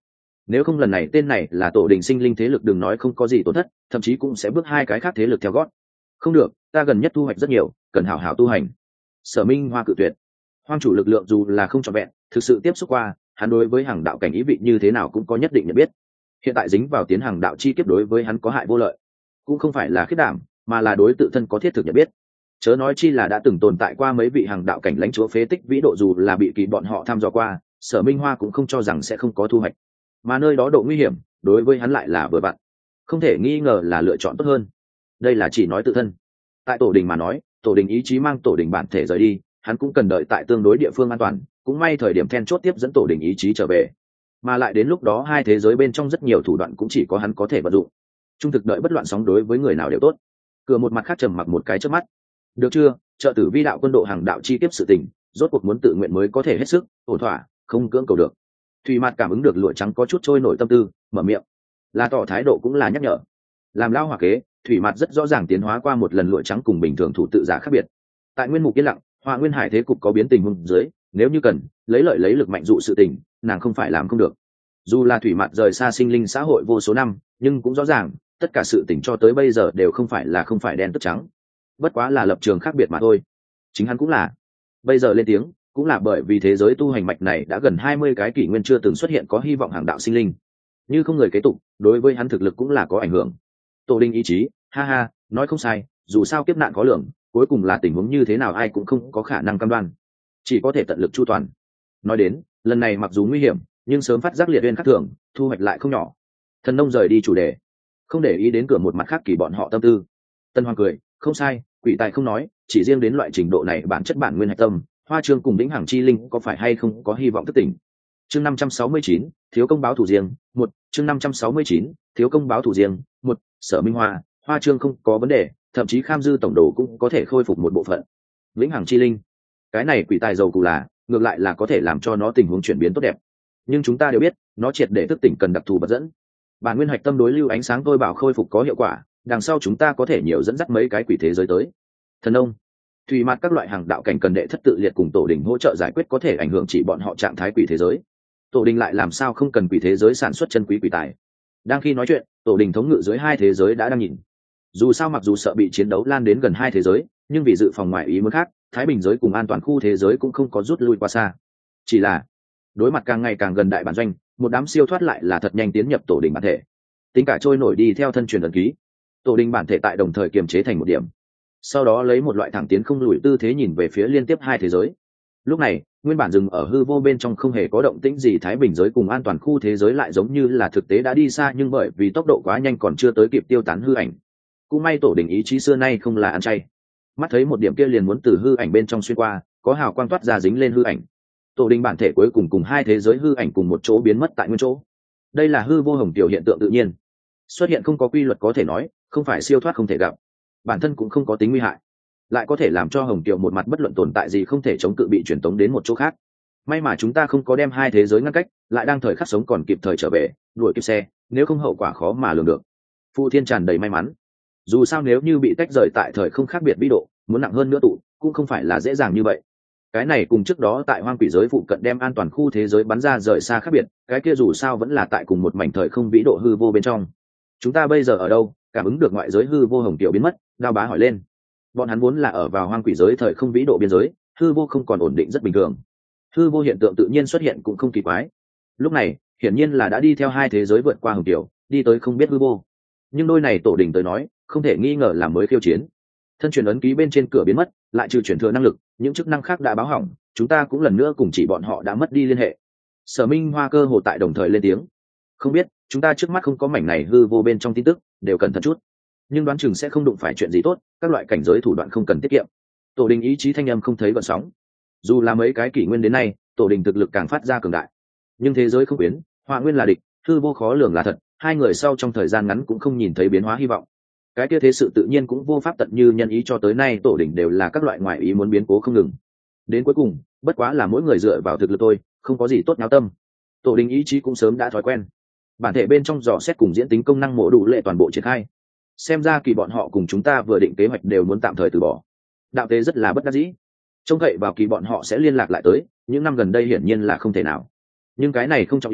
A: nếu không lần này tên này là tổ đình sinh linh thế lực đừng nói không có gì tổn thất, thậm chí cũng sẽ bước hai cái khác thế lực theo gót. Không được, ta gần nhất thu hoạch rất nhiều, cần hảo hảo tu hành. Sở Minh Hoa cự tuyệt. Hoang chủ lực lượng dù là không trọn vẹn, thực sự tiếp xúc qua, hắn đối với hàng đạo cảnh ý vị như thế nào cũng có nhất định nhận biết. Hiện tại dính vào tiến hàng đạo chi kiếp đối với hắn có hại vô lợi, cũng không phải là khiết đảm, mà là đối tự thân có thiết thực nhận biết. Chớ nói chi là đã từng tồn tại qua mấy vị hàng đạo cảnh lãnh chúa phế tích vĩ độ, dù là bị kỳ bọn họ thăm dò qua, Sở Minh Hoa cũng không cho rằng sẽ không có thu hoạch. Mà nơi đó độ nguy hiểm, đối với hắn lại là vừa vặn, không thể nghi ngờ là lựa chọn tốt hơn. Đây là chỉ nói tự thân. Tại tổ đình mà nói, tổ đình ý chí mang tổ đình bản thể rời đi, hắn cũng cần đợi tại tương đối địa phương an toàn, cũng may thời điểm then chốt tiếp dẫn tổ đình ý chí trở về. Mà lại đến lúc đó hai thế giới bên trong rất nhiều thủ đoạn cũng chỉ có hắn có thể vận dụng. Trung thực đợi bất loạn sóng đối với người nào đều tốt. Cửa một mặt khác trầm mặc một cái trước mắt. Được chưa, trợ tử vi đạo quân độ hàng đạo chi kiếp sự tình, rốt cuộc muốn tự nguyện mới có thể hết sức, ổn thỏa, không cưỡng cầu được. Thủy Mạt cảm ứng được lụa trắng có chút trôi nổi tâm tư, mở miệng, là tỏ thái độ cũng là nhắc nhở. Làm lao hỏa kế, Thủy Mạt rất rõ ràng tiến hóa qua một lần lụa trắng cùng bình thường thủ tự giả khác biệt. Tại nguyên mục yên lặng, Hoa Nguyên Hải thế cục có biến tình huống dưới, nếu như cần, lấy lợi lấy lực mạnh dụ sự tình, nàng không phải làm không được. Dù là Thủy Mạt rời xa sinh linh xã hội vô số năm, nhưng cũng rõ ràng, tất cả sự tình cho tới bây giờ đều không phải là không phải đen tức trắng, bất quá là lập trường khác biệt mà thôi. Chính hắn cũng là. Bây giờ lên tiếng, cũng là bởi vì thế giới tu hành mạch này đã gần hai mươi cái kỷ nguyên chưa từng xuất hiện có hy vọng hàng đạo sinh linh, như không người kế tục, đối với hắn thực lực cũng là có ảnh hưởng. Tổ đình ý chí, ha ha, nói không sai, dù sao kiếp nạn khó lường, cuối cùng là tình huống như thế nào ai cũng không có khả năng cam đoan, chỉ có thể tận lực chu toàn. Nói đến, lần này mặc dù nguy hiểm, nhưng sớm phát giác liệt uyên khác thường, thu hoạch lại không nhỏ. Thần nông rời đi chủ đề, không để ý đến cửa một mặt khác kỳ bọn họ tâm tư. Tân Hoàng cười, không sai, quỷ tài không nói, chỉ riêng đến loại trình độ này bản chất bản nguyên hạch tâm, Hoa Trương cùng Vĩnh Hằng chi linh có phải hay không có hy vọng thức tỉnh. Chương năm trăm sáu mươi chín, thiếu công báo thủ riêng, một, chương năm trăm sáu mươi chín, thiếu công báo thủ riêng, một, Sở Minh Hoa, Hoa Trương không có vấn đề, thậm chí Kham Dư tổng đồ cũng có thể khôi phục một bộ phận. Vĩnh Hằng chi linh, cái này quỷ tài giàu cù là, ngược lại là có thể làm cho nó tình huống chuyển biến tốt đẹp. Nhưng chúng ta đều biết, nó triệt để thức tỉnh cần đặc thù vật dẫn. Bản nguyên hạch tâm đối lưu ánh sáng tôi bảo khôi phục có hiệu quả, đằng sau chúng ta có thể nhiều dẫn dắt mấy cái quỷ thế giới tới. Thần ông, Thủy Mạt các loại hàng đạo cảnh cần đệ thất tự liệt cùng tổ đình hỗ trợ giải quyết có thể ảnh hưởng chỉ bọn họ trạng thái quỷ thế giới. Tổ đình lại làm sao không cần quỷ thế giới sản xuất chân quý quỷ tài. Đang khi nói chuyện, tổ đình thống ngự dưới hai thế giới đã đang nhìn. Dù sao mặc dù sợ bị chiến đấu lan đến gần hai thế giới, nhưng vì dự phòng ngoại ý muốn khác, Thái Bình giới cùng an toàn khu thế giới cũng không có rút lui qua xa. Chỉ là đối mặt càng ngày càng gần đại bản doanh, một đám siêu thoát lại là thật nhanh tiến nhập tổ đình bản thể. Tính cả trôi nổi đi theo thân truyền ấn ký, tổ đình bản thể tại đồng thời kiềm chế thành một điểm, sau đó lấy một loại thẳng tiến không lùi tư thế nhìn về phía liên tiếp hai thế giới. Lúc này nguyên bản dừng ở hư vô bên trong không hề có động tĩnh gì Thái Bình giới cùng an toàn khu thế giới lại giống như là thực tế đã đi xa, nhưng bởi vì tốc độ quá nhanh còn chưa tới kịp tiêu tán hư ảnh. Cũng may tổ đình ý chí xưa nay không là ăn chay, mắt thấy một điểm kia liền muốn từ hư ảnh bên trong xuyên qua, có hào quang toát ra dính lên hư ảnh. Tổ đình bản thể cuối cùng cùng hai thế giới hư ảnh cùng một chỗ biến mất tại nguyên chỗ. Đây là hư vô hồng tiểu hiện tượng tự nhiên, xuất hiện không có quy luật, có thể nói không phải siêu thoát không thể gặp, bản thân cũng không có tính nguy hại, lại có thể làm cho hồng tiểu một mặt bất luận tồn tại gì không thể chống cự bị truyền tống đến một chỗ khác. May mà chúng ta không có đem hai thế giới ngăn cách, lại đang thời khắc sống còn kịp thời trở về, đuổi kịp xe, nếu không hậu quả khó mà lường được. Phụ Thiên tràn đầy may mắn. Dù sao nếu như bị tách rời tại thời không khác biệt vĩ độ, muốn nặng hơn nữa tụ cũng không phải là dễ dàng như vậy. Cái này cùng trước đó tại hoang quỷ giới phụ cận đem an toàn khu thế giới bắn ra rời xa khác biệt, cái kia dù sao vẫn là tại cùng một mảnh thời không vĩ độ hư vô bên trong. Chúng ta bây giờ ở đâu? Cảm ứng được ngoại giới hư vô hồng tiểu biến mất, Đao Bá hỏi lên. Bọn hắn vốn là ở vào hoang quỷ giới thời không vĩ độ biên giới, hư vô không còn ổn định rất bình thường. Hư vô hiện tượng tự nhiên xuất hiện cũng không kỳ quái. Lúc này hiển nhiên là đã đi theo hai thế giới vượt qua hồng tiểu, đi tới không biết hư vô. Nhưng đôi này tổ đình tới nói, không thể nghi ngờ là mới khiêu chiến. Thân truyền ấn ký bên trên cửa biến mất, lại trừ chuyển thừa năng lực, những chức năng khác đã báo hỏng, chúng ta cũng lần nữa cùng chỉ bọn họ đã mất đi liên hệ. Sở Minh Hoa cơ hồ tại đồng thời lên tiếng. Không biết, chúng ta trước mắt không có mảnh này hư vô bên trong tin tức, đều cẩn thận chút. Nhưng đoán chừng sẽ không đụng phải chuyện gì tốt, các loại cảnh giới thủ đoạn không cần tiết kiệm. Tổ đình ý chí thanh âm không thấy gợn sóng. Dù là mấy cái kỷ nguyên đến nay, tổ đình thực lực càng phát ra cường đại, nhưng thế giới không biến, họa nguyên là địch, hư vô khó lường là thật, hai người sau trong thời gian ngắn cũng không nhìn thấy biến hóa hy vọng. Cái kia thế sự tự nhiên cũng vô pháp tận như nhân ý, cho tới nay tổ đình đều là các loại ngoại ý muốn biến cố không ngừng. Đến cuối cùng, bất quá là mỗi người dựa vào thực lực thôi, không có gì tốt náo tâm. Tổ đình ý chí cũng sớm đã thói quen. Bản thể bên trong dò xét cùng diễn tính công năng mổ đủ lệ toàn bộ triển khai. Xem ra kỳ bọn họ cùng chúng ta vừa định kế hoạch đều muốn tạm thời từ bỏ. Đạo tế rất là bất đắc dĩ. Trông cậy vào kỳ bọn họ sẽ liên lạc lại tới, những năm gần đây hiển nhiên là không thể nào. Nhưng cái này không trọng yếu,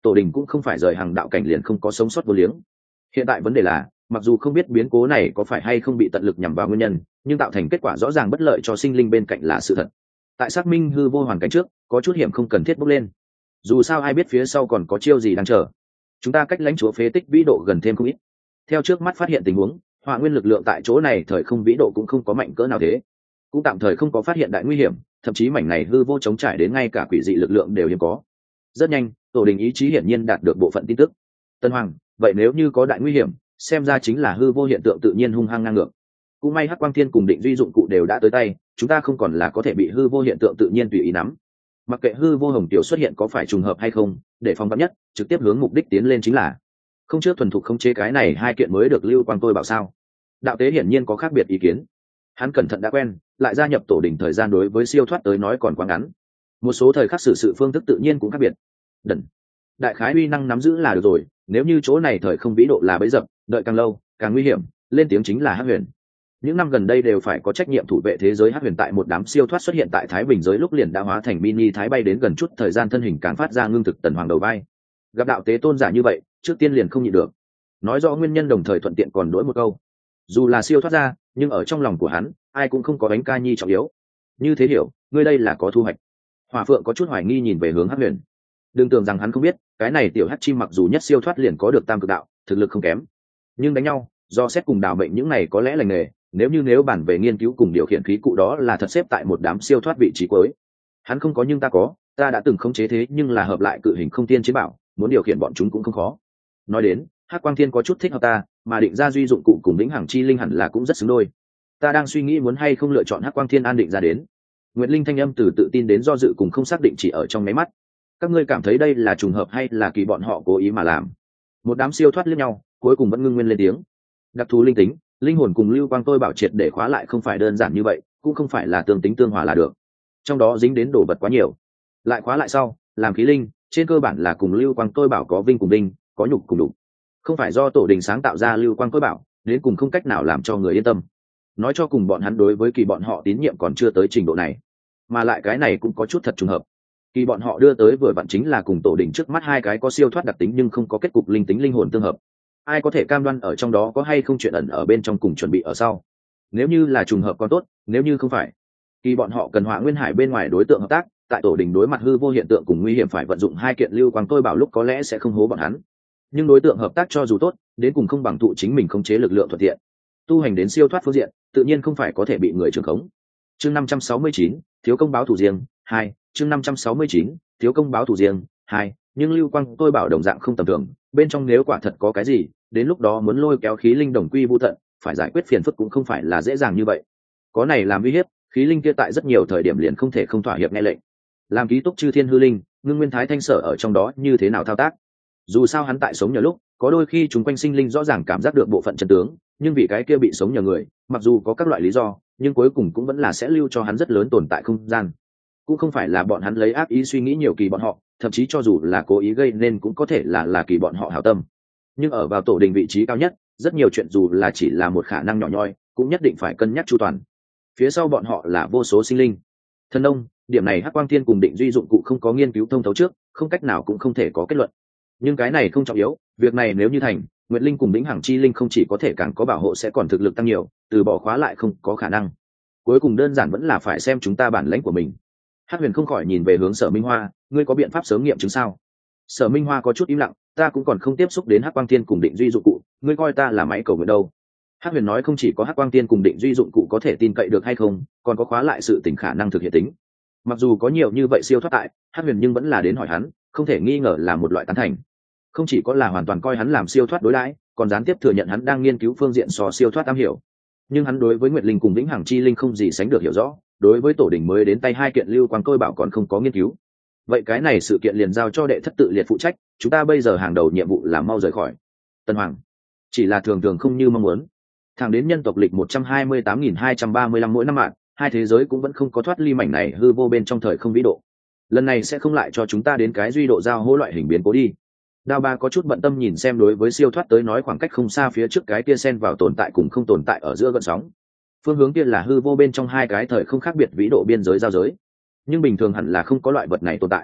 A: tổ đình cũng không phải rời hàng đạo cảnh liền không có sống sót vô liếng. Hiện tại vấn đề là, mặc dù không biết biến cố này có phải hay không bị tận lực nhằm vào nguyên nhân, nhưng tạo thành kết quả rõ ràng bất lợi cho sinh linh bên cạnh là sự thật. Tại xác minh hư vô hoàn cảnh trước, có chút hiểm không cần thiết bốc lên. Dù sao ai biết phía sau còn có chiêu gì đang chờ. Chúng ta cách lãnh chúa phế tích vĩ độ gần thêm không ít. Theo trước mắt phát hiện tình huống, hỏa nguyên lực lượng tại chỗ này thời không vĩ độ cũng không có mạnh cỡ nào thế, cũng tạm thời không có phát hiện đại nguy hiểm, thậm chí mảnh này hư vô chống trải đến ngay cả quỷ dị lực lượng đều hiếm có. Rất nhanh, tổ đình ý chí hiển nhiên đạt được bộ phận tin tức. Tân Hoàng, vậy nếu như có đại nguy hiểm, xem ra chính là hư vô hiện tượng tự nhiên hung hăng ngang ngược. Cũng may Hắc Quang Thiên cùng Định Duy dụng cụ đều đã tới tay, chúng ta không còn là có thể bị hư vô hiện tượng tự nhiên tùy ý nắm. Mặc kệ hư vô hồng tiểu xuất hiện có phải trùng hợp hay không, để phòng vắn nhất, trực tiếp hướng mục đích tiến lên chính là. Không trước thuần thục không chế cái này hai kiện mới được Lưu Quang tôi bảo sao? Đạo tế hiển nhiên có khác biệt ý kiến. Hắn cẩn thận đã quen, lại gia nhập tổ đỉnh thời gian đối với siêu thoát tới nói còn quá ngắn. Một số thời khắc xử sự phương thức tự nhiên cũng khác biệt. Đần. Đại khái uy năng nắm giữ là được rồi, nếu như chỗ này thời không vĩ độ là bẫy dập, đợi càng lâu, càng nguy hiểm, lên tiếng chính là Hắc Huyền. Những năm gần đây đều phải có trách nhiệm thủ vệ thế giới Hắc Huyền tại một đám siêu thoát xuất hiện tại Thái Bình giới lúc liền đã hóa thành mini thái bay đến gần chút thời gian thân hình càng phát ra ngưng thực Tần Hoàng đầu vai. Gặp đạo tế tôn giả như vậy, trước tiên liền không nhịn được. Nói rõ nguyên nhân đồng thời thuận tiện còn đổi một câu. Dù là siêu thoát ra, nhưng ở trong lòng của hắn, ai cũng không có bánh ca nhi trọng yếu. Như thế hiểu, ngươi đây là có thu hoạch. Hỏa Phượng có chút hoài nghi nhìn về hướng Hắc Huyền. Đừng tưởng rằng hắn không biết, cái này tiểu hắc chim mặc dù nhất siêu thoát liền có được tam cực đạo, thực lực không kém. Nhưng đánh nhau, do xét cùng đào mệnh những này có lẽ là nghề, nếu như nếu bản về nghiên cứu cùng điều khiển khí cụ đó là thật xếp tại một đám siêu thoát vị trí cuối. Hắn không có nhưng ta có, ta đã từng khống chế thế nhưng là hợp lại cự hình không tiên chiến bảo, muốn điều khiển bọn chúng cũng không khó. Nói đến, Hắc Quang Thiên có chút thích hợp ta, mà định ra duy dụng cụ cùng lĩnh hằng chi linh hẳn là cũng rất xứng đôi. Ta đang suy nghĩ muốn hay không lựa chọn Hắc Quang Thiên an định ra đến. Nguyệt Linh thanh âm từ tự tin đến do dự cùng không xác định chỉ ở trong máy mắt. Các ngươi cảm thấy đây là trùng hợp hay là kỳ bọn họ cố ý mà làm? Một đám siêu thoát liếc nhau, cuối cùng vẫn ngưng nguyên lên tiếng. Đặc thù linh tính, linh hồn cùng lưu quang tôi bảo triệt để khóa lại không phải đơn giản như vậy, cũng không phải là tương tính tương hòa là được. Trong đó dính đến đồ vật quá nhiều. Lại khóa lại sau, làm khí linh, trên cơ bản là cùng lưu quang tôi bảo có vinh cùng vinh, có nhục cùng đục. Không phải do tổ đình sáng tạo ra lưu quang tôi bảo, đến cùng không cách nào làm cho người yên tâm. Nói cho cùng bọn hắn đối với kỳ bọn họ tín nhiệm còn chưa tới trình độ này, mà lại cái này cũng có chút thật trùng hợp. Kỳ bọn họ đưa tới vừa vặn chính là cùng tổ đình trước mắt hai cái có siêu thoát đặc tính nhưng không có kết cục linh tính linh hồn tương hợp. Ai có thể cam đoan ở trong đó có hay không chuyện ẩn ở bên trong cùng chuẩn bị ở sau? Nếu như là trùng hợp còn tốt, nếu như không phải, kỳ bọn họ cần Hỏa Nguyên Hải bên ngoài đối tượng hợp tác, tại tổ đình đối mặt hư vô hiện tượng cùng nguy hiểm phải vận dụng hai kiện lưu quang tôi bảo lúc có lẽ sẽ không hố bọn hắn. Nhưng đối tượng hợp tác cho dù tốt, đến cùng không bằng thụ chính mình khống chế lực lượng thuận tiện. Tu hành đến siêu thoát phương diện, tự nhiên không phải có thể bị người trưởng khống. Chương năm trăm sáu mươi chín, thiếu công báo thủ riêng, hai, chương năm trăm sáu mươi chín, thiếu công báo thủ riêng, hai, nhưng lưu quang tôi bảo đồng dạng không tầm thường, bên trong nếu quả thật có cái gì, đến lúc đó muốn lôi kéo khí linh đồng quy vu tận, phải giải quyết phiền phức cũng không phải là dễ dàng như vậy. Có này làm uy hiếp, khí linh kia tại rất nhiều thời điểm liền không thể không thỏa hiệp nghe lệnh. Làm ký túc chư thiên hư linh, ngưng nguyên thái thanh sở ở trong đó như thế nào thao tác? Dù sao hắn tại sống nhờ lúc, có đôi khi chúng quanh sinh linh rõ ràng cảm giác được bộ phận chân tướng, nhưng vì cái kia bị sống nhờ người, mặc dù có các loại lý do, nhưng cuối cùng cũng vẫn là sẽ lưu cho hắn rất lớn tồn tại không gian. Cũng không phải là bọn hắn lấy ác ý suy nghĩ nhiều kỳ bọn họ, thậm chí cho dù là cố ý gây nên cũng có thể là là kỳ bọn họ hảo tâm. Nhưng ở vào tổ đình vị trí cao nhất, rất nhiều chuyện dù là chỉ là một khả năng nhỏ nhoi, cũng nhất định phải cân nhắc chu toàn. Phía sau bọn họ là vô số sinh linh. Thần nông, điểm này Hắc Quang Thiên cùng Định Duy dụng cụ không có nghiên cứu thông thấu trước, không cách nào cũng không thể có kết luận. Nhưng cái này không trọng yếu, việc này nếu như thành, Nguyệt Linh cùng Vĩnh Hằng Chi Linh không chỉ có thể càng có bảo hộ sẽ còn thực lực tăng nhiều, từ bỏ khóa lại không có khả năng. Cuối cùng đơn giản vẫn là phải xem chúng ta bản lãnh của mình. Hắc Huyền không khỏi nhìn về hướng Sở Minh Hoa, ngươi có biện pháp sớm nghiệm chứng sao? Sở Minh Hoa có chút im lặng, ta cũng còn không tiếp xúc đến Hắc Quang Thiên cùng Định Duy dụng cụ, ngươi coi ta là máy cầu nguyện đâu? Hắc Huyền nói không chỉ có Hắc Quang Thiên cùng Định Duy dụng cụ có thể tin cậy được hay không, còn có khóa lại sự tình khả năng thực hiện tính. Mặc dù có nhiều như vậy siêu thoát tại, Hắc Huyền nhưng vẫn là đến hỏi hắn, không thể nghi ngờ là một loại tán thành. Không chỉ có là hoàn toàn coi hắn làm siêu thoát đối đãi, còn gián tiếp thừa nhận hắn đang nghiên cứu phương diện so siêu thoát am hiểu. Nhưng hắn đối với Nguyệt Linh cùng Vĩnh Hằng Chi Linh không gì sánh được hiểu rõ, đối với tổ đỉnh mới đến tay hai kiện lưu quang tôi bảo còn không có nghiên cứu. Vậy cái này sự kiện liền giao cho đệ thất tự liệt phụ trách, chúng ta bây giờ hàng đầu nhiệm vụ là mau rời khỏi Tân Hoàng. Chỉ là thường thường không như mong muốn. Thẳng đến nhân tộc lịch một trăm hai mươi tám nghìn hai trăm ba mươi lăm mỗi năm mạng, hai thế giới cũng vẫn không có thoát ly mảnh này hư vô bên trong thời không vĩ độ. Lần này sẽ không lại cho chúng ta đến cái duy độ giao hỗ loại hình biến cố đi. Đao Ba có chút bận tâm nhìn xem đối với siêu thoát tới nói khoảng cách không xa phía trước cái kia xen vào tồn tại cùng không tồn tại ở giữa gợn sóng. Phương hướng kia là hư vô bên trong hai cái thời không khác biệt vĩ độ biên giới giao giới. Nhưng bình thường hẳn là không có loại vật này tồn tại.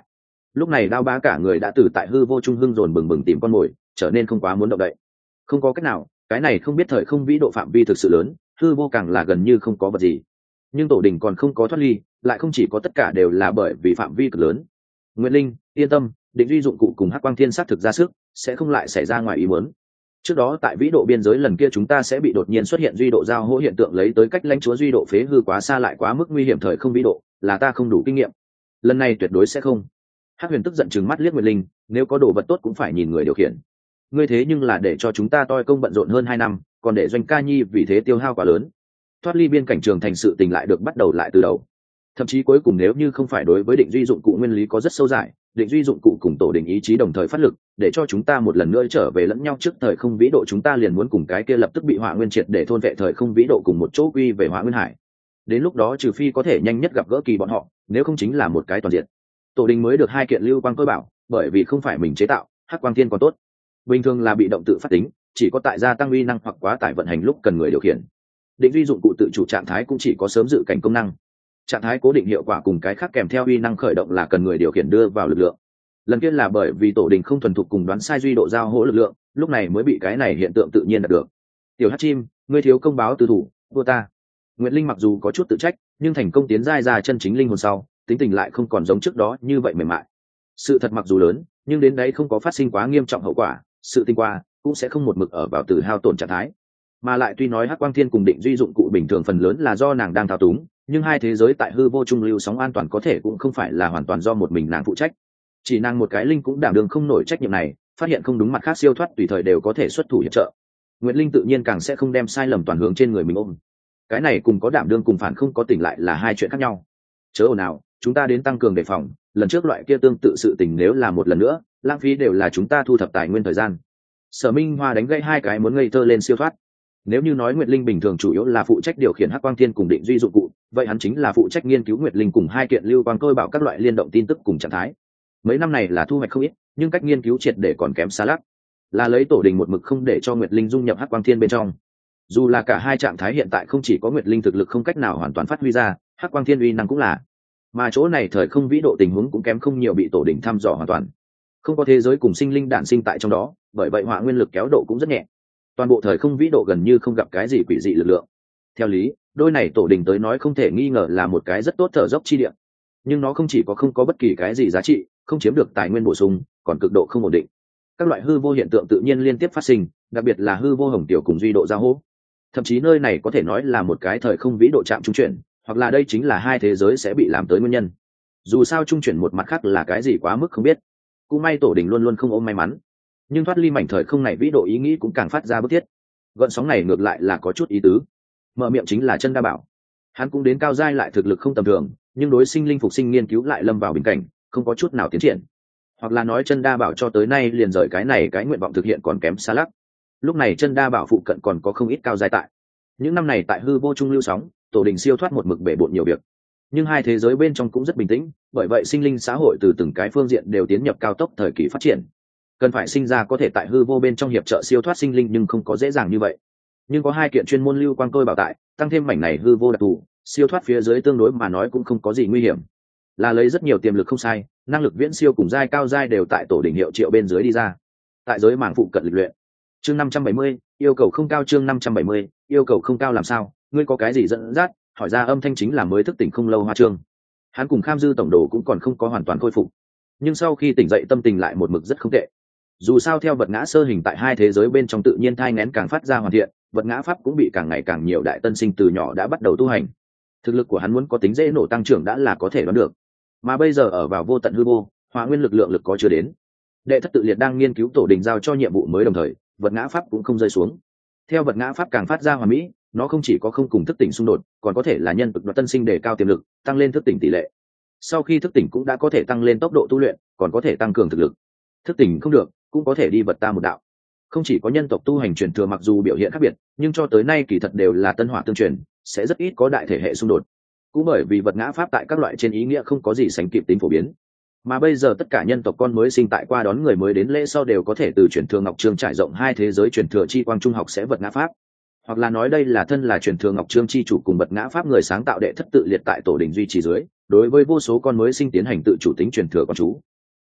A: lúc này đao bá cả người đã từ tại hư vô trung hưng dồn bừng bừng tìm con mồi, trở nên không quá muốn động đậy. Không có cách nào, cái này không biết thời không vĩ độ phạm vi thực sự lớn, hư vô càng là gần như không có vật gì. Nhưng tổ đình còn không có thoát ly, lại không chỉ có tất cả đều là bởi vì phạm vi cực lớn. Nguyệt Linh, yên tâm, định duy dụng cụ cùng hắc quang thiên sát thực ra sức, sẽ không lại xảy ra ngoài ý muốn. Trước đó tại vĩ độ biên giới lần kia chúng ta sẽ bị đột nhiên xuất hiện duy độ giao hỗ hiện tượng lấy tới cách lãnh chúa duy độ phế hư quá xa lại quá mức nguy hiểm thời không vĩ độ, là ta không đủ kinh nghiệm. Lần này tuyệt đối sẽ không. Hắc Huyền tức giận trừng mắt liếc Nguyệt Linh, nếu có đồ vật tốt cũng phải nhìn người điều khiển. Ngươi thế nhưng là để cho chúng ta toi công bận rộn hơn hai năm, còn để Doanh Ca Nhi vì thế tiêu hao quá lớn. Thoát ly biên cảnh trường thành sự tình lại được bắt đầu lại từ đầu. Thậm chí cuối cùng nếu như không phải đối với định duy dụng cụ nguyên lý có rất sâu dài, định duy dụng cụ cùng tổ đình ý chí đồng thời phát lực, để cho chúng ta một lần nữa trở về lẫn nhau trước thời không vĩ độ, chúng ta liền muốn cùng cái kia lập tức bị Hỏa Nguyên triệt để thôn vệ thời không vĩ độ cùng một chỗ quy về Hỏa Nguyên Hải. Đến lúc đó trừ phi có thể nhanh nhất gặp gỡ kỳ bọn họ, nếu không chính là một cái toàn diện. Tổ đình mới được hai kiện lưu quang cơ bảo, bởi vì không phải mình chế tạo, hắc quang thiên còn tốt. Bình thường là bị động tự phát tính, chỉ có tại gia tăng uy năng hoặc quá tải vận hành lúc cần người điều khiển. Định duy dụng cụ tự chủ trạng thái cũng chỉ có sớm dự cảnh công năng. Trạng thái cố định hiệu quả cùng cái khác kèm theo uy năng khởi động là cần người điều khiển đưa vào lực lượng. Lần kia là bởi vì tổ đình không thuần thục cùng đoán sai duy độ giao hỗ lực lượng, lúc này mới bị cái này hiện tượng tự nhiên đạt được. Tiểu Hắc Chim, ngươi thiếu công báo từ thủ, vua ta. Nguyệt Linh mặc dù có chút tự trách, nhưng thành công tiến giai ra chân chính linh hồn sau, tính tình lại không còn giống trước đó như vậy mềm mại. Sự thật mặc dù lớn, nhưng đến đấy không có phát sinh quá nghiêm trọng hậu quả, sự tinh qua cũng sẽ không một mực ở vào từ hao tổn trạng thái. Mà lại tuy nói Hắc Quang Thiên cùng định duy dụng cụ bình thường phần lớn là do nàng đang thao túng, nhưng hai thế giới tại hư vô trung lưu sóng an toàn có thể cũng không phải là hoàn toàn do một mình nàng phụ trách. Chỉ nàng một cái linh cũng đảm đương không nổi trách nhiệm này, phát hiện không đúng mặt khác siêu thoát tùy thời đều có thể xuất thủ hiệp trợ. Nguyệt Linh tự nhiên càng sẽ không đem sai lầm toàn hướng trên người mình ôm. Cái này cùng có đảm đương cùng phản không có tỉnh lại là hai chuyện khác nhau. Chớ ồn ào, chúng ta đến tăng cường đề phòng, lần trước loại kia tương tự sự tình nếu là một lần nữa, lãng phí đều là chúng ta thu thập tài nguyên thời gian. Sở Minh Hoa đánh gãy hai cái muốn ngây thơ lên siêu thoát. Nếu như nói Nguyệt Linh bình thường chủ yếu là phụ trách điều khiển Hắc Quang Thiên cùng định duy dụng cụ, vậy hắn chính là phụ trách nghiên cứu Nguyệt Linh cùng hai kiện lưu quang tôi bảo các loại liên động tin tức cùng trạng thái. Mấy năm này là thu hoạch không ít, nhưng cách nghiên cứu triệt để còn kém xa lắc. Là lấy tổ đình một mực không để cho Nguyệt Linh dung nhập Hắc Quang Thiên bên trong. Dù là cả hai trạng thái hiện tại không chỉ có Nguyệt Linh thực lực không cách nào hoàn toàn phát huy ra, Hắc Quang Thiên uy năng cũng là. Mà chỗ này thời không vĩ độ tình huống cũng kém không nhiều bị tổ đình thăm dò hoàn toàn. Không có thế giới cùng sinh linh đản sinh tại trong đó, bởi vậy hỏa nguyên lực kéo độ cũng rất nhẹ. Toàn bộ thời không vĩ độ gần như không gặp cái gì quỷ dị lực lượng. Theo lý, đôi này tổ đình tới nói không thể nghi ngờ là một cái rất tốt thở dốc chi địa. Nhưng nó không chỉ có không có bất kỳ cái gì giá trị, không chiếm được tài nguyên bổ sung, còn cực độ không ổn định. Các loại hư vô hiện tượng tự nhiên liên tiếp phát sinh, đặc biệt là hư vô hồng tiểu cùng duy độ giao hỗ. Thậm chí nơi này có thể nói là một cái thời không vĩ độ chạm trung chuyển, hoặc là đây chính là hai thế giới sẽ bị làm tới nguyên nhân. Dù sao trung chuyển một mặt khác là cái gì quá mức không biết. Cũng may tổ đình luôn luôn không ôm may mắn, nhưng thoát ly mảnh thời không này vĩ độ ý nghĩ cũng càng phát ra bức thiết. Gợn sóng này ngược lại là có chút ý tứ. Mở miệng chính là Chân Đa Bảo. Hắn cũng đến cao giai lại thực lực không tầm thường, nhưng đối sinh linh phục sinh nghiên cứu lại lâm vào bình cảnh, không có chút nào tiến triển. Hoặc là nói Chân Đa Bảo cho tới nay liền rời cái này cái nguyện vọng thực hiện còn kém xa lắc. Lúc này Chân Đa Bảo phụ cận còn có không ít cao giai tại. Những năm này tại hư vô trung lưu sóng, tổ đình siêu thoát một mực bể bộn nhiều việc. Nhưng hai thế giới bên trong cũng rất bình tĩnh, bởi vậy sinh linh xã hội từ từng cái phương diện đều tiến nhập cao tốc thời kỳ phát triển. Cần phải sinh ra có thể tại hư vô bên trong hiệp trợ siêu thoát sinh linh nhưng không có dễ dàng như vậy. Nhưng có hai kiện chuyên môn lưu quang tôi bảo tại, tăng thêm mảnh này hư vô đặc thù, siêu thoát phía dưới tương đối mà nói cũng không có gì nguy hiểm. Là lấy rất nhiều tiềm lực không sai, năng lực viễn siêu cùng giai cao giai đều tại tổ đỉnh hiệu triệu bên dưới đi ra. Tại giới mảng phụ cận lịch luyện. Chương năm trăm bảy mươi, yêu cầu không cao chương năm trăm bảy mươi, yêu cầu không cao làm sao, ngươi có cái gì dẫn dắt, hỏi ra âm thanh chính là mới thức tỉnh không lâu Hoa Trương. Hắn cùng Kham Dư tổng đồ cũng còn không có hoàn toàn khôi phục, nhưng sau khi tỉnh dậy tâm tình lại một mực rất không tệ. Dù sao theo vật ngã sơ hình tại hai thế giới bên trong tự nhiên thai nghén càng phát ra hoàn thiện, vật ngã pháp cũng bị càng ngày càng nhiều đại tân sinh từ nhỏ đã bắt đầu tu hành. Thực lực của hắn muốn có tính dễ nổ tăng trưởng đã là có thể đoán được, mà bây giờ ở vào vô tận hư vô, Hỏa nguyên lực lượng lực có chưa đến. Đệ thất tự liệt đang nghiên cứu tổ đình giao cho nhiệm vụ mới, đồng thời vật ngã pháp cũng không rơi xuống. Theo vật ngã pháp càng phát ra hoàn mỹ, nó không chỉ có không cùng thức tỉnh xung đột, còn có thể là nhân cực đoạt tân sinh đề cao tiềm lực, tăng lên thức tỉnh tỷ lệ. Sau khi thức tỉnh cũng đã có thể tăng lên tốc độ tu luyện, còn có thể tăng cường thực lực. Thức tỉnh không được, cũng có thể đi vật ta một đạo. Không chỉ có nhân tộc tu hành truyền thừa mặc dù biểu hiện khác biệt, nhưng cho tới nay kỳ thật đều là tân hỏa tương truyền, sẽ rất ít có đại thể hệ xung đột. Cũng bởi vì vật ngã pháp tại các loại trên ý nghĩa không có gì sánh kịp tính phổ biến, mà bây giờ tất cả nhân tộc con mới sinh tại qua đón người mới đến lễ sau đều có thể từ truyền thừa ngọc trương trải rộng hai thế giới truyền thừa chi quang trung học sẽ vật ngã pháp, hoặc là nói đây là thân là truyền thừa ngọc trương chi chủ cùng vật ngã pháp người sáng tạo đệ thất tự liệt tại tổ đình duy trì dưới, đối với vô số con mới sinh tiến hành tự chủ tính truyền thừa con chú.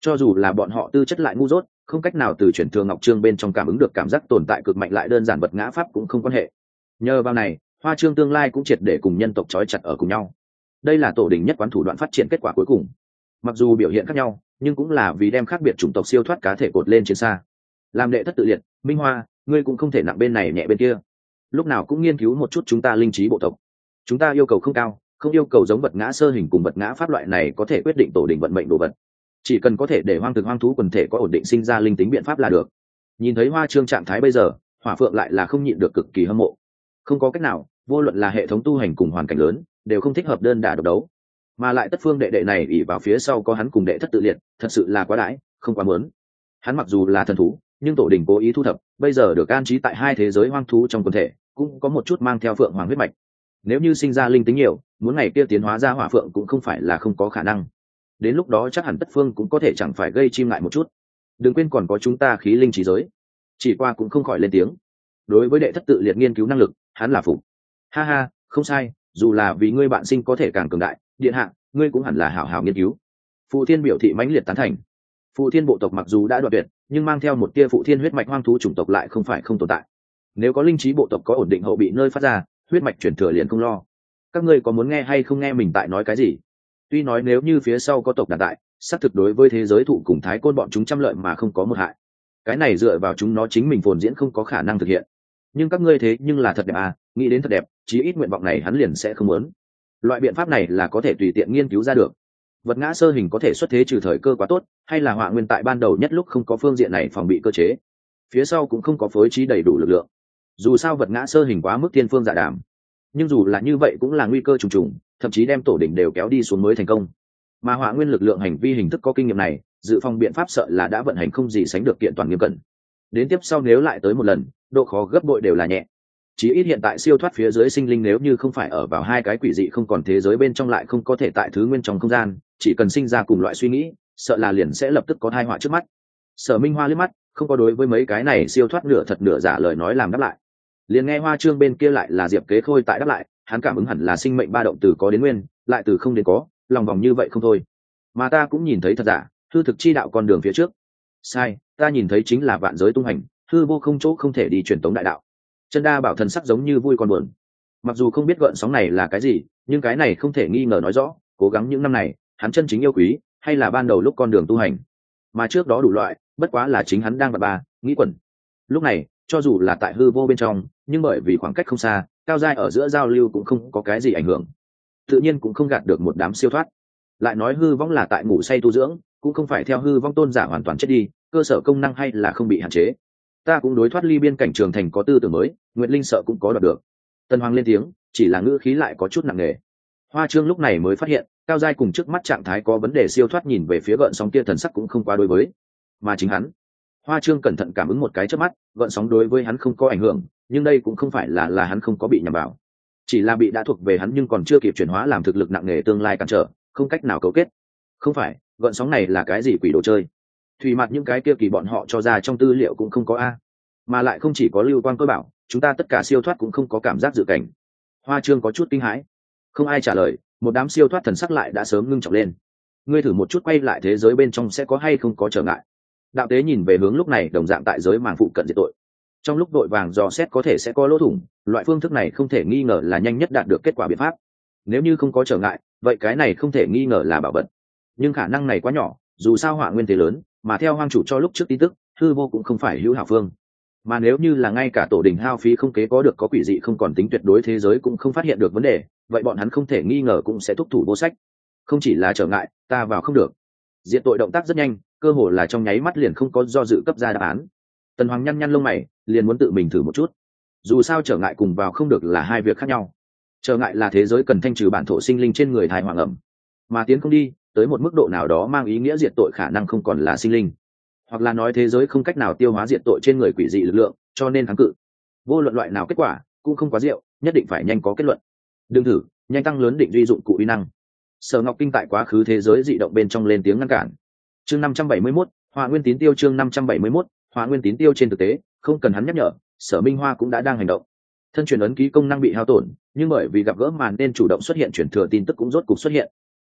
A: Cho dù là bọn họ tư chất lại ngu dốt, không cách nào từ chuyển thường ngọc trương bên trong cảm ứng được cảm giác tồn tại cực mạnh lại đơn giản vật ngã pháp cũng không quan hệ. Nhờ vào này, Hoa Trương tương lai cũng triệt để cùng nhân tộc trói chặt ở cùng nhau. Đây là tổ đình nhất quán thủ đoạn phát triển kết quả cuối cùng. Mặc dù biểu hiện khác nhau, nhưng cũng là vì đem khác biệt chủng tộc siêu thoát cá thể cột lên trên xa. Làm đệ thất tự liệt, Minh Hoa, ngươi cũng không thể nặng bên này nhẹ bên kia. Lúc nào cũng nghiên cứu một chút chúng ta linh trí bộ tộc. Chúng ta yêu cầu không cao, không yêu cầu giống vật ngã sơ hình cùng vật ngã pháp loại này có thể quyết định tổ đình vận mệnh đồ vật. Chỉ cần có thể để hoang thực hoang thú quần thể có ổn định sinh ra linh tính biện pháp là được. Nhìn thấy Hoa Trương trạng thái bây giờ, Hỏa Phượng lại là không nhịn được cực kỳ hâm mộ. Không có cách nào, vô luận là hệ thống tu hành cùng hoàn cảnh lớn, đều không thích hợp đơn đả độc đấu. Mà lại tất phương đệ đệ này ỷ vào phía sau có hắn cùng đệ thất tự liệt, thật sự là quá đãi, không quá muốn. Hắn mặc dù là thần thú, nhưng tổ đình cố ý thu thập, bây giờ được an trí tại hai thế giới hoang thú trong quần thể, cũng có một chút mang theo phượng hoàng huyết mạch. Nếu như sinh ra linh tính nhiều, muốn ngày kia tiến hóa ra hỏa phượng cũng không phải là không có khả năng. Đến lúc đó chắc hẳn tất phương cũng có thể chẳng phải gây chim lại một chút. Đừng quên còn có chúng ta khí linh trí giới. Chỉ qua cũng không khỏi lên tiếng. Đối với đệ thất tự liệt nghiên cứu năng lực, hắn là phục. Ha ha, không sai, dù là vì ngươi bạn sinh có thể càng cường đại, điện hạ, ngươi cũng hẳn là hảo hảo nghiên cứu. Phụ Thiên biểu thị mãnh liệt tán thành. Phụ Thiên bộ tộc mặc dù đã đoạn tuyệt, nhưng mang theo một tia phụ thiên huyết mạch hoang thú chủng tộc lại không phải không tồn tại. Nếu có linh trí bộ tộc có ổn định hậu bị nơi phát ra, huyết mạch chuyển thừa liền không lo. Các ngươi có muốn nghe hay không nghe mình tại nói cái gì? Tuy nói nếu như phía sau có tộc đàn tại, xác thực đối với thế giới thụ cùng thái côn bọn chúng trăm lợi mà không có một hại. Cái này dựa vào chúng nó chính mình phồn diễn không có khả năng thực hiện. Nhưng các ngươi thế nhưng là thật đẹp à, nghĩ đến thật đẹp, chí ít nguyện vọng này hắn liền sẽ không muốn. Loại biện pháp này là có thể tùy tiện nghiên cứu ra được. Vật ngã sơ hình có thể xuất thế trừ thời cơ quá tốt, hay là họa nguyên tại ban đầu nhất lúc không có phương diện này phòng bị cơ chế, phía sau cũng không có phối trí đầy đủ lực lượng. Dù sao vật ngã sơ hình quá mức thiên phương dạ đàm, nhưng dù là như vậy cũng là nguy cơ trùng trùng, thậm chí đem tổ đỉnh đều kéo đi xuống mới thành công. Mà họa nguyên lực lượng hành vi hình thức có kinh nghiệm này, dự phòng biện pháp sợ là đã vận hành không gì sánh được kiện toàn nghiêm cẩn. Đến tiếp sau nếu lại tới một lần, độ khó gấp bội đều là nhẹ. Chỉ ít hiện tại siêu thoát phía dưới sinh linh nếu như không phải ở vào hai cái quỷ dị không còn thế giới bên trong lại không có thể tại thứ nguyên trong không gian, chỉ cần sinh ra cùng loại suy nghĩ, sợ là liền sẽ lập tức có tai họa trước mắt. Sở Minh Hoa liếc mắt, không có đối với mấy cái này siêu thoát nửa thật nửa giả lời nói làm đáp lại. Liền nghe Hoa Trương bên kia lại là Diệp Kế Khôi tại đáp lại, hắn cảm ứng hẳn là sinh mệnh ba động từ có đến nguyên, lại từ không đến có, lòng vòng như vậy không thôi. Mà ta cũng nhìn thấy thật giả, hư thực chi đạo con đường phía trước. Sai, ta nhìn thấy chính là vạn giới tung hành, hư vô không chỗ không thể đi truyền tống đại đạo. Chân Đa bảo thần sắc giống như vui còn buồn. Mặc dù không biết gợn sóng này là cái gì, nhưng cái này không thể nghi ngờ nói rõ, cố gắng những năm này, hắn chân chính yêu quý, hay là ban đầu lúc con đường tu hành. Mà trước đó đủ loại, bất quá là chính hắn đang bạt bà, nghĩ quẩn. Lúc này, cho dù là tại hư vô bên trong, nhưng bởi vì khoảng cách không xa, cao giai ở giữa giao lưu cũng không có cái gì ảnh hưởng. Tự nhiên cũng không gạt được một đám siêu thoát. Lại nói hư vong là tại ngủ say tu dưỡng, cũng không phải theo hư vong tôn giả hoàn toàn chết đi, cơ sở công năng hay là không bị hạn chế. Ta cũng đối thoát ly biên cảnh trường thành có tư tưởng mới, Nguyệt Linh sợ cũng có đoạt được. Tân Hoàng lên tiếng, chỉ là ngữ khí lại có chút nặng nề. Hoa Trương lúc này mới phát hiện, cao giai cùng trước mắt trạng thái có vấn đề siêu thoát nhìn về phía gợn sóng kia thần sắc cũng không quá đối với, mà chính hắn. Hoa Trương cẩn thận cảm ứng một cái chớp mắt, gợn sóng đối với hắn không có ảnh hưởng, nhưng đây cũng không phải là là hắn không có bị nhầm vào, chỉ là bị đã thuộc về hắn nhưng còn chưa kịp chuyển hóa làm thực lực nặng nề tương lai cản trở, không cách nào cấu kết. Không phải, gợn sóng này là cái gì quỷ đồ chơi? Thủy mặt những cái kia kỳ bọn họ cho ra trong tư liệu cũng không có a, mà lại không chỉ có lưu quan cơ bảo, chúng ta tất cả siêu thoát cũng không có cảm giác dự cảnh. Hoa Trương có chút kinh hãi, không ai trả lời, một đám siêu thoát thần sắc lại đã sớm ngưng trọng lên. Ngươi thử một chút quay lại thế giới bên trong sẽ có hay không có trở ngại. Đạo tế nhìn về hướng lúc này đồng dạng tại giới màng phụ cận diệt tội. Trong lúc đội vàng dò xét có thể sẽ có lỗ thủng, loại phương thức này không thể nghi ngờ là nhanh nhất đạt được kết quả biện pháp. Nếu như không có trở ngại, vậy cái này không thể nghi ngờ là bảo vật. Nhưng khả năng này quá nhỏ, dù sao họa nguyên thế lớn, mà theo hoang chủ cho lúc trước tin tức, hư vô cũng không phải hữu hảo phương. Mà nếu như là ngay cả tổ đình hao phí không kế có được có quỷ dị không còn tính tuyệt đối thế giới cũng không phát hiện được vấn đề, vậy bọn hắn không thể nghi ngờ cũng sẽ thúc thủ vô sách. Không chỉ là trở ngại, ta vào không được. Diệt tội động tác rất nhanh, cơ hồ là trong nháy mắt liền không có do dự cấp ra đáp án. Tần Hoàng nhăn nhăn lông mày, liền muốn tự mình thử một chút. Dù sao trở ngại cùng vào không được là hai việc khác nhau. Trở ngại là thế giới cần thanh trừ bản thổ sinh linh trên người thai hoàng ẩm, mà tiến không đi, tới một mức độ nào đó mang ý nghĩa diệt tội khả năng không còn là sinh linh, hoặc là nói thế giới không cách nào tiêu hóa diệt tội trên người quỷ dị lực lượng, cho nên kháng cự. Vô luận loại nào kết quả, cũng không quá diệu, nhất định phải nhanh có kết luận. Đừng thử, nhanh tăng lớn định duy dụng cụ uy năng. Sở Ngọc Kinh tại quá khứ thế giới dị động bên trong lên tiếng ngăn cản. Chương năm trăm bảy mươi mốt, Hỏa Nguyên Tín Tiêu chương năm trăm bảy mươi mốt, Hỏa Nguyên Tín Tiêu trên thực tế, không cần hắn nhắc nhở, Sở Minh Hoa cũng đã đang hành động. Thân truyền ấn ký công năng bị hao tổn, nhưng bởi vì gặp gỡ màn nên chủ động xuất hiện chuyển thừa tin tức cũng rốt cục xuất hiện.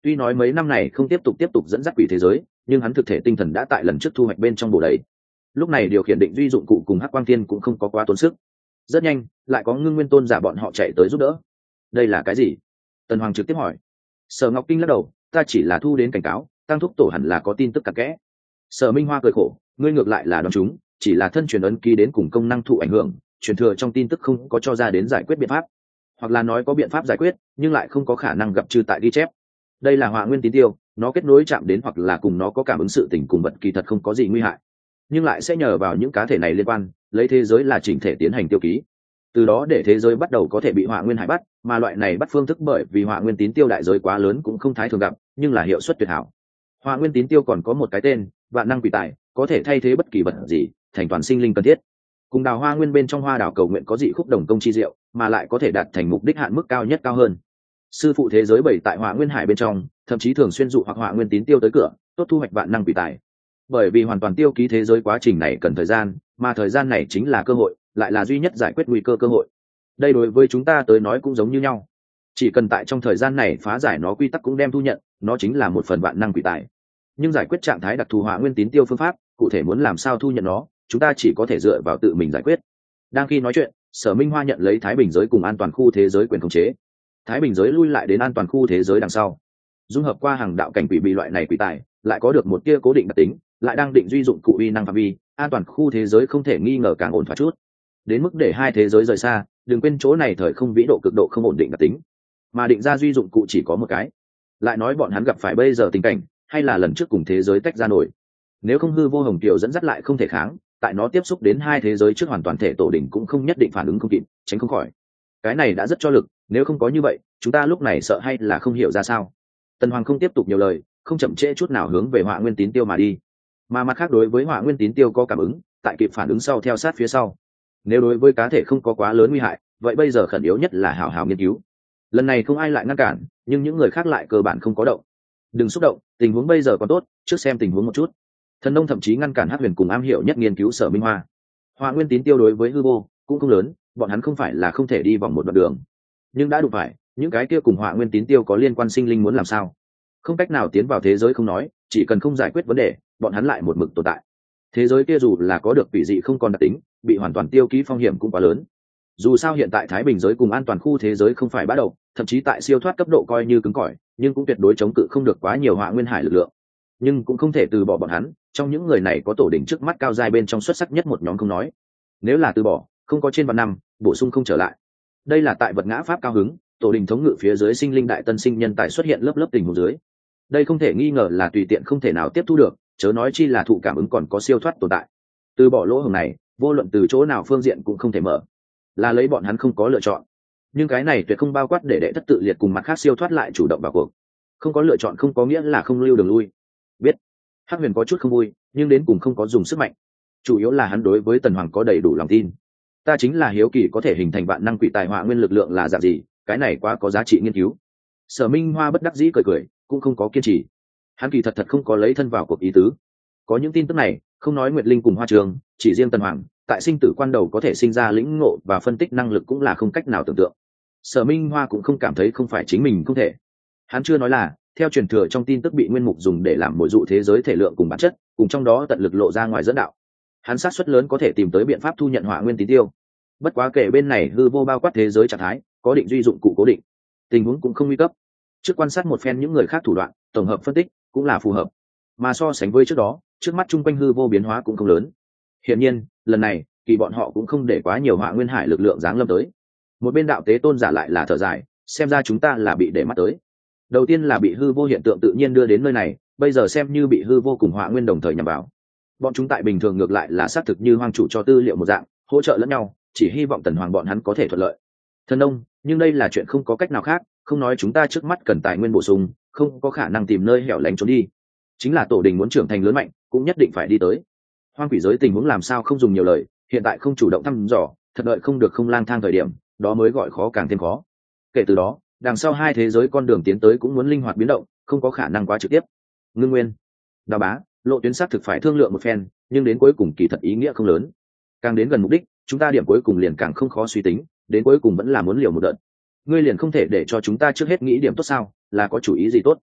A: Tuy nói mấy năm này không tiếp tục tiếp tục dẫn dắt quỷ thế giới, nhưng hắn thực thể tinh thần đã tại lần trước thu hoạch bên trong bổ đầy. Lúc này điều khiển định duy dụng cụ cùng hắc quang thiên cũng không có quá tốn sức. Rất nhanh lại có ngưng nguyên tôn giả bọn họ chạy tới giúp đỡ. Đây là cái gì? Tần Hoàng trực tiếp hỏi. Sở Ngọc Kinh lắc đầu, ta chỉ là thu đến cảnh cáo, tăng thúc tổ hẳn là có tin tức cặn kẽ. Sở Minh Hoa cười khổ, ngươi ngược lại là đoán chúng, chỉ là thân truyền ấn ký đến cùng công năng thụ ảnh hưởng, truyền thừa trong tin tức không có cho ra đến giải quyết biện pháp, hoặc là nói có biện pháp giải quyết nhưng lại không có khả năng gặp chư tại ghi chép. Đây là hỏa nguyên tín tiêu, nó kết nối chạm đến hoặc là cùng nó có cảm ứng sự tình cùng vật kỳ thật không có gì nguy hại, nhưng lại sẽ nhờ vào những cá thể này liên quan lấy thế giới là chỉnh thể tiến hành tiêu ký, từ đó để thế giới bắt đầu có thể bị hỏa nguyên hại bắt. Mà loại này bắt phương thức bởi vì hỏa nguyên tín tiêu đại giới quá lớn cũng không thái thường gặp, nhưng là hiệu suất tuyệt hảo. Hỏa nguyên tín tiêu còn có một cái tên vạn năng quỷ tài, có thể thay thế bất kỳ vật gì thành toàn sinh linh cần thiết. Cùng đào hoa nguyên bên trong hoa đào cầu nguyện có dị khúc đồng công chi diệu, mà lại có thể đạt thành mục đích hạn mức cao nhất cao hơn. Sư phụ thế giới bảy tại hỏa nguyên hải bên trong thậm chí thường xuyên dụ hoặc hỏa nguyên tín tiêu tới cửa, tốt thu hoạch vạn năng quỷ tài. Bởi vì hoàn toàn tiêu ký thế giới quá trình này cần thời gian, mà thời gian này chính là cơ hội, lại là duy nhất giải quyết nguy cơ cơ hội. Đây đối với chúng ta tới nói cũng giống như nhau, chỉ cần tại trong thời gian này phá giải nó quy tắc cũng đem thu nhận, nó chính là một phần vạn năng quỷ tài. Nhưng giải quyết trạng thái đặc thù hỏa nguyên tín tiêu phương pháp, cụ thể muốn làm sao thu nhận nó, chúng ta chỉ có thể dựa vào tự mình giải quyết. Đang khi nói chuyện, Sở Minh Hoa nhận lấy Thái Bình giới cùng an toàn khu thế giới quyền khống chế. Thái Bình giới lui lại đến an toàn khu thế giới đằng sau, dung hợp qua hàng đạo cảnh quỷ bị loại này quỷ tài, lại có được một tia cố định đặc tính, lại đang định duy dụng cụ uy năng phạm vi, an toàn khu thế giới không thể nghi ngờ càng ổn thỏa chút. Đến mức để hai thế giới rời xa, đừng quên chỗ này thời không vĩ độ cực độ không ổn định đặc tính, mà định ra duy dụng cụ chỉ có một cái. Lại nói bọn hắn gặp phải bây giờ tình cảnh, hay là lần trước cùng thế giới tách ra nổi. Nếu không hư vô hồng kiều dẫn dắt lại không thể kháng, tại nó tiếp xúc đến hai thế giới trước hoàn toàn thể tổ đỉnh cũng không nhất định phản ứng không kịp, tránh không khỏi. Cái này đã rất cho lực, nếu không có như vậy chúng ta lúc này sợ hay là không hiểu ra sao. Tần Hoàng không tiếp tục nhiều lời, không chậm trễ chút nào hướng về hỏa nguyên tín tiêu mà đi. Mà mặt khác đối với hỏa nguyên tín tiêu có cảm ứng, tại kịp phản ứng sau theo sát phía sau. Nếu đối với cá thể không có quá lớn nguy hại, vậy bây giờ khẩn yếu nhất là hảo hảo nghiên cứu. Lần này không ai lại ngăn cản, nhưng những người khác lại cơ bản không có động. Đừng xúc động, tình huống bây giờ còn tốt, trước xem tình huống một chút. Thần Nông thậm chí ngăn cản Hắc Huyền cùng am hiểu nhất nghiên cứu Sở Minh Hoa. Hỏa nguyên tín tiêu đối với hư vô cũng không lớn, bọn hắn không phải là không thể đi vòng một đoạn đường, nhưng đã đụng phải những cái kia cùng hỏa nguyên tín tiêu có liên quan sinh linh muốn làm sao? Không cách nào tiến vào thế giới không nói, chỉ cần không giải quyết vấn đề, bọn hắn lại một mực tồn tại. Thế giới kia dù là có được quỷ dị không còn đặc tính, bị hoàn toàn tiêu ký phong hiểm cũng quá lớn. Dù sao hiện tại Thái Bình giới cùng an toàn khu thế giới không phải bắt đầu, thậm chí tại siêu thoát cấp độ coi như cứng cỏi, nhưng cũng tuyệt đối chống cự không được quá nhiều hỏa nguyên hải lực lượng. Nhưng cũng không thể từ bỏ bọn hắn, trong những người này có tổ đỉnh trước mắt cao giai bên trong xuất sắc nhất một nhóm không nói. Nếu là từ bỏ, không có trên vạn năm, bổ sung không trở lại. Đây là tại vật ngã pháp cao hứng, tổ đình thống ngự phía dưới sinh linh đại tân sinh nhân tài xuất hiện lớp lớp tình huống dưới. Đây không thể nghi ngờ là tùy tiện không thể nào tiếp thu được, chớ nói chi là thụ cảm ứng còn có siêu thoát tồn tại. Từ bỏ lỗ hổng này, vô luận từ chỗ nào phương diện cũng không thể mở, là lấy bọn hắn không có lựa chọn. Nhưng cái này tuyệt không bao quát để đệ thất tự liệt cùng mặt khác siêu thoát lại chủ động vào cuộc. Không có lựa chọn không có nghĩa là không lưu đường lui. Biết Hắc Huyền có chút không vui, nhưng đến cùng không có dùng sức mạnh, chủ yếu là hắn đối với Tần Hoàng có đầy đủ lòng tin. Ta chính là hiếu kỳ có thể hình thành vạn năng quỷ tài hỏa nguyên lực lượng là dạng gì, cái này quá có giá trị nghiên cứu. Sở Minh Hoa bất đắc dĩ cười cười, cũng không có kiên trì. Hắn kỳ thật thật không có lấy thân vào cuộc ý tứ. Có những tin tức này, không nói Nguyệt Linh cùng Hoa Trường, chỉ riêng Tần Hoàng, tại sinh tử quan đầu có thể sinh ra lĩnh ngộ và phân tích năng lực cũng là không cách nào tưởng tượng. Sở Minh Hoa cũng không cảm thấy không phải chính mình không thể. Hắn chưa nói là, theo truyền thừa trong tin tức bị nguyên mục dùng để làm mồi dụ thế giới thể lượng cùng bản chất, cùng trong đó tận lực lộ ra ngoài dẫn đạo. Hắn sát suất lớn có thể tìm tới biện pháp thu nhận hỏa nguyên tín tiêu. Bất quá kể bên này hư vô bao quát thế giới trạng thái, có định duy dụng cụ cố định, tình huống cũng không nguy cấp. Trước quan sát một phen những người khác thủ đoạn, tổng hợp phân tích cũng là phù hợp. Mà so sánh với trước đó, trước mắt chung quanh hư vô biến hóa cũng không lớn. Hiển nhiên, lần này, kỳ bọn họ cũng không để quá nhiều hỏa nguyên hải lực lượng giáng lâm tới. Một bên đạo tế tôn giả lại là thở dài, xem ra chúng ta là bị để mắt tới. Đầu tiên là bị hư vô hiện tượng tự nhiên đưa đến nơi này, bây giờ xem như bị hư vô cùng hỏa nguyên đồng thời nhằm vào. Bọn chúng tại bình thường ngược lại là xác thực như hoang chủ cho tư liệu một dạng, hỗ trợ lẫn nhau, chỉ hy vọng Tần Hoàng bọn hắn có thể thuận lợi. Thần Nông, nhưng đây là chuyện không có cách nào khác, không nói chúng ta trước mắt cần tài nguyên bổ sung, không có khả năng tìm nơi hẻo lánh trốn đi. Chính là tổ đình muốn trưởng thành lớn mạnh, cũng nhất định phải đi tới. Hoang quỷ giới tình huống làm sao không dùng nhiều lời, hiện tại không chủ động thăm dò, thật đợi không được không lang thang thời điểm, đó mới gọi khó càng thêm khó. Kể từ đó, đằng sau hai thế giới con đường tiến tới cũng muốn linh hoạt biến động, không có khả năng quá trực tiếp. Ngưng Nguyên, Đào Bá, lộ tuyến xác thực phải thương lượng một phen, nhưng đến cuối cùng kỳ thật ý nghĩa không lớn. Càng đến gần mục đích, chúng ta điểm cuối cùng liền càng không khó suy tính, đến cuối cùng vẫn là muốn liều một đợt. Ngươi liền không thể để cho chúng ta trước hết nghĩ điểm tốt sao, là có chủ ý gì tốt?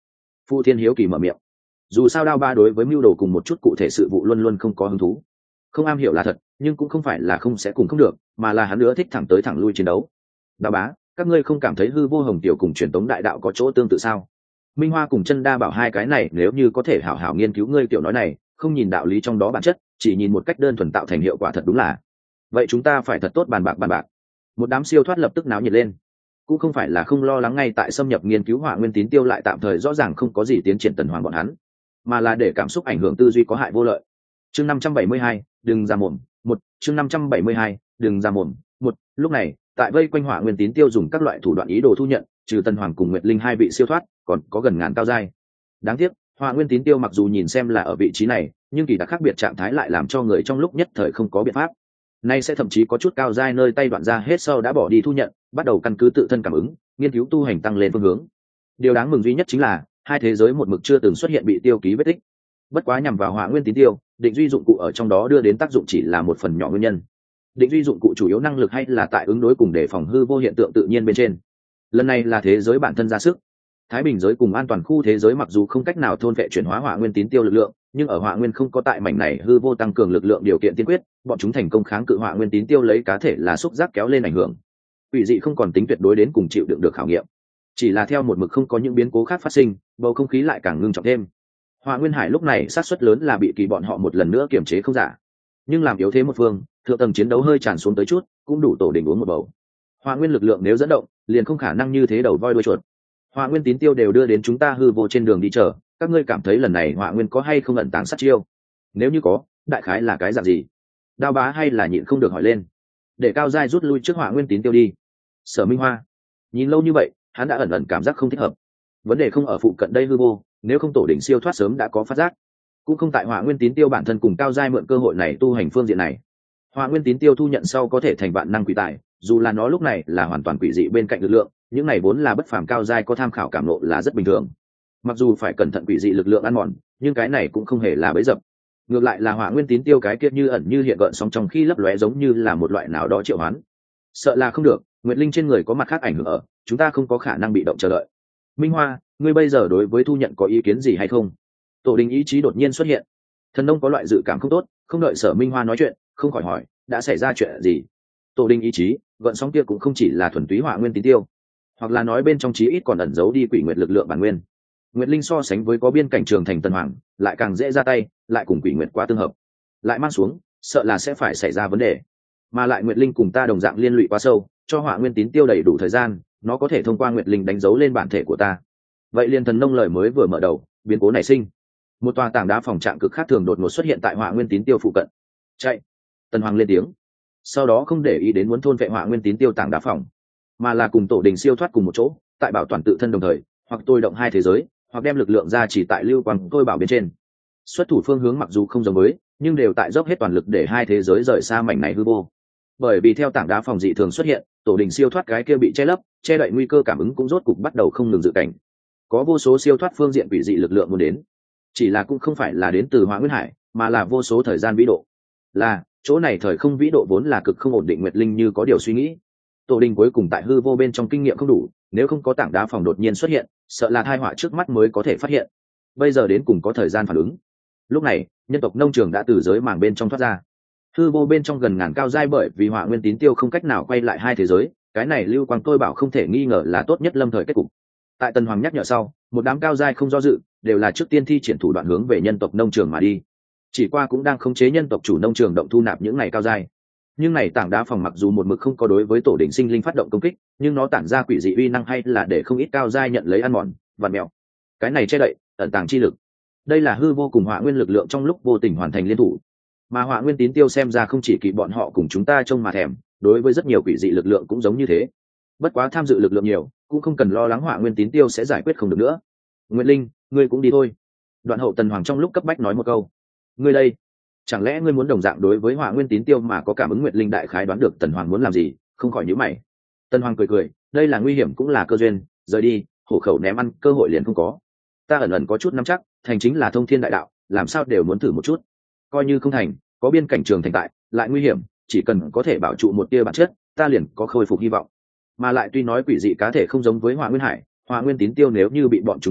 A: Phu Thiên hiếu kỳ mở miệng. Dù sao Đao Ba đối với mưu đồ cùng một chút cụ thể sự vụ luôn luôn không có hứng thú, không am hiểu là thật, nhưng cũng không phải là không sẽ cùng không được, mà là hắn nữa thích thẳng tới thẳng lui chiến đấu. Đao Bá, các ngươi không cảm thấy hư vô hồng tiểu cùng truyền tống đại đạo có chỗ tương tự sao? Minh Hoa cùng Chân Đa bảo hai cái này nếu như có thể hảo hảo nghiên cứu ngươi tiểu nói này, không nhìn đạo lý trong đó bản chất, chỉ nhìn một cách đơn thuần tạo thành hiệu quả thật đúng là. Vậy chúng ta phải thật tốt bàn bạc bàn bạc. Một đám siêu thoát lập tức náo nhiệt lên. Cũng không phải là không lo lắng ngay tại xâm nhập nghiên cứu Hỏa Nguyên Tín Tiêu lại tạm thời rõ ràng không có gì tiến triển tần hoàng bọn hắn, mà là để cảm xúc ảnh hưởng tư duy có hại vô lợi. Chương năm trăm bảy mươi hai, đừng ra mồm. Một, chương năm trăm bảy mươi hai, đừng ra mồm. Một, lúc này, tại vây quanh Hỏa Nguyên Tín Tiêu dùng các loại thủ đoạn ý đồ thu nhận, trừ Tần Hoàng cùng Nguyệt Linh hai vị siêu thoát, còn có gần ngàn cao giai. Đáng tiếc, Hỏa Nguyên Tín Tiêu mặc dù nhìn xem là ở vị trí này, nhưng kỳ đặc khác biệt trạng thái lại làm cho người trong lúc nhất thời không có biện pháp. Nay sẽ thậm chí có chút cao giai nơi tay đoạn ra hết sau đã bỏ đi thu nhận, bắt đầu căn cứ tự thân cảm ứng, nghiên cứu tu hành tăng lên phương hướng. Điều đáng mừng duy nhất chính là hai thế giới một mực chưa từng xuất hiện bị tiêu ký vết tích. Bất quá nhằm vào Hỏa Nguyên Tín Tiêu, định duy dụng cụ ở trong đó đưa đến tác dụng chỉ là một phần nhỏ nguyên nhân. Định duy dụng cụ chủ yếu năng lực hay là tại ứng đối cùng đề phòng hư vô hiện tượng tự nhiên bên trên. Lần này là thế giới bản thân ra sức. Thái Bình giới cùng an toàn khu thế giới mặc dù không cách nào thôn vệ chuyển hóa Hỏa Nguyên Tín Tiêu lực lượng, nhưng ở Hỏa Nguyên không có tại mảnh này hư vô tăng cường lực lượng điều kiện tiên quyết, bọn chúng thành công kháng cự Hỏa Nguyên Tín Tiêu lấy cá thể là xúc giác kéo lên ảnh hưởng. Quỷ dị không còn tính tuyệt đối đến cùng chịu đựng được khảo nghiệm, chỉ là theo một mực không có những biến cố khác phát sinh, bầu không khí lại càng ngưng trọng thêm. Hỏa Nguyên Hải lúc này sát suất lớn là bị kỳ bọn họ một lần nữa kiểm chế không giả, nhưng làm yếu thế một phương, thượng tầng chiến đấu hơi tràn xuống tới chút, cũng đủ tổ đình uống một bầu. Hỏa Nguyên lực lượng nếu dẫn động, liền không khả năng như thế đầu voi đuôi chuột. Hỏa Nguyên Tín Tiêu đều đưa đến chúng ta hư vô trên đường đi chờ, các ngươi cảm thấy lần này Hỏa Nguyên có hay không ẩn tàng sát chiêu? Nếu như có, đại khái là cái dạng gì? Đao Bá hay là nhịn không được hỏi lên. Để cao giai rút lui trước Hỏa Nguyên Tín Tiêu đi. Sở Minh Hoa nhìn lâu như vậy, hắn đã ẩn ẩn cảm giác không thích hợp. Vấn đề không ở phụ cận đây hư vô, nếu không tổ đỉnh siêu thoát sớm đã có phát giác, cũng không tại Hỏa Nguyên Tín Tiêu bản thân cùng cao giai mượn cơ hội này tu hành phương diện này. Hỏa Nguyên Tín Tiêu thu nhận sau có thể thành vạn năng quỷ tài, dù là nó lúc này là hoàn toàn quỷ dị bên cạnh lực lượng, những này vốn là bất phàm cao giai có tham khảo cảm ngộ là rất bình thường. Mặc dù phải cẩn thận quỷ dị lực lượng ăn mòn, nhưng cái này cũng không hề là bẫy dập. Ngược lại là Hỏa Nguyên Tín Tiêu cái kia như ẩn như hiện gợn sóng trong khi lấp lóe giống như là một loại nào đó triệu hoán. Sợ là không được, Nguyệt Linh trên người có mặt khác ảnh hưởng ở, chúng ta không có khả năng bị động chờ đợi. Minh Hoa, ngươi bây giờ đối với thu nhận có ý kiến gì hay không? Tổ đình ý chí đột nhiên xuất hiện. Thần nông có loại dự cảm không tốt, không đợi Sở Minh Hoa nói chuyện, không khỏi hỏi, đã xảy ra chuyện gì? Tổ đình ý chí, gợn sóng kia cũng không chỉ là thuần túy Hỏa Nguyên Tín Tiêu, hoặc là nói bên trong chí ít còn ẩn giấu đi quỷ nguyệt lực lượng bản nguyên. Nguyệt Linh so sánh với có biên cảnh trường thành Tân Hoàng, lại càng dễ ra tay, lại cùng quỷ nguyệt quá tương hợp, lại mang xuống, sợ là sẽ phải xảy ra vấn đề. Mà lại Nguyệt Linh cùng ta đồng dạng liên lụy quá sâu, cho Hỏa Nguyên Tín Tiêu đầy đủ thời gian, nó có thể thông qua Nguyệt Linh đánh dấu lên bản thể của ta. Vậy liền thần nông lời mới vừa mở đầu, biến cố nảy sinh. Một tòa tảng đá phòng trạng cực khác thường đột ngột xuất hiện tại Hỏa Nguyên Tín Tiêu phụ cận. Chạy! Tần Hoàng lên tiếng. Sau đó không để ý đến muốn thôn vệ Hỏa Nguyên Tín Tiêu tảng đá phòng, mà là cùng tổ đình siêu thoát cùng một chỗ, tại bảo toàn tự thân đồng thời, hoặc tôi động hai thế giới, hoặc đem lực lượng ra chỉ tại lưu quang tôi bảo bên trên. Xuất thủ phương hướng mặc dù không giống với, nhưng đều tại dốc hết toàn lực để hai thế giới rời xa mảnh này hư vô. Bởi vì theo tảng đá phòng dị thường xuất hiện, tổ đình siêu thoát cái kia bị che lấp, che đậy nguy cơ cảm ứng cũng rốt cục bắt đầu không ngừng dự cảnh. Có vô số siêu thoát phương diện quỷ dị lực lượng muốn đến, chỉ là cũng không phải là đến từ Hỏa Nguyên Hải, mà là vô số thời gian vĩ độ. Là chỗ này thời không vĩ độ vốn là cực không ổn định. Nguyệt Linh như có điều suy nghĩ. Tổ đình cuối cùng tại hư vô bên trong kinh nghiệm không đủ, nếu không có tảng đá phòng đột nhiên xuất hiện, sợ là tai họa trước mắt mới có thể phát hiện. Bây giờ đến cùng có thời gian phản ứng. Lúc này, nhân tộc nông trường đã từ giới màng bên trong thoát ra. Hư vô bên trong gần ngàn cao giai, bởi vì Hỏa Nguyên Tín Tiêu không cách nào quay lại hai thế giới, cái này lưu quang tôi bảo không thể nghi ngờ là tốt nhất lâm thời kết cục. Tại Tần Hoàng nhắc nhở sau, một đám cao giai không do dự, đều là trước tiên thi triển thủ đoạn hướng về nhân tộc nông trường mà đi. Chỉ qua cũng đang khống chế nhân tộc chủ nông trường động thu nạp những này cao giai. Nhưng này tảng đá phòng mặc dù một mực không có đối với tổ đỉnh sinh linh phát động công kích, nhưng nó tản ra quỷ dị uy năng hay là để không ít cao giai nhận lấy ăn mòn, vặn mèo. Cái này che đậy, ẩn tàng chi lực. Đây là hư vô cùng Hỏa Nguyên lực lượng trong lúc vô tình hoàn thành liên thủ. Mà Hỏa Nguyên Tín Tiêu xem ra không chỉ kỵ bọn họ cùng chúng ta trông mà thèm, đối với rất nhiều quỷ dị lực lượng cũng giống như thế. Bất quá tham dự lực lượng nhiều, cũng không cần lo lắng Hỏa Nguyên Tín Tiêu sẽ giải quyết không được nữa. Nguyệt Linh, ngươi cũng đi thôi. Đoạn Hậu Tần Hoàng trong lúc cấp bách nói một câu. Ngươi đây, chẳng lẽ ngươi muốn đồng dạng đối với Hỏa Nguyên Tín Tiêu mà có cảm ứng? Nguyệt Linh đại khái đoán được Tần Hoàng muốn làm gì, không khỏi nhíu mày. Tần Hoàng cười cười, đây là nguy hiểm cũng là cơ duyên, rời đi, hổ khẩu ném ăn, cơ hội liền không có. Ta ẩn ẩn có chút nắm chắc, thành chính là thông thiên đại đạo, làm sao đều muốn thử một chút. Coi như không thành, có biên cảnh trường thành tại, lại nguy hiểm, chỉ cần có thể bảo trụ một tia bản chất, ta liền có khôi phục hy vọng. Mà lại tuy nói quỷ dị cá thể không giống với Hỏa Nguyên Hải, Hỏa Nguyên Tín Tiêu nếu như bị bọn chúng thôn vệ,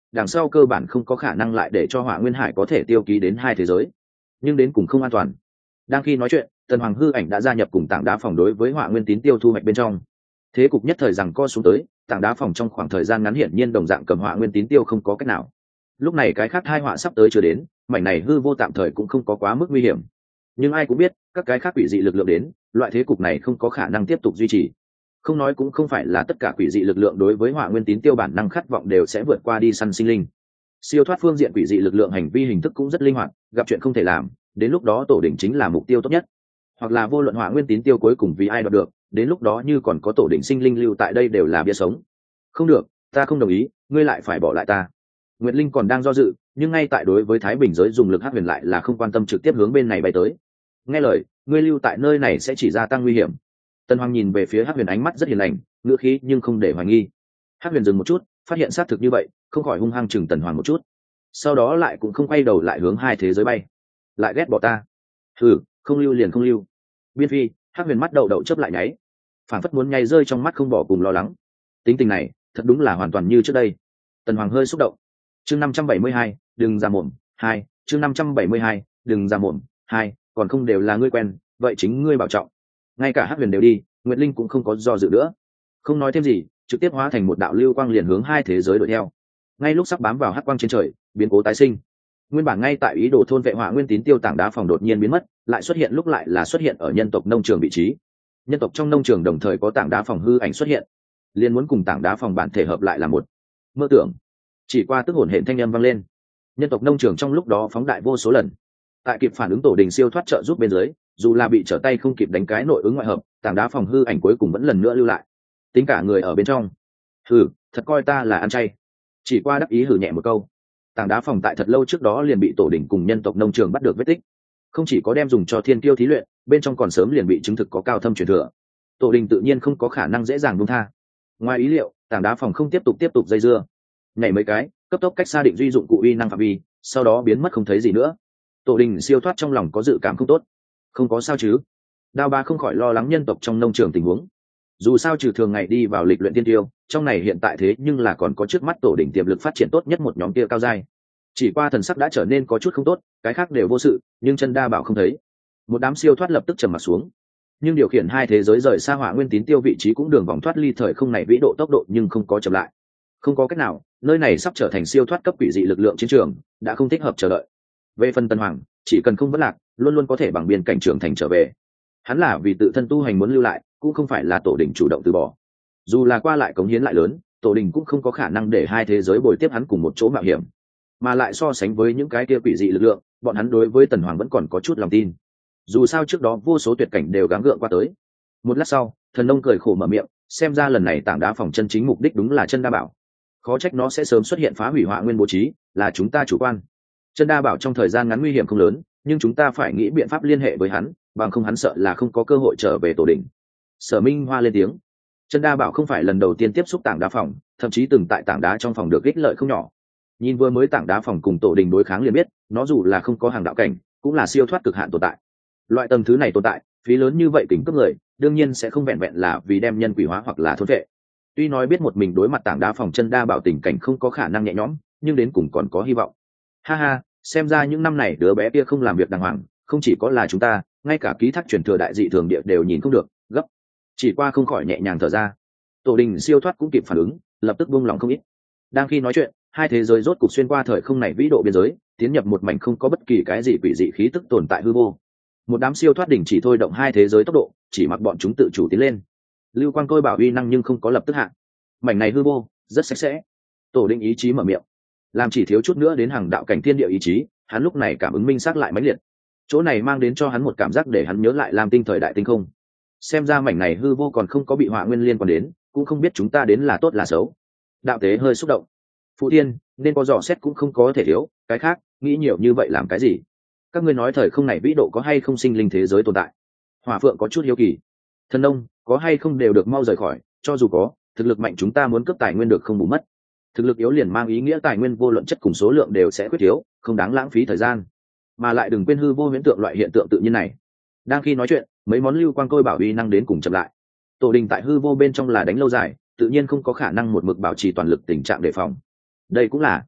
A: đằng sau cơ bản không có khả năng lại để cho hỏa nguyên hải có thể tiêu ký đến hai thế giới, nhưng đến cùng không an toàn. Đang khi nói chuyện, tần hoàng hư ảnh đã gia nhập cùng tảng đá phòng đối với hỏa nguyên tín tiêu thu hoạch bên trong. Thế cục nhất thời rằng co xuống tới, tảng đá phòng trong khoảng thời gian ngắn hiển nhiên đồng dạng cầm hỏa nguyên tín tiêu không có cách nào. Lúc này cái khác hai họa sắp tới chưa đến, mảnh này hư vô tạm thời cũng không có quá mức nguy hiểm, nhưng ai cũng biết các cái khác quỷ dị lực lượng đến, loại thế cục này không có khả năng tiếp tục duy trì. Không nói cũng không phải là tất cả quỷ dị lực lượng đối với hỏa nguyên tín tiêu bản năng khát vọng đều sẽ vượt qua đi săn sinh linh. Siêu thoát phương diện quỷ dị lực lượng hành vi hình thức cũng rất linh hoạt, gặp chuyện không thể làm, đến lúc đó tổ đỉnh chính là mục tiêu tốt nhất. Hoặc là vô luận hỏa nguyên tín tiêu cuối cùng vì ai đoạt được, đến lúc đó như còn có tổ đỉnh sinh linh lưu tại đây đều là bia sống. Không được, ta không đồng ý, ngươi lại phải bỏ lại ta. Nguyệt Linh còn đang do dự, nhưng ngay tại đối với Thái Bình giới dùng lực hắc huyền lại là không quan tâm, trực tiếp hướng bên này bay tới. Nghe lời, ngươi lưu tại nơi này sẽ chỉ gia tăng nguy hiểm. Tần Hoàng nhìn về phía hắc huyền ánh mắt rất hiền lành, ngữ khí nhưng không để hoài nghi. Hắc huyền dừng một chút, phát hiện xác thực như vậy, không khỏi hung hăng chừng Tần Hoàng một chút. Sau đó lại cũng không quay đầu lại hướng hai thế giới bay. Lại ghét bỏ ta? Thử, không lưu liền không lưu. Biên phi, hắc huyền mắt đậu đậu chớp lại nháy, phản phất muốn nhảy rơi trong mắt không bỏ cùng lo lắng. Tính tình này, thật đúng là hoàn toàn như trước đây. Tần Hoàng hơi xúc động. Chương năm trăm bảy mươi hai, đừng ra mồm. Hai, chương năm trăm bảy mươi hai, đừng ra mồm. Hai, còn không đều là ngươi quen, vậy chính ngươi bảo trọng. Ngay cả hắc huyền đều đi, Nguyệt Linh cũng không có do dự nữa, không nói thêm gì, trực tiếp hóa thành một đạo lưu quang liền hướng hai thế giới đuổi theo. Ngay lúc sắp bám vào hắc quang trên trời, biến cố tái sinh. Nguyên bản ngay tại ý đồ thôn vệ hỏa nguyên tín tiêu tảng đá phòng đột nhiên biến mất, lại xuất hiện lúc lại là xuất hiện ở nhân tộc nông trường vị trí. Nhân tộc trong nông trường đồng thời có tảng đá phòng hư ảnh xuất hiện, liền muốn cùng tảng đá phòng bản thể hợp lại là một. Mơ tưởng. Chỉ qua tức hồn hển thanh âm vang lên. Nhân tộc nông trường trong lúc đó phóng đại vô số lần. Tại kịp phản ứng tổ đình siêu thoát trợ giúp bên dưới, dù là bị trở tay không kịp đánh cái nội ứng ngoại hợp, tảng đá phòng hư ảnh cuối cùng vẫn lần nữa lưu lại. Tính cả người ở bên trong. Hừ, thật coi ta là ăn chay. Chỉ qua đắc ý hừ nhẹ một câu. Tảng đá phòng tại thật lâu trước đó liền bị tổ đình cùng nhân tộc nông trường bắt được vết tích. Không chỉ có đem dùng cho thiên kiêu thí luyện, bên trong còn sớm liền bị chứng thực có cao thâm truyền thừa. Tổ đình tự nhiên không có khả năng dễ dàng buông tha. Ngoài ý liệu, tảng đá phòng không tiếp tục tiếp tục dây dưa. Nhảy mấy cái, cấp tốc cách xa định duy dụng cụ uy năng phạm vi, sau đó biến mất không thấy gì nữa. Tổ đình siêu thoát trong lòng có dự cảm không tốt. Không có sao chứ? Đao Ba không khỏi lo lắng nhân tộc trong nông trường tình huống. Dù sao trừ thường ngày đi vào lịch luyện tiên tiêu, trong này hiện tại thế nhưng là còn có trước mắt tổ đỉnh tiềm lực phát triển tốt nhất một nhóm kia cao giai. Chỉ qua thần sắc đã trở nên có chút không tốt, cái khác đều vô sự, nhưng chân Đa Bảo không thấy. Một đám siêu thoát lập tức trầm mặt xuống. Nhưng điều khiển hai thế giới rời xa hỏa nguyên tín tiêu vị trí cũng đường vòng thoát ly thời không này vĩ độ tốc độ nhưng không có chậm lại. Không có cách nào, nơi này sắp trở thành siêu thoát cấp quỷ dị lực lượng chiến trường, đã không thích hợp chờ đợi. Về phần Tân Hoàng, chỉ cần không vất lạc, luôn luôn có thể bằng biên cảnh trưởng thành trở về. Hắn là vì tự thân tu hành muốn lưu lại, cũng không phải là tổ đình chủ động từ bỏ. Dù là qua lại cống hiến lại lớn, tổ đình cũng không có khả năng để hai thế giới bồi tiếp hắn cùng một chỗ mạo hiểm. Mà lại so sánh với những cái kia quỷ dị lực lượng, bọn hắn đối với Tần Hoàng vẫn còn có chút lòng tin. Dù sao trước đó vô số tuyệt cảnh đều gắng gượng qua tới. Một lát sau, Thần Nông cười khổ mở miệng, xem ra lần này tảng đá phòng chân chính mục đích đúng là chân Đa Bảo. Khó trách nó sẽ sớm xuất hiện phá hủy hỏa nguyên bố trí, là chúng ta chủ quan. Chân Đa Bảo trong thời gian ngắn nguy hiểm không lớn, nhưng chúng ta phải nghĩ biện pháp liên hệ với hắn, bằng không hắn sợ là không có cơ hội trở về tổ đỉnh. Sở Minh Hoa lên tiếng. Chân Đa Bảo không phải lần đầu tiên tiếp xúc tảng đá phòng, thậm chí từng tại tảng đá trong phòng được ích lợi không nhỏ. Nhìn vừa mới tảng đá phòng cùng tổ đình đối kháng liền biết, nó dù là không có hàng đạo cảnh, cũng là siêu thoát cực hạn tồn tại. Loại tầng thứ này tồn tại, phí lớn như vậy kính cướp người, đương nhiên sẽ không vẹn vẹn là vì đem nhân quỷ hóa hoặc là thôn vệ. Tuy nói biết một mình đối mặt tảng đá phòng Chân Đa Bảo tình cảnh không có khả năng nhẹ nhõm, nhưng đến cùng còn có hy vọng. Ha ha, xem ra những năm này đứa bé kia không làm việc đàng hoàng, không chỉ có là chúng ta, ngay cả ký thác truyền thừa đại dị thường địa đều nhìn không được, gấp. Chỉ qua không khỏi nhẹ nhàng thở ra. Tổ đình siêu thoát cũng kịp phản ứng, lập tức buông lòng không ít. Đang khi nói chuyện, hai thế giới rốt cục xuyên qua thời không này vĩ độ biên giới, tiến nhập một mảnh không có bất kỳ cái gì quỷ dị khí tức tồn tại hư vô. Một đám siêu thoát đỉnh chỉ thôi động hai thế giới tốc độ, chỉ mặc bọn chúng tự chủ tiến lên. Lưu quang tôi bảo uy năng nhưng không có lập tức hạ. Mảnh này hư vô, rất sạch sẽ. Tổ đình ý chí mở miệng, làm chỉ thiếu chút nữa đến hàng đạo cảnh thiên địa ý chí, hắn lúc này cảm ứng minh xác lại mãnh liệt. Chỗ này mang đến cho hắn một cảm giác để hắn nhớ lại Lam Tinh thời đại tinh không. Xem ra mảnh này hư vô còn không có bị họa nguyên liên quan đến, cũng không biết chúng ta đến là tốt là xấu. Đạo tế hơi xúc động. Phụ Thiên, nên có dò xét cũng không có thể thiếu, cái khác, nghĩ nhiều như vậy làm cái gì? Các ngươi nói thời không này vĩ độ có hay không sinh linh thế giới tồn tại? Hỏa Phượng có chút hiếu kỳ. Thần Nông, có hay không đều được mau rời khỏi, cho dù có, thực lực mạnh chúng ta muốn cướp tài nguyên được không bù mất. Thực lực yếu liền mang ý nghĩa tài nguyên vô luận chất cùng số lượng đều sẽ khuyết thiếu, không đáng lãng phí thời gian. Mà lại đừng quên hư vô huyễn tượng loại hiện tượng tự nhiên này. Đang khi nói chuyện, mấy món lưu quang tôi bảo uy năng đến cùng chậm lại. Tổ đình tại hư vô bên trong là đánh lâu dài, tự nhiên không có khả năng một mực bảo trì toàn lực tình trạng đề phòng. Đây cũng là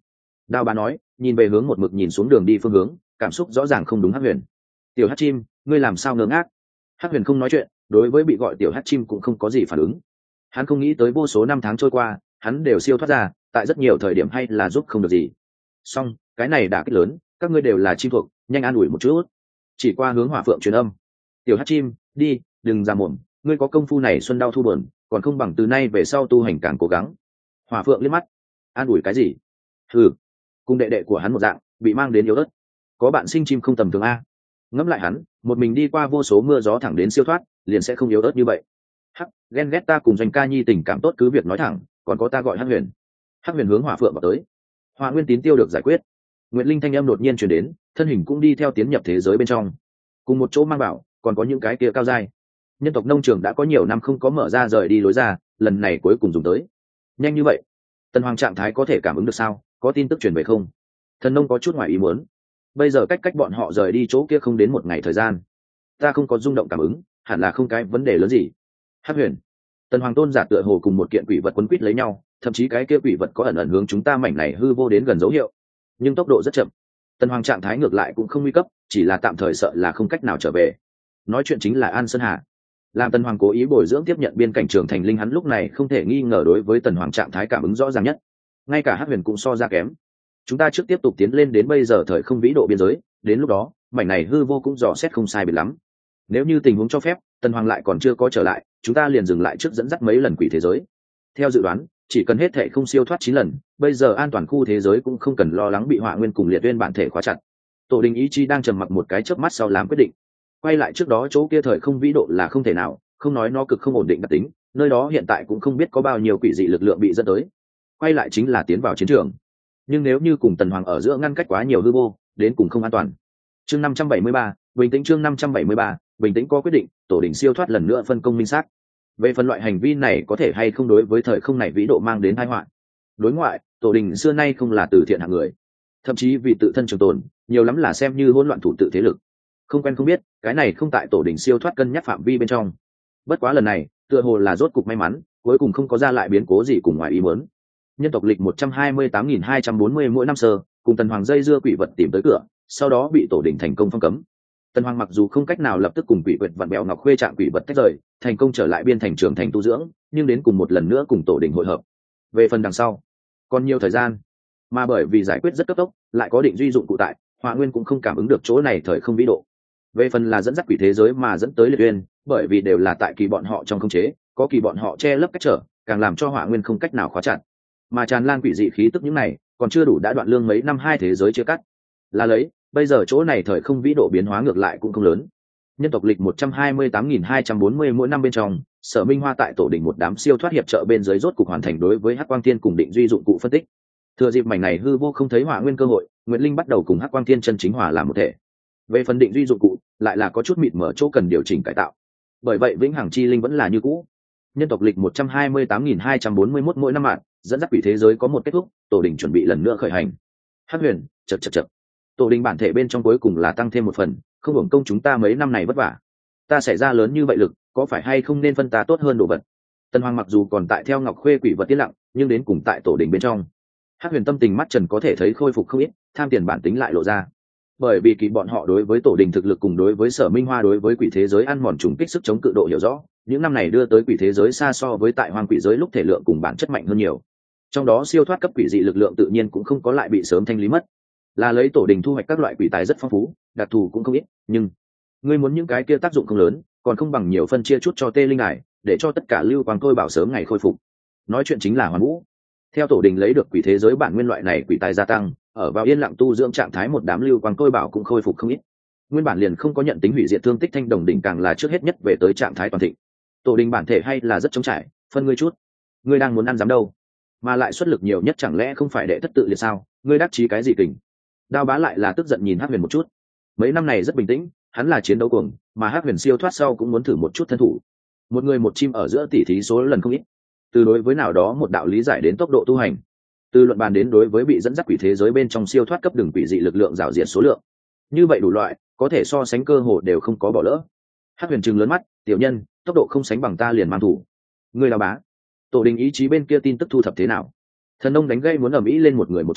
A: Đao Bá nói, nhìn về hướng một mực nhìn xuống đường đi phương hướng, cảm xúc rõ ràng không đúng. Hắc Huyền, tiểu Hắc chim, ngươi làm sao ngơ ngác? Hắc Huyền không nói chuyện, đối với bị gọi tiểu Hắc chim cũng không có gì phản ứng. Hắn không nghĩ tới vô số năm tháng trôi qua, hắn đều siêu thoát ra, tại rất nhiều thời điểm hay là giúp không được gì. Song cái này đã kích lớn, các ngươi đều là chim thuộc, nhanh an ủi một chút. Chỉ qua hướng Hỏa Phượng truyền âm, tiểu Hắc chim, đi, đừng ra mồm, ngươi có công phu này xuân đau thu buồn, còn không bằng từ nay về sau tu hành càng cố gắng. Hỏa Phượng liếc mắt, an ủi cái gì? Hừ, cùng đệ đệ của hắn một dạng, bị mang đến yếu ớt. Có bạn sinh chim không tầm thường a. Ngẫm lại hắn, một mình đi qua vô số mưa gió thẳng đến siêu thoát, liền sẽ không yếu ớt như vậy. Hắc, ghen ghét ta cùng Doanh ca nhi tình cảm tốt cứ việc nói thẳng, còn có ta gọi Hắc Huyền. Hắc Huyền hướng Hỏa Phượng vào tới. Hỏa Nguyên Tín tiêu được giải quyết. Nguyệt Linh thanh âm đột nhiên truyền đến, thân hình cũng đi theo tiến nhập thế giới bên trong. Cùng một chỗ mang bảo, còn có những cái kia cao dai. Nhân tộc nông trường đã có nhiều năm không có mở ra rời đi lối ra, lần này cuối cùng dùng tới. Nhanh như vậy, Tần Hoàng trạng thái có thể cảm ứng được sao? Có tin tức truyền về không? Thần nông có chút ngoài ý muốn. Bây giờ cách cách bọn họ rời đi chỗ kia không đến một ngày thời gian, ta không có rung động cảm ứng, hẳn là không cái vấn đề lớn gì. Hắc Huyền, Tần Hoàng tôn giả tựa hồ cùng một kiện quỷ vật quấn quýt lấy nhau, thậm chí cái kia quỷ vật có ẩn ẩn hướng chúng ta mảnh này hư vô đến gần dấu hiệu, nhưng tốc độ rất chậm. Tần Hoàng trạng thái ngược lại cũng không nguy cấp, chỉ là tạm thời sợ là không cách nào trở về. Nói chuyện chính là An Sơn Hà. Làm Tần Hoàng cố ý bồi dưỡng tiếp nhận biên cảnh trưởng thành linh, hắn lúc này không thể nghi ngờ đối với Tần Hoàng trạng thái cảm ứng rõ ràng nhất. Ngay cả Hắc Huyền cũng so ra kém. Chúng ta trước tiếp tục tiến lên đến bây giờ thời không vĩ độ biên giới, đến lúc đó mảnh này hư vô cũng dò xét không sai biệt lắm. Nếu như tình huống cho phép, Tần Hoàng lại còn chưa có trở lại, chúng ta liền dừng lại trước dẫn dắt mấy lần quỷ thế giới. Theo dự đoán, chỉ cần hết thệ không siêu thoát chín lần, bây giờ an toàn khu thế giới cũng không cần lo lắng bị Hỏa Nguyên cùng Liệt Uyên bản thể khóa chặt. Tổ đình ý chí đang trầm mặc một cái chớp mắt sau làm quyết định. Quay lại trước đó chỗ kia thời không vĩ độ là không thể nào, không nói nó cực không ổn định đặc tính, nơi đó hiện tại cũng không biết có bao nhiêu quỷ dị lực lượng bị dẫn tới. Quay lại chính là tiến vào chiến trường. Nhưng nếu như cùng Tần Hoàng ở giữa ngăn cách quá nhiều hư vô, đến cùng không an toàn. Chương năm trăm bảy mươi ba, bình tĩnh. Chương năm trăm bảy mươi ba, bình tĩnh có quyết định, tổ đình siêu thoát lần nữa phân công minh xác. Về phần loại hành vi này có thể hay không đối với thời không này vĩ độ mang đến tai họa. Đối ngoại, tổ đình xưa nay không là từ thiện hạng người, thậm chí vì tự thân trường tồn, nhiều lắm là xem như hỗn loạn thủ tự thế lực. Không quen không biết, cái này không tại tổ đình siêu thoát cân nhắc phạm vi bên trong. Bất quá lần này, tựa hồ là rốt cục may mắn, cuối cùng không có ra lại biến cố gì cùng ngoài ý muốn. Nhân tộc lịch một trăm hai mươi tám nghìn hai trăm bốn mươi mỗi năm sơ, cùng Tần Hoàng dây dưa quỷ vật tìm tới cửa, sau đó bị tổ đình thành công phong cấm. Tần Hoàng mặc dù không cách nào lập tức cùng quỷ vật vặn bèo ngọc khuê trạng quỷ vật tách rời, thành công trở lại biên thành trưởng thành tu dưỡng, nhưng đến cùng một lần nữa cùng tổ đình hội hợp. Về phần đằng sau, còn nhiều thời gian, mà bởi vì giải quyết rất cấp tốc, lại có định duy dụng cụ tại, Hỏa Nguyên cũng không cảm ứng được chỗ này thời không vĩ độ. Về phần là dẫn dắt quỷ thế giới mà dẫn tới Liệt Uyên, bởi vì đều là tại kỳ bọn họ trong khống chế, có kỳ bọn họ che lấp cách trở, càng làm cho Hỏa Nguyên không cách nào khóa chặt. Mà tràn lan quỷ dị khí tức những này, còn chưa đủ đã đoạn lương mấy năm hai thế giới chia cắt. Là lấy, bây giờ chỗ này thời không vĩ độ biến hóa ngược lại cũng không lớn. Nhân tộc lịch một trăm hai mươi tám nghìn hai trăm bốn mươi mỗi năm bên trong, Sở Minh Hoa tại tổ đỉnh một đám siêu thoát hiệp trợ bên dưới rốt cục hoàn thành đối với Hắc Quang Thiên cùng định duy dụng cụ phân tích. Thừa dịp mảnh này hư vô không thấy Hỏa Nguyên cơ hội, Nguyệt Linh bắt đầu cùng Hắc Quang Thiên chân chính hòa làm một thể. Về phần định duy dụng cụ, lại là có chút mịt mở chỗ cần điều chỉnh cải tạo. Bởi vậy Vĩnh Hằng Chi Linh vẫn là như cũ. Nhân tộc lịch một trăm hai mươi tám nghìn hai trăm bốn mươi mốt mỗi năm mạng, dẫn dắt quỷ thế giới có một kết thúc, tổ đình chuẩn bị lần nữa khởi hành. Hắc Huyền, chậc chậc chậc. Tổ đình bản thể bên trong cuối cùng là tăng thêm một phần, không hưởng công chúng ta mấy năm này vất vả. Ta xảy ra lớn như vậy lực, có phải hay không nên phân ta tốt hơn đồ vật? Tần Hoàng mặc dù còn tại theo Ngọc Khuê quỷ vật tiết lặng, nhưng đến cùng tại tổ đình bên trong. Hắc Huyền tâm tình mắt trần có thể thấy khôi phục không ít, tham tiền bản tính lại lộ ra. Bởi vì kỳ bọn họ đối với tổ đình thực lực cùng đối với Sở Minh Hoa đối với quỷ thế giới ăn mòn trùng kích sức chống cự độ hiểu rõ, những năm này đưa tới quỷ thế giới xa so với tại hoang quỷ giới lúc thể lượng cùng bản chất mạnh hơn nhiều. Trong đó siêu thoát cấp quỷ dị lực lượng tự nhiên cũng không có lại bị sớm thanh lý mất. Là lấy tổ đình thu hoạch các loại quỷ tài rất phong phú, đặc thù cũng không ít, nhưng ngươi muốn những cái kia tác dụng không lớn, còn không bằng nhiều phân chia chút cho tê linh này, để cho tất cả lưu quang thôi bảo sớm ngày khôi phục. Nói chuyện chính là Hoàn Vũ. Theo tổ đình lấy được quỷ thế giới bản nguyên loại này quỷ tài gia tăng, ở vào yên lặng tu dưỡng trạng thái một đám lưu quang tôi bảo cũng khôi phục không ít. Nguyên bản liền không có nhận tính hủy diệt thương tích thanh đồng đỉnh càng là trước hết nhất về tới trạng thái toàn thịnh. Tổ đình bản thể hay là rất trống trải, phân ngươi chút. Ngươi đang muốn ăn dám đâu, mà lại xuất lực nhiều nhất chẳng lẽ không phải đệ thất tự liệt sao? Ngươi đắc chí cái gì kình? Đao Bá lại là tức giận nhìn Hắc Huyền một chút. Mấy năm này rất bình tĩnh, hắn là chiến đấu cuồng, mà Hắc Huyền siêu thoát sau cũng muốn thử một chút thân thủ. Một người một chim ở giữa tỉ thí số lần không ít. Từ đối với nào đó một đạo lý giải đến tốc độ tu hành, từ luận bàn đến đối với bị dẫn dắt quỷ thế giới bên trong siêu thoát cấp đường quỷ dị lực lượng rào diệt số lượng, như vậy đủ loại có thể so sánh cơ hồ đều không có bỏ lỡ. Hắc Huyền trừng lớn mắt, tiểu nhân, tốc độ không sánh bằng ta liền mang thủ. Ngươi Đao Bá, tổ đình ý chí bên kia tin tức thu thập thế nào? Thần nông đánh gây muốn ầm ĩ lên một người một chim,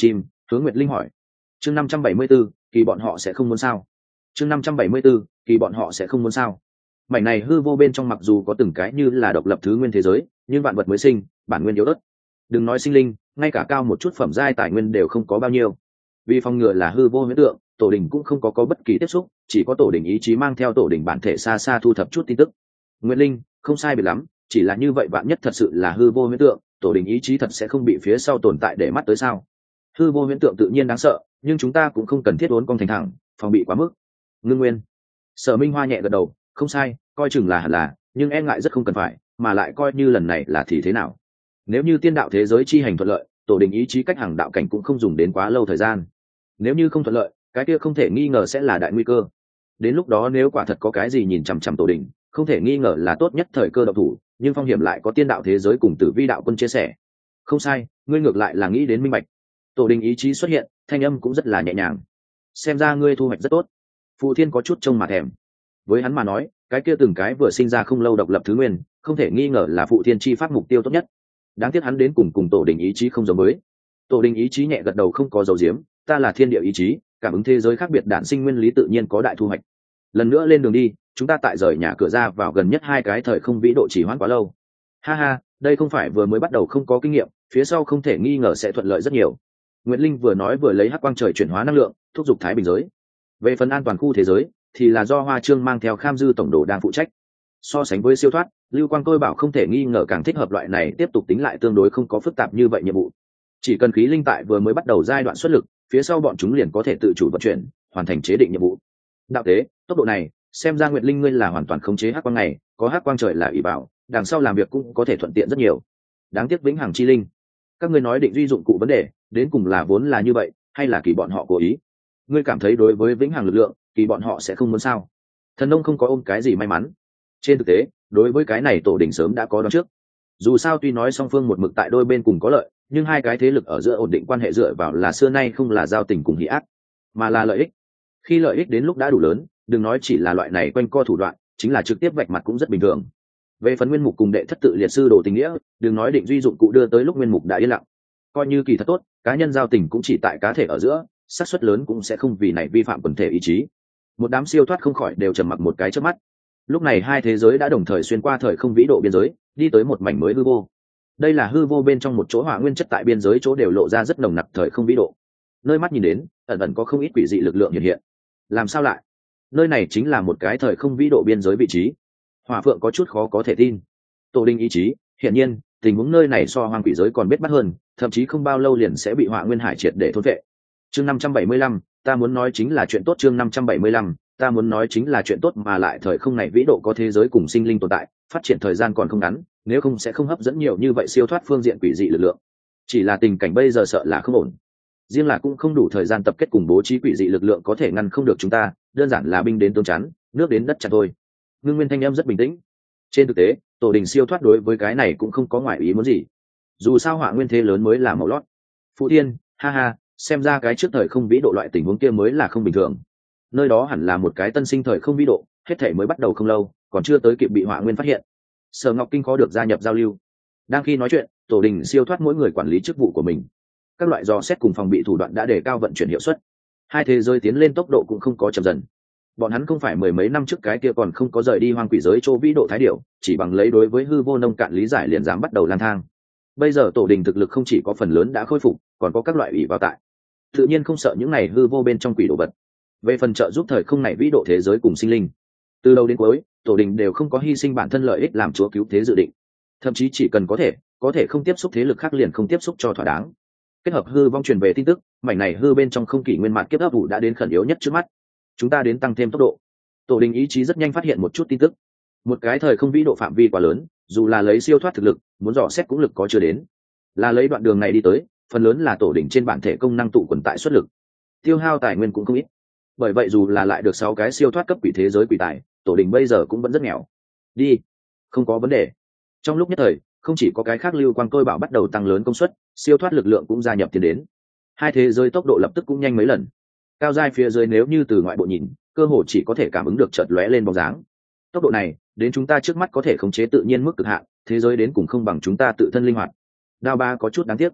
A: Hướng Nguyệt Linh hỏi. Chương năm trăm bảy mươi 574, kỳ bọn họ sẽ không muốn sao? Chương năm trăm bảy mươi 574, kỳ bọn họ sẽ không muốn sao? Mảnh này hư vô bên trong mặc dù có từng cái như là độc lập thứ nguyên thế giới, nhưng vạn vật mới sinh, bản nguyên yếu ớt. Đừng nói sinh linh, ngay cả cao một chút phẩm giai tài nguyên đều không có bao nhiêu. Vì phòng ngừa là hư vô huyễn tượng, tổ đình cũng không có có bất kỳ tiếp xúc, chỉ có tổ đình ý chí mang theo tổ đình bản thể xa xa thu thập chút tin tức. Nguyệt Linh, không sai biệt lắm, chỉ là như vậy vạn nhất thật sự là hư vô huyễn tượng, tổ đình ý chí thật sẽ không bị phía sau tồn tại để mắt tới sao? Hư vô huyễn tượng tự nhiên đáng sợ, nhưng chúng ta cũng không cần thiết uốn cong thành thẳng, phòng bị quá mức. Ngưng Nguyên, Sở Minh Hoa nhẹ gật đầu, không sai, coi chừng là hẳn là, nhưng e ngại rất không cần phải, mà lại coi như lần này là thì thế nào? Nếu như tiên đạo thế giới chi hành thuận lợi, tổ đình ý chí cách hàng đạo cảnh cũng không dùng đến quá lâu thời gian. Nếu như không thuận lợi, cái kia không thể nghi ngờ sẽ là đại nguy cơ. Đến lúc đó nếu quả thật có cái gì nhìn chằm chằm tổ đình, không thể nghi ngờ là tốt nhất thời cơ độc thủ, nhưng phong hiểm lại có tiên đạo thế giới cùng Tử Vi đạo quân chia sẻ. Không sai, ngươi ngược lại là nghĩ đến minh bạch. Tổ đình ý chí xuất hiện, thanh âm cũng rất là nhẹ nhàng. Xem ra ngươi thu hoạch rất tốt. Phụ Thiên có chút trông mà thèm. Với hắn mà nói, cái kia từng cái vừa sinh ra không lâu độc lập thứ nguyên, không thể nghi ngờ là Phụ Thiên chi pháp mục tiêu tốt nhất. Đáng tiếc hắn đến cùng cùng tổ đình ý chí không giống với. Tổ đình ý chí nhẹ gật đầu không có dấu diếm, ta là thiên địa ý chí, cảm ứng thế giới khác biệt đản sinh nguyên lý tự nhiên có đại thu hoạch. Lần nữa lên đường đi, chúng ta tại rời nhà cửa ra vào gần nhất hai cái thời không vĩ độ chỉ hoãn quá lâu. Ha ha, đây không phải vừa mới bắt đầu không có kinh nghiệm, phía sau không thể nghi ngờ sẽ thuận lợi rất nhiều. Nguyệt Linh vừa nói vừa lấy hắc quang trời chuyển hóa năng lượng, thúc giục thái bình giới. Về phần an toàn khu thế giới, thì là do Hoa Trương mang theo Kham Dư tổng đồ đang phụ trách. So sánh với siêu thoát, Lưu Quang tôi bảo không thể nghi ngờ càng thích hợp loại này tiếp tục tính lại tương đối không có phức tạp như vậy nhiệm vụ. Chỉ cần khí linh tại vừa mới bắt đầu giai đoạn xuất lực, phía sau bọn chúng liền có thể tự chủ vận chuyển, hoàn thành chế định nhiệm vụ. Đạo tế, tốc độ này, xem ra Nguyệt Linh ngươi là hoàn toàn khống chế hắc quang này, có hắc quang trời là ủy bảo, đằng sau làm việc cũng có thể thuận tiện rất nhiều. Đáng tiếc vĩnh hằng chi linh. Các ngươi nói định duy dụng cụ vấn đề, đến cùng là vốn là như vậy, hay là kỳ bọn họ cố ý? Ngươi cảm thấy đối với vĩnh hằng lực lượng, kỳ bọn họ sẽ không muốn sao? Thần nông không có ôm cái gì may mắn. Trên thực tế, đối với cái này tổ đình sớm đã có đoán trước. Dù sao tuy nói song phương một mực tại đôi bên cùng có lợi, nhưng hai cái thế lực ở giữa ổn định quan hệ dựa vào là xưa nay không là giao tình cùng hỷ ác, mà là lợi ích. Khi lợi ích đến lúc đã đủ lớn, đừng nói chỉ là loại này quanh co thủ đoạn, chính là trực tiếp vạch mặt cũng rất bình thường. Về phần nguyên mục cùng đệ thất tự liệt sư đồ tình nghĩa, đừng nói định duy dụng cụ đưa tới lúc nguyên mục đã yên lặng, coi như kỳ thật tốt, cá nhân giao tình cũng chỉ tại cá thể ở giữa, xác suất lớn cũng sẽ không vì này vi phạm quần thể ý chí. Một đám siêu thoát không khỏi đều trầm mặc một cái trước mắt. Lúc này hai thế giới đã đồng thời xuyên qua thời không vĩ độ biên giới, đi tới một mảnh mới hư vô. Đây là hư vô bên trong một chỗ hỏa nguyên chất tại biên giới chỗ đều lộ ra rất nồng nặc thời không vĩ độ. Nơi mắt nhìn đến, ẩn ẩn có không ít quỷ dị lực lượng hiện hiện. Làm sao lại? Nơi này chính là một cái thời không vĩ độ biên giới vị trí. Hỏa Phượng có chút khó có thể tin. Tổ đình ý chí, hiển nhiên, tình huống nơi này so hoang quỷ giới còn biết bắt hơn, thậm chí không bao lâu liền sẽ bị hỏa nguyên hải triệt để thôn vệ. Chương năm trăm bảy mươi lăm, ta muốn nói chính là chuyện tốt. Chương năm trăm bảy mươi lăm, ta muốn nói chính là chuyện tốt, mà lại thời không này vĩ độ có thế giới cùng sinh linh tồn tại, phát triển thời gian còn không ngắn, nếu không sẽ không hấp dẫn nhiều như vậy siêu thoát phương diện quỷ dị lực lượng. Chỉ là tình cảnh bây giờ sợ là không ổn. Riêng là cũng không đủ thời gian tập kết cùng bố trí quỷ dị lực lượng có thể ngăn không được chúng ta, đơn giản là binh đến tướng chắn, nước đến đất chặn thôi. Ngưng Nguyên thanh em rất bình tĩnh. Trên thực tế, tổ đình siêu thoát đối với cái này cũng không có ngoại ý muốn gì. Dù sao hỏa nguyên thế lớn mới là màu lót. Phụ Thiên, ha ha, xem ra cái trước thời không vĩ độ loại tình huống kia mới là không bình thường. Nơi đó hẳn là một cái tân sinh thời không vĩ độ, hết thể mới bắt đầu không lâu, còn chưa tới kịp bị hỏa nguyên phát hiện. Sở Ngọc Kinh có được gia nhập giao lưu. Đang khi nói chuyện, tổ đình siêu thoát mỗi người quản lý chức vụ của mình. Các loại dò xét cùng phòng bị thủ đoạn đã đề cao vận chuyển hiệu suất. Hai thế giới tiến lên tốc độ cũng không có chậm dần. Bọn hắn không phải mười mấy năm trước cái kia còn không có rời đi hoang quỷ giới chỗ vĩ độ thái điểu, chỉ bằng lấy đối với hư vô nông cạn lý giải liền dám bắt đầu lang thang. Bây giờ tổ đình thực lực không chỉ có phần lớn đã khôi phục, còn có các loại ủy vào tại. Tự nhiên không sợ những này hư vô bên trong quỷ đồ vật. Về phần trợ giúp thời không này vĩ độ thế giới cùng sinh linh, từ đầu đến cuối, tổ đình đều không có hy sinh bản thân lợi ích làm chúa cứu thế dự định. Thậm chí chỉ cần có thể, có thể không tiếp xúc thế lực khác liền không tiếp xúc cho thỏa đáng. Kết hợp hư vong truyền về tin tức, mảnh này hư bên trong không kỷ nguyên mạn kiếp ấp ủ đã đến khẩn yếu nhất trước mắt. Chúng ta đến tăng thêm tốc độ. Tổ đình ý chí rất nhanh phát hiện một chút tin tức. Một cái thời không vĩ độ phạm vi quá lớn, dù là lấy siêu thoát thực lực, muốn dò xét cũng lực có chưa đến. Là lấy đoạn đường này đi tới, phần lớn là tổ đình trên bản thể công năng tụ quần tại xuất lực. Tiêu hao tài nguyên cũng không ít. Bởi vậy dù là lại được sáu cái siêu thoát cấp quỷ thế giới quỷ tài, tổ đình bây giờ cũng vẫn rất nghèo. Đi, không có vấn đề. Trong lúc nhất thời, không chỉ có cái khác lưu quang tôi bảo bắt đầu tăng lớn công suất, siêu thoát lực lượng cũng gia nhập tiến đến. Hai thế giới tốc độ lập tức cũng nhanh mấy lần. Cao giai phía dưới nếu như từ ngoại bộ nhìn, cơ hồ chỉ có thể cảm ứng được chợt lóe lên bóng dáng. Tốc độ này, đến chúng ta trước mắt có thể khống chế tự nhiên mức cực hạn, thế giới đến cùng không bằng chúng ta tự thân linh hoạt. Đao Ba có chút đáng tiếc.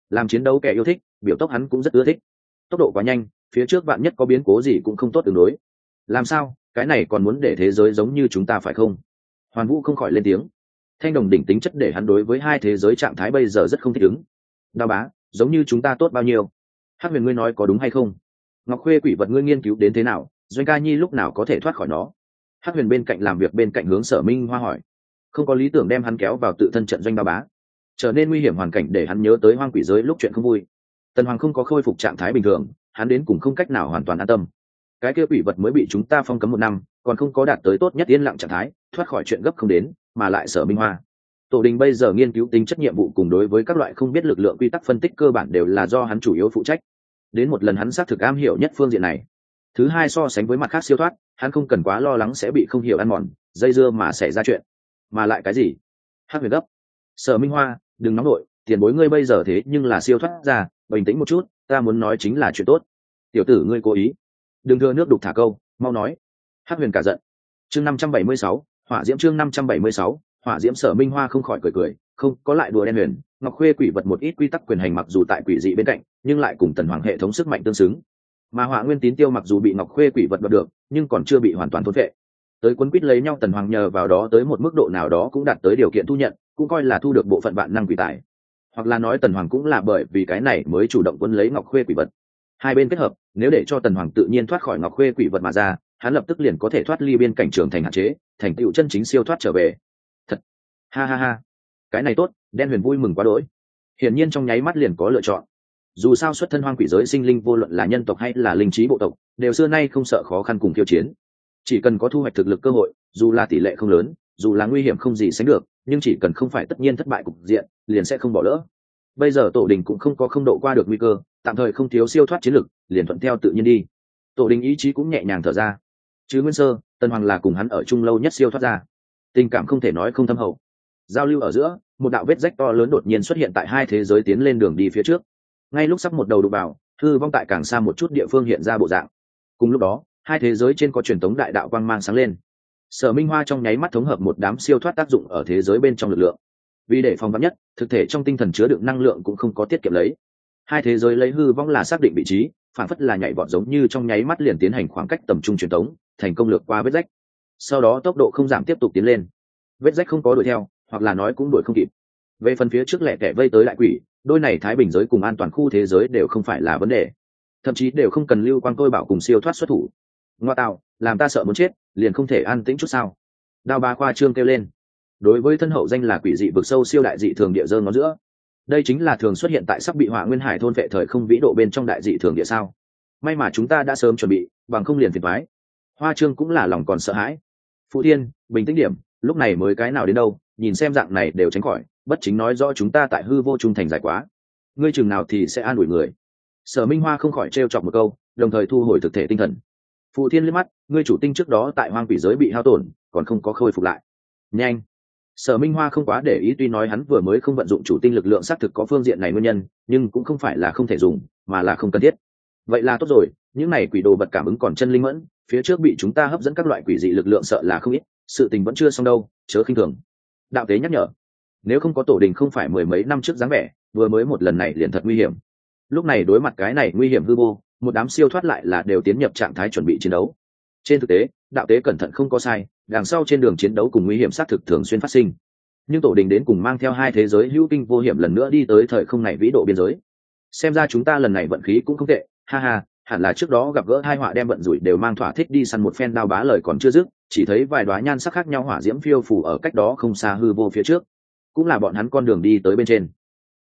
A: làm chiến đấu kẻ yêu thích, biểu tốc hắn cũng rất ưa thích. Tốc độ quá nhanh, phía trước bạn nhất có biến cố gì cũng không tốt tương đối. Làm sao, cái này còn muốn để thế giới giống như chúng ta phải không? Hoàn Vũ không khỏi lên tiếng. Thanh đồng đỉnh tính chất để hắn đối với hai thế giới trạng thái bây giờ rất không thích ứng. Đao bá, giống như chúng ta tốt bao nhiêu? Hắc Huyền ngươi nói có đúng hay không? Ngọc Khuê quỷ vật ngươi nghiên cứu đến thế nào, Doanh Ca Nhi lúc nào có thể thoát khỏi nó? Hắc Huyền bên cạnh làm việc bên cạnh hướng Sở Minh Hoa hỏi. Không có lý tưởng đem hắn kéo vào tự thân trận doanh Đao bá, trở nên nguy hiểm hoàn cảnh để hắn nhớ tới hoang quỷ giới lúc chuyện không vui. Tần Hoàng không có khôi phục trạng thái bình thường, hắn đến cùng không cách nào hoàn toàn an tâm. Cái kia quỷ vật mới bị chúng ta phong cấm một năm, còn không có đạt tới tốt nhất yên lặng trạng thái, thoát khỏi chuyện gấp không đến, mà lại Sở Minh Hoa. Tổ đình bây giờ nghiên cứu tính chất nhiệm vụ cùng đối với các loại không biết lực lượng quy tắc phân tích cơ bản đều là do hắn chủ yếu phụ trách. Đến một lần hắn xác thực am hiểu nhất phương diện này. Thứ hai, so sánh với mặt khác siêu thoát, hắn không cần quá lo lắng sẽ bị không hiểu ăn mòn, dây dưa mà xảy ra chuyện. Mà lại cái gì? Hắc Huyền gấp. Sở Minh Hoa, đừng nóng nổi, tiền bối ngươi bây giờ thế nhưng là siêu thoát ra, bình tĩnh một chút, ta muốn nói chính là chuyện tốt. Tiểu tử ngươi cố ý, đừng thừa nước đục thả câu, mau nói. Hắc Huyền cả giận. Chương năm trăm bảy mươi sáu, hỏa diễm chương năm trăm bảy mươi sáu, hỏa diễm. Sở Minh Hoa không khỏi cười cười, không có lại đùa đen Huyền, Ngọc Khuê quỷ vật một ít quy tắc quyền hành mặc dù tại quỷ dị bên cạnh, nhưng lại cùng Tần Hoàng hệ thống sức mạnh tương xứng. Mà Hỏa Nguyên Tín Tiêu mặc dù bị Ngọc Khuê quỷ vật đoạt được, nhưng còn chưa bị hoàn toàn thôn phệ. Tới quấn quýt lấy nhau, Tần Hoàng nhờ vào đó tới một mức độ nào đó cũng đạt tới điều kiện thu nhận, cũng coi là thu được bộ phận vạn năng quỷ tài. Hoặc là nói Tần Hoàng cũng là bởi vì cái này mới chủ động quân lấy Ngọc Khuê quỷ vật. Hai bên kết hợp, nếu để cho Tần Hoàng tự nhiên thoát khỏi Ngọc Khuê quỷ vật mà ra, hắn lập tức liền có thể thoát ly biên cảnh trường thành hạn chế, thành tựu chân chính siêu thoát trở về. Thật, ha ha ha, cái này tốt, đen Huyền vui mừng quá đỗi. Hiển nhiên trong nháy mắt liền có lựa chọn. Dù sao xuất thân hoang quỷ giới sinh linh vô luận là nhân tộc hay là linh trí bộ tộc, đều xưa nay không sợ khó khăn cùng khiêu chiến. Chỉ cần có thu hoạch thực lực cơ hội, dù là tỷ lệ không lớn, dù là nguy hiểm không gì sánh được, nhưng chỉ cần không phải tất nhiên thất bại cục diện, liền sẽ không bỏ lỡ. Bây giờ tổ đình cũng không có không độ qua được nguy cơ, tạm thời không thiếu siêu thoát chiến lực, liền thuận theo tự nhiên đi. Tổ đình ý chí cũng nhẹ nhàng thở ra. Chứ Nguyên Sơ, Tần Hoàng là cùng hắn ở chung lâu nhất siêu thoát ra, tình cảm không thể nói không thâm hậu. Giao lưu ở giữa, một đạo vết rách to lớn đột nhiên xuất hiện tại hai thế giới tiến lên đường đi phía trước. Ngay lúc sắp một đầu đụng vào, hư vong tại càng xa một chút địa phương hiện ra bộ dạng. Cùng lúc đó, hai thế giới trên có truyền tống đại đạo quang mang sáng lên. Sở Minh Hoa trong nháy mắt thống hợp một đám siêu thoát tác dụng ở thế giới bên trong lực lượng. Vì để phòng vắn nhất, thực thể trong tinh thần chứa đựng năng lượng cũng không có tiết kiệm lấy. Hai thế giới lấy hư vong là xác định vị trí, phản phất là nhảy vọt giống như trong nháy mắt liền tiến hành khoảng cách tầm trung truyền tống, thành công lược qua vết rách. Sau đó tốc độ không giảm tiếp tục tiến lên. Vết rách không có đuổi theo, hoặc là nói cũng đuổi không kịp. Về phần phía trước lẻ tẻ vây tới lại quỷ, đôi này thái bình giới cùng an toàn khu thế giới đều không phải là vấn đề, thậm chí đều không cần lưu quang tôi bảo cùng siêu thoát xuất thủ. Ngoa tạo, làm ta sợ muốn chết, liền không thể an tĩnh chút sao? Đao Ba khoa trương kêu lên. Đối với thân hậu danh là quỷ dị vực sâu siêu đại dị thường địa dơ ngón giữa, đây chính là thường xuất hiện tại sắp bị Hỏa Nguyên Hải thôn vệ thời không vĩ độ bên trong đại dị thường địa sao? May mà chúng ta đã sớm chuẩn bị, bằng không liền phiền toái. Hoa Trương cũng là lòng còn sợ hãi. Phụ Thiên, bình tĩnh điểm, lúc này mới cái nào đến đâu, nhìn xem dạng này đều tránh khỏi, bất chính nói rõ chúng ta tại hư vô trung thành giải quá. Ngươi chừng nào thì sẽ an ủi người. Sở Minh Hoa không khỏi trêu chọc một câu, đồng thời thu hồi thực thể tinh thần. Phụ Thiên liếc mắt, ngươi chủ tinh trước đó tại hoang quỷ giới bị hao tổn, còn không có khôi phục lại. Nhanh. Sở Minh Hoa không quá để ý, tuy nói hắn vừa mới không vận dụng chủ tinh lực lượng xác thực có phương diện này nguyên nhân, nhưng cũng không phải là không thể dùng, mà là không cần thiết. Vậy là tốt rồi, những này quỷ đồ vật cảm ứng còn chân linh mẫn, phía trước bị chúng ta hấp dẫn các loại quỷ dị lực lượng sợ là không ít, sự tình vẫn chưa xong đâu, chớ khinh thường. Đạo tế nhắc nhở, nếu không có tổ đình không phải mười mấy năm trước dáng vẻ, vừa mới một lần này liền thật nguy hiểm. Lúc này đối mặt cái này nguy hiểm hư vô, một đám siêu thoát lại là đều tiến nhập trạng thái chuẩn bị chiến đấu. Trên thực tế, đạo tế cẩn thận không có sai, đằng sau trên đường chiến đấu cùng nguy hiểm xác thực thường xuyên phát sinh. Nhưng tổ đình đến cùng mang theo hai thế giới hữu kinh vô hiểm lần nữa đi tới thời không này vĩ độ biên giới. Xem ra chúng ta lần này vận khí cũng không tệ, ha ha, hẳn là trước đó gặp gỡ hai họa đem vận rủi đều mang thỏa thích đi săn một phen. Đao Bá lời còn chưa dứt, chỉ thấy vài đóa nhan sắc khác nhau hỏa diễm phiêu phù ở cách đó không xa hư vô phía trước, cũng là bọn hắn con đường đi tới bên trên.